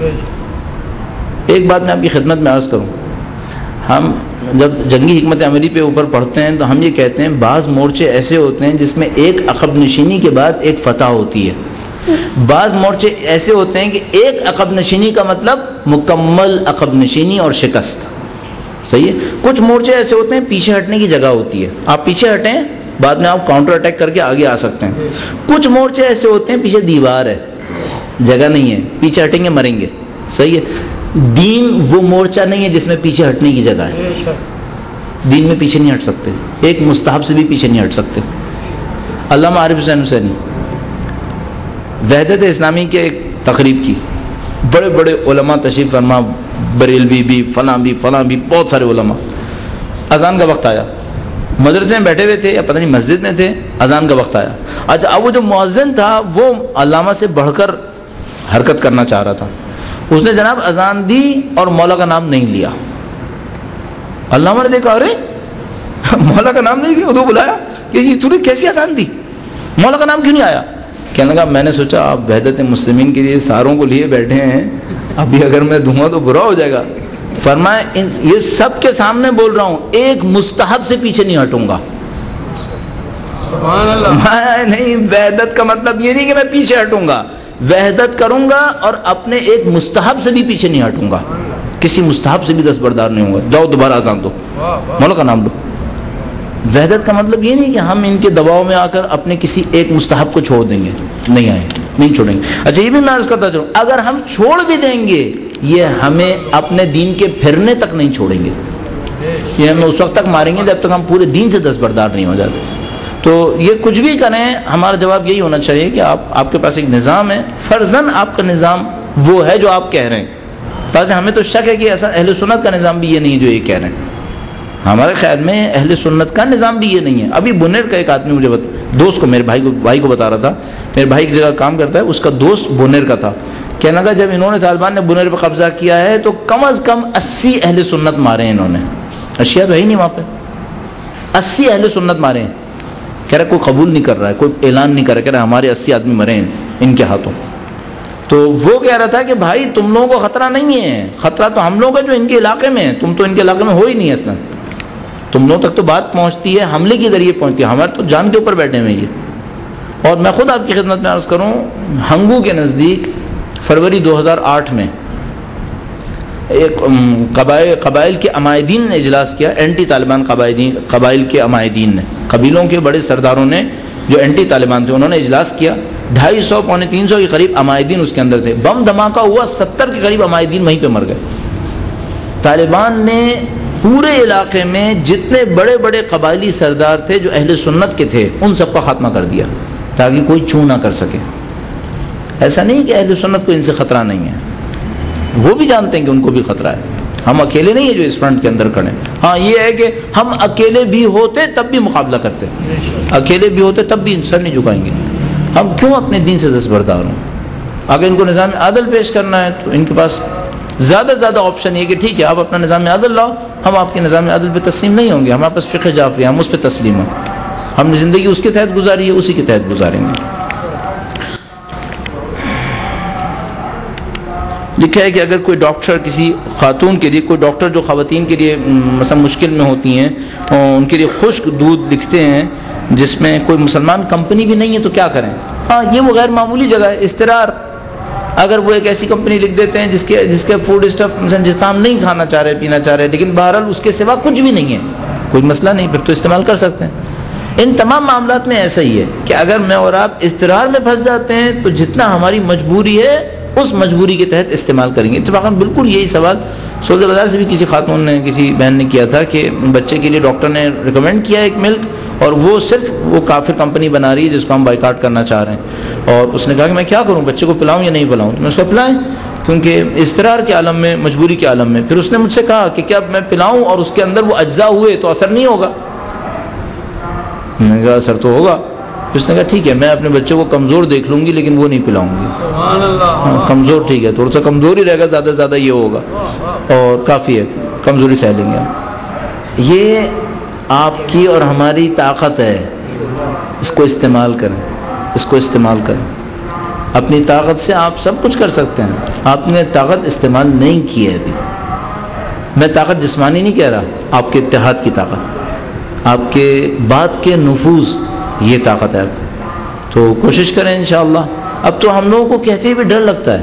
Speaker 1: ایک بات میں آپ کی خدمت میں عرض کروں, ہم جب جنگی حکمت عملی پہ اوپر پڑھتے ہیں تو ہم یہ کہتے ہیں بعض مورچے ایسے ہوتے ہیں جس میں ایک عقب نشینی کے بعد ایک فتح ہوتی ہے, بعض مورچے ایسے ہوتے ہیں کہ ایک عقب نشینی کا مطلب مکمل عقب نشینی اور شکست. صحیح ہے. کچھ مورچے ایسے ہوتے ہیں پیچھے ہٹنے کی جگہ ہوتی ہے, آپ پیچھے ہٹیں بعد میں آپ کاؤنٹر اٹیک کر کے آگے آ سکتے ہیں. کچھ مورچے ایسے ہوتے ہیں پیچھے دیوار ہے, جگہ نہیں ہے, پیچھے ہٹیں گے مریں گے. صحیح ہے. دین وہ مورچہ نہیں ہے جس میں پیچھے ہٹنے کی جگہ ہے. دین میں پیچھے نہیں ہٹ سکتے, ایک مستحب سے بھی پیچھے نہیں ہٹ سکتے. علامہ عارف حسین حسینی وحدت اسلامی کے ایک تقریب کی, بڑے بڑے علماء تشریف فرما, بریلوی بھی, فلاں بھی, فلاں بھی, بہت سارے علماء. اذان کا وقت آیا, مدرسے میں بیٹھے ہوئے تھے یا پتہ نہیں مسجد میں تھے, اذان کا وقت آیا. اچھا اب وہ جو مؤذن تھا وہ علامہ سے بڑھ کر حرکت کرنا چاہ رہا تھا, اس نے جناب اذان دی اور مولا کا نام نہیں لیا. علامہ نے دیکھا ارے مولا کا نام نہیں لیا, وہ بلایا کہ یہ تو نے کیسی اذان دی, مولا کا نام کیوں نہیں آیا؟ کہنے لگا میں نے سوچا آپ وحدت مسلمین کے لیے ساروں کو لیے بیٹھے ہیں, ابھی اگر میں دوں گا تو برا ہو جائے گا. فرمایا یہ سب کے سامنے بول رہا ہوں, ایک مستحب سے پیچھے نہیں ہٹوں گا. سبحان اللہ. نہیں, وحدت کا مطلب یہ نہیں کہ میں پیچھے ہٹوں گا, وحدت کروں گا اور اپنے ایک مستحب سے بھی پیچھے نہیں ہٹوں گا, کسی مستحب سے بھی دستبردار نہیں ہوں گا. جاؤ دوبارہ اذان دو, مولا کا نام لو. وحدت کا مطلب یہ نہیں کہ ہم ان کے دباؤ میں آ کر اپنے کسی ایک مستحب کو چھوڑ دیں گے, نہیں آئے, نہیں چھوڑیں گے. اچھا یہ بھی میں عرض کرتا چلوں, اگر ہم چھوڑ بھی دیں گے یہ ہمیں اپنے دین کے پھرنے تک نہیں چھوڑیں گے, یہ ہمیں اس وقت تک ماریں گے جب تک ہم پورے دین سے دستبردار نہیں ہو جاتے. تو یہ کچھ بھی کریں, ہمارا جواب یہی ہونا چاہیے کہ آپ آپ کے پاس ایک نظام ہے, فرضاً آپ کا نظام وہ ہے جو آپ کہہ رہے ہیں. تاکہ ہمیں تو شک ہے کہ ایسا اہل سنت کا نظام بھی یہ نہیں جو یہ کہہ رہے ہیں. ہمارے خیال میں اہل سنت کا نظام بھی یہ نہیں ہے. ابھی بنیر کا ایک آدمی مجھے بتا, دوست کو, میرے بھائی کو بھائی کو بتا رہا تھا, میرے بھائی کی جگہ کام کرتا ہے, اس کا دوست بنیر کا تھا. کہنے لگا جب انہوں نے طالبان نے بنیر پہ قبضہ کیا ہے تو کم از کم اسی اہل سنت مارے ہیں انہوں نے. اشیاء تو ہے ہی نہیں وہاں پہ, اسی اہل سنت مارے ہیں. کہہ رہا کوئی قبول نہیں کر رہا ہے, کوئی اعلان نہیں کر رہا, کہہ رہا ہمارے اسی آدمی مرے ہیں ان کے ہاتھوں. تو وہ کہہ رہا تھا کہ بھائی تم لوگوں کو خطرہ نہیں ہے, خطرہ تو ہم لوگ ہیں جو ان کے علاقے میں ہیں, تم تو ان کے علاقے میں ہو ہی نہیں ہے. اصلا تم لوگوں تک تو بات پہنچتی ہے حملے کے ذریعے پہنچتی ہے, ہمارے تو جان کے اوپر بیٹھے ہوئے یہ. اور میں خود آپ کی خدمت میں عرض کروں, ہنگو کے نزدیک فروری دو ہزار آٹھ میں ایک قبائل قبائل کے عمائدین نے اجلاس کیا, اینٹی طالبان قبائل قبائل کے عمائدین نے, قبیلوں کے بڑے سرداروں نے جو اینٹی طالبان تھے، انہوں نے اجلاس کیا، ڈھائی سو پونے تین سو کے قریب عمائدین اس کے اندر تھے، بم دھماکہ ہوا، ستر کے قریب عمائدین وہیں پہ مر گئے۔ طالبان نے پورے علاقے میں جتنے بڑے بڑے قبائلی سردار تھے جو اہل سنت کے تھے ان سب کا خاتمہ کر دیا تاکہ کوئی چھو نہ کر سکے۔ ایسا نہیں کہ اہل سنت کو ان سے خطرہ نہیں ہے، وہ بھی جانتے ہیں کہ ان کو بھی خطرہ ہے، ہم اکیلے نہیں ہیں جو اس فرنٹ کے اندر کھڑے ہیں۔ ہاں یہ ہے کہ ہم اکیلے بھی ہوتے تب بھی مقابلہ کرتے، اکیلے بھی ہوتے تب بھی سر نہیں جھکائیں گے، ہم کیوں اپنے دین سے دستبردار ہوں؟ اگر ان کو نظام عدل پیش کرنا ہے تو ان کے پاس زیادہ زیادہ آپشن یہ کہ ٹھیک ہے آپ اپنا نظام عدل لاؤ، ہم آپ کے نظام عدل پہ تسلیم نہیں ہوں گے، ہمارے پاس فقہ جعفری، ہم اس پہ تسلیم ہیں، ہم نے زندگی اس کے تحت گزاری ہے، اسی کے تحت گزاریں گے۔ لکھا ہے کہ اگر کوئی ڈاکٹر کسی خاتون کے لیے، کوئی ڈاکٹر جو خواتین کے لیے مثلا مشکل میں ہوتی ہیں ان کے لیے خشک دودھ لکھتے ہیں جس میں کوئی مسلمان کمپنی بھی نہیں ہے تو کیا کریں؟ ہاں یہ وہ غیر معمولی جگہ ہے، استرار، اگر وہ ایک ایسی کمپنی لکھ دیتے ہیں جس کے جس کے فوڈ اسٹف مثلا جس کا ہم نہیں کھانا چاہ رہے پینا چاہ رہے لیکن بہرحال اس کے سوا کچھ بھی نہیں ہے، کوئی مسئلہ نہیں، پھر تو استعمال کر سکتے ہیں۔ ان تمام معاملات میں ایسا ہی ہے کہ اگر میں اور آپ استرار میں پھنس جاتے ہیں تو جتنا ہماری مجبوری ہے اس مجبوری کے تحت استعمال کریں گے۔ اتفاقاً بالکل یہی سوال سوزے بازار سے بھی کسی خاتون نے کسی بہن نے کیا تھا کہ بچے کے لیے ڈاکٹر نے ریکمینڈ کیا ایک ملک اور وہ صرف وہ کافر کمپنی بنا رہی ہے جس کو ہم بائیکاٹ کرنا چاہ رہے ہیں، اور اس نے کہا کہ میں کیا کروں، بچے کو پلاؤں یا نہیں پلاؤں؟ تو میں اس کو پلائیں، کیونکہ اضطرار کے عالم میں، مجبوری کے عالم میں۔ پھر اس نے مجھ سے کہا کہ کیا میں پلاؤں اور اس کے اندر وہ اجزاء ہوئے تو اثر نہیں ہوگا؟ میں نے کہا اثر تو ہوگا۔ اس نے کہا ٹھیک ہے میں اپنے بچے کو کمزور دیکھ لوں گی لیکن وہ نہیں پلاؤں گی۔ سبحان اللہ، کمزور ٹھیک ہے، تھوڑا سا کمزور ہی رہے گا، زیادہ سے زیادہ یہ ہوگا اور کافی ہے، کمزوری سہ لیں گے۔ یہ آپ کی اور ہماری طاقت ہے، اس کو استعمال کریں، اس کو استعمال کریں۔ اپنی طاقت سے آپ سب کچھ کر سکتے ہیں، آپ نے طاقت استعمال نہیں کی ہے ابھی۔ میں طاقت جسمانی نہیں کہہ رہا، آپ کے اتحاد کی طاقت، آپ کے بات کے نفوذ، یہ طاقت ہے۔ تو کوشش کریں انشاءاللہ۔ اب تو ہم لوگوں کو کہتے بھی ڈر لگتا ہے،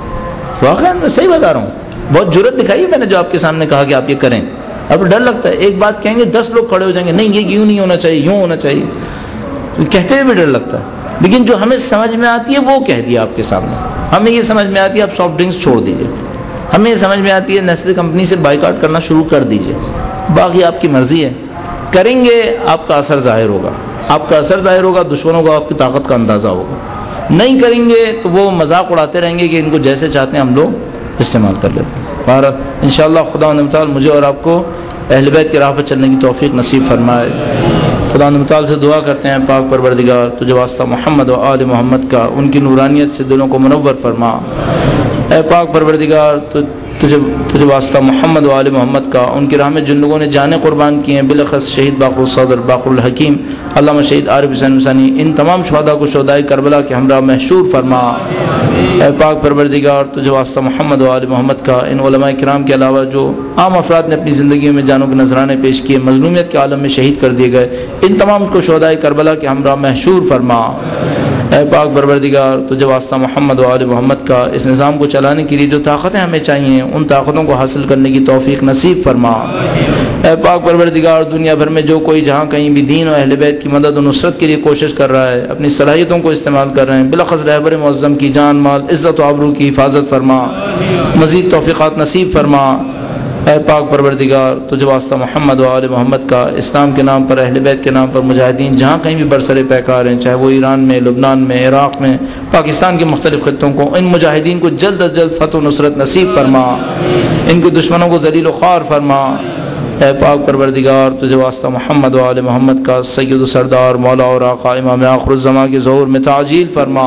Speaker 1: واقعا میں صحیح بتا رہا ہوں، بہت جرأت دکھائی ہے میں نے جو آپ کے سامنے کہا کہ آپ یہ کریں، اب ڈر لگتا ہے، ایک بات کہیں گے دس لوگ کھڑے ہو جائیں گے، نہیں یہ یوں نہیں ہونا چاہیے، یوں ہونا چاہیے، تو کہتے ہوئے بھی ڈر لگتا ہے۔ لیکن جو ہمیں سمجھ میں آتی ہے وہ کہہ دیا آپ کے سامنے۔ ہمیں یہ سمجھ میں آتی ہے آپ سافٹ ڈرنکس چھوڑ دیجئے، ہمیں یہ سمجھ میں آتی ہے نیسلے کمپنی سے بائیکاٹ کرنا شروع کر دیجئے، باقی آپ کی مرضی ہے، کریں گے آپ کا اثر ظاہر ہوگا، آپ کا اثر ظاہر ہوگا، دشمنوں کو آپ کی طاقت کا اندازہ ہوگا۔ نہیں کریں گے تو وہ مذاق اڑاتے رہیں گے کہ ان کو جیسے چاہتے ہیں ہم لوگ استعمال کر لیتے ہیں۔ اور انشاءاللہ خدا نے متعال مجھے اور آپ کو اہل بیت کی راہ پر چلنے کی توفیق نصیب فرمائے۔ خدا نے متعال سے دعا کرتے ہیں پاک پروردگار تجھے واسطہ محمد و آل محمد کا، ان کی نورانیت سے دلوں کو منور فرما۔ اے پاک پروردگار تجھے تجھے واسطہ محمد و آل محمد کا، ان کی راہ میں جن لوگوں نے جانیں قربان کی ہیں، بالاخص شہید باقر الصدر باقر الحکیم، علامہ شہید عارف حسین حسینی، ان تمام شہداء کو شہدائے کربلا کے ہمراہ محشور فرما۔ اے پاک پروردگار تجھے واسطہ محمد و آل محمد کا، ان علماء کرام کے علاوہ جو عام افراد نے اپنی زندگیوں میں جانوں کے نذرانے پیش کیے، مظلومیت کے عالم میں شہید کر دیے گئے، ان تمام کو شہدائے کربلا کے ہمراہ محشور فرما۔ اے پاک پروردگار تجھے واسطہ محمد و آل محمد کا، اس نظام کو چلانے کے لیے جو طاقتیں ہمیں چاہیے ان طاقتوں کو حاصل کرنے کی توفیق نصیب فرما۔ اے پاک پروردگار دنیا بھر میں جو کوئی جہاں کہیں بھی دین و اہل بیت کی مدد و نصرت کے لیے کوشش کر رہا ہے، اپنی صلاحیتوں کو استعمال کر رہے ہیں، بالاخص رہبر معظم کی جان مال عزت و آبرو کی حفاظت فرما، مزید توفیقات نصیب فرما۔ اے پاک پروردگار تجھے واسطہ محمد و آل محمد کا، اسلام کے نام پر اہل بیت کے نام پر مجاہدین جہاں کہیں بھی برسر پیکار ہیں، چاہے وہ ایران میں، لبنان میں، عراق میں، پاکستان کے مختلف خطوں کو، ان مجاہدین کو جلد از جلد فتح و نصرت نصیب فرما، ان کے دشمنوں کو ذلیل و خوار فرما۔ اے پاک پروردگار تجھے واسطہ محمد و آل محمد کا، سید و سردار مولا اور آقا امام آخر الزماں کے ظہور میں تعجیل فرما،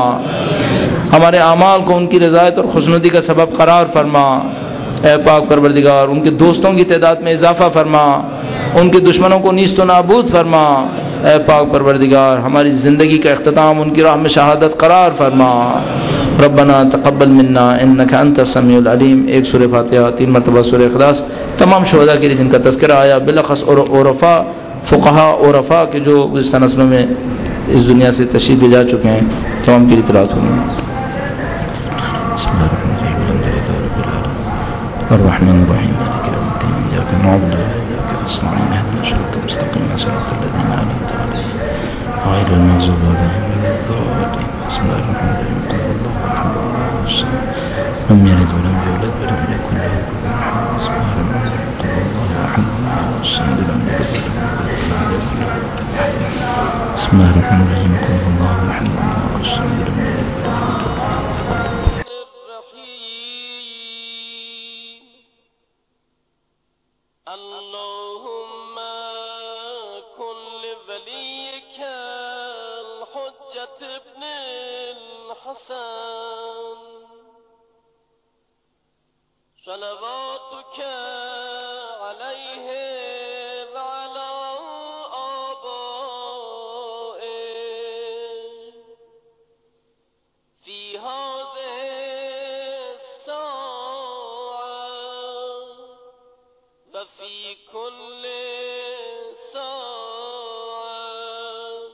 Speaker 1: ہمارے اعمال کو ان کی رضایت اور خوشنودی کا سبب قرار فرما۔ اے پاک پروردگار ان کے دوستوں کی تعداد میں اضافہ فرما، ان کے دشمنوں کو نیست و نابود فرما۔ اے پاک پروردگار ہماری زندگی کا اختتام ان کی راہ میں شہادت قرار فرما۔ ربنا تقبل منا انک انت السمیع العلیم۔ ایک سورہ فاتحہ، تین مرتبہ سورہ اخلاص، تمام شہداء کے لیے جن کا تذکرہ آیا، بالاخص عرفاء فقہاء عرفاء کے جو گزشتہ نسلوں میں اس دنیا سے تشریف لے جا چکے ہیں، تمام کی اطلاعات ہوئی۔ الرحمن الرحیم مالک یوم الدین ایاک نعبد و ایاک نستعین اهدنا الصراط المستقیم صراط الذین انعمت علیہم غير المغضوب عليهم ولا الضالين. بسم الله الرحمن الرحيم. قل هو الله احد الله الصمد لم يلد ولم يولد ولم يكن له كفوا احد. بسم الله الرحمن الرحيم. قل هو الله احد الله الصمد لم يلد ولم يولد ولم يكن له كفوا احد. بسم الله الرحمن الرحيم. قل هو الله احد الله الصمد لم يلد ولم يولد.
Speaker 3: اللهم كن لوليك الحجة ابن الحسن صلواتك عليه وعلى آبائه في هذه الساعة وفي كل ساعة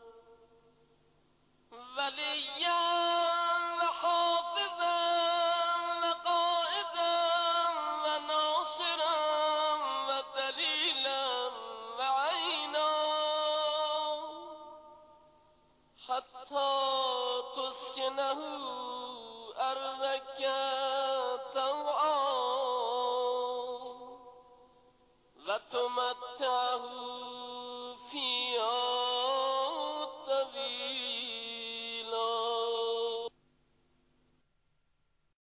Speaker 3: وليا وحافظا وقائدا وناصرا ودليلا وعينا حتى تسكنه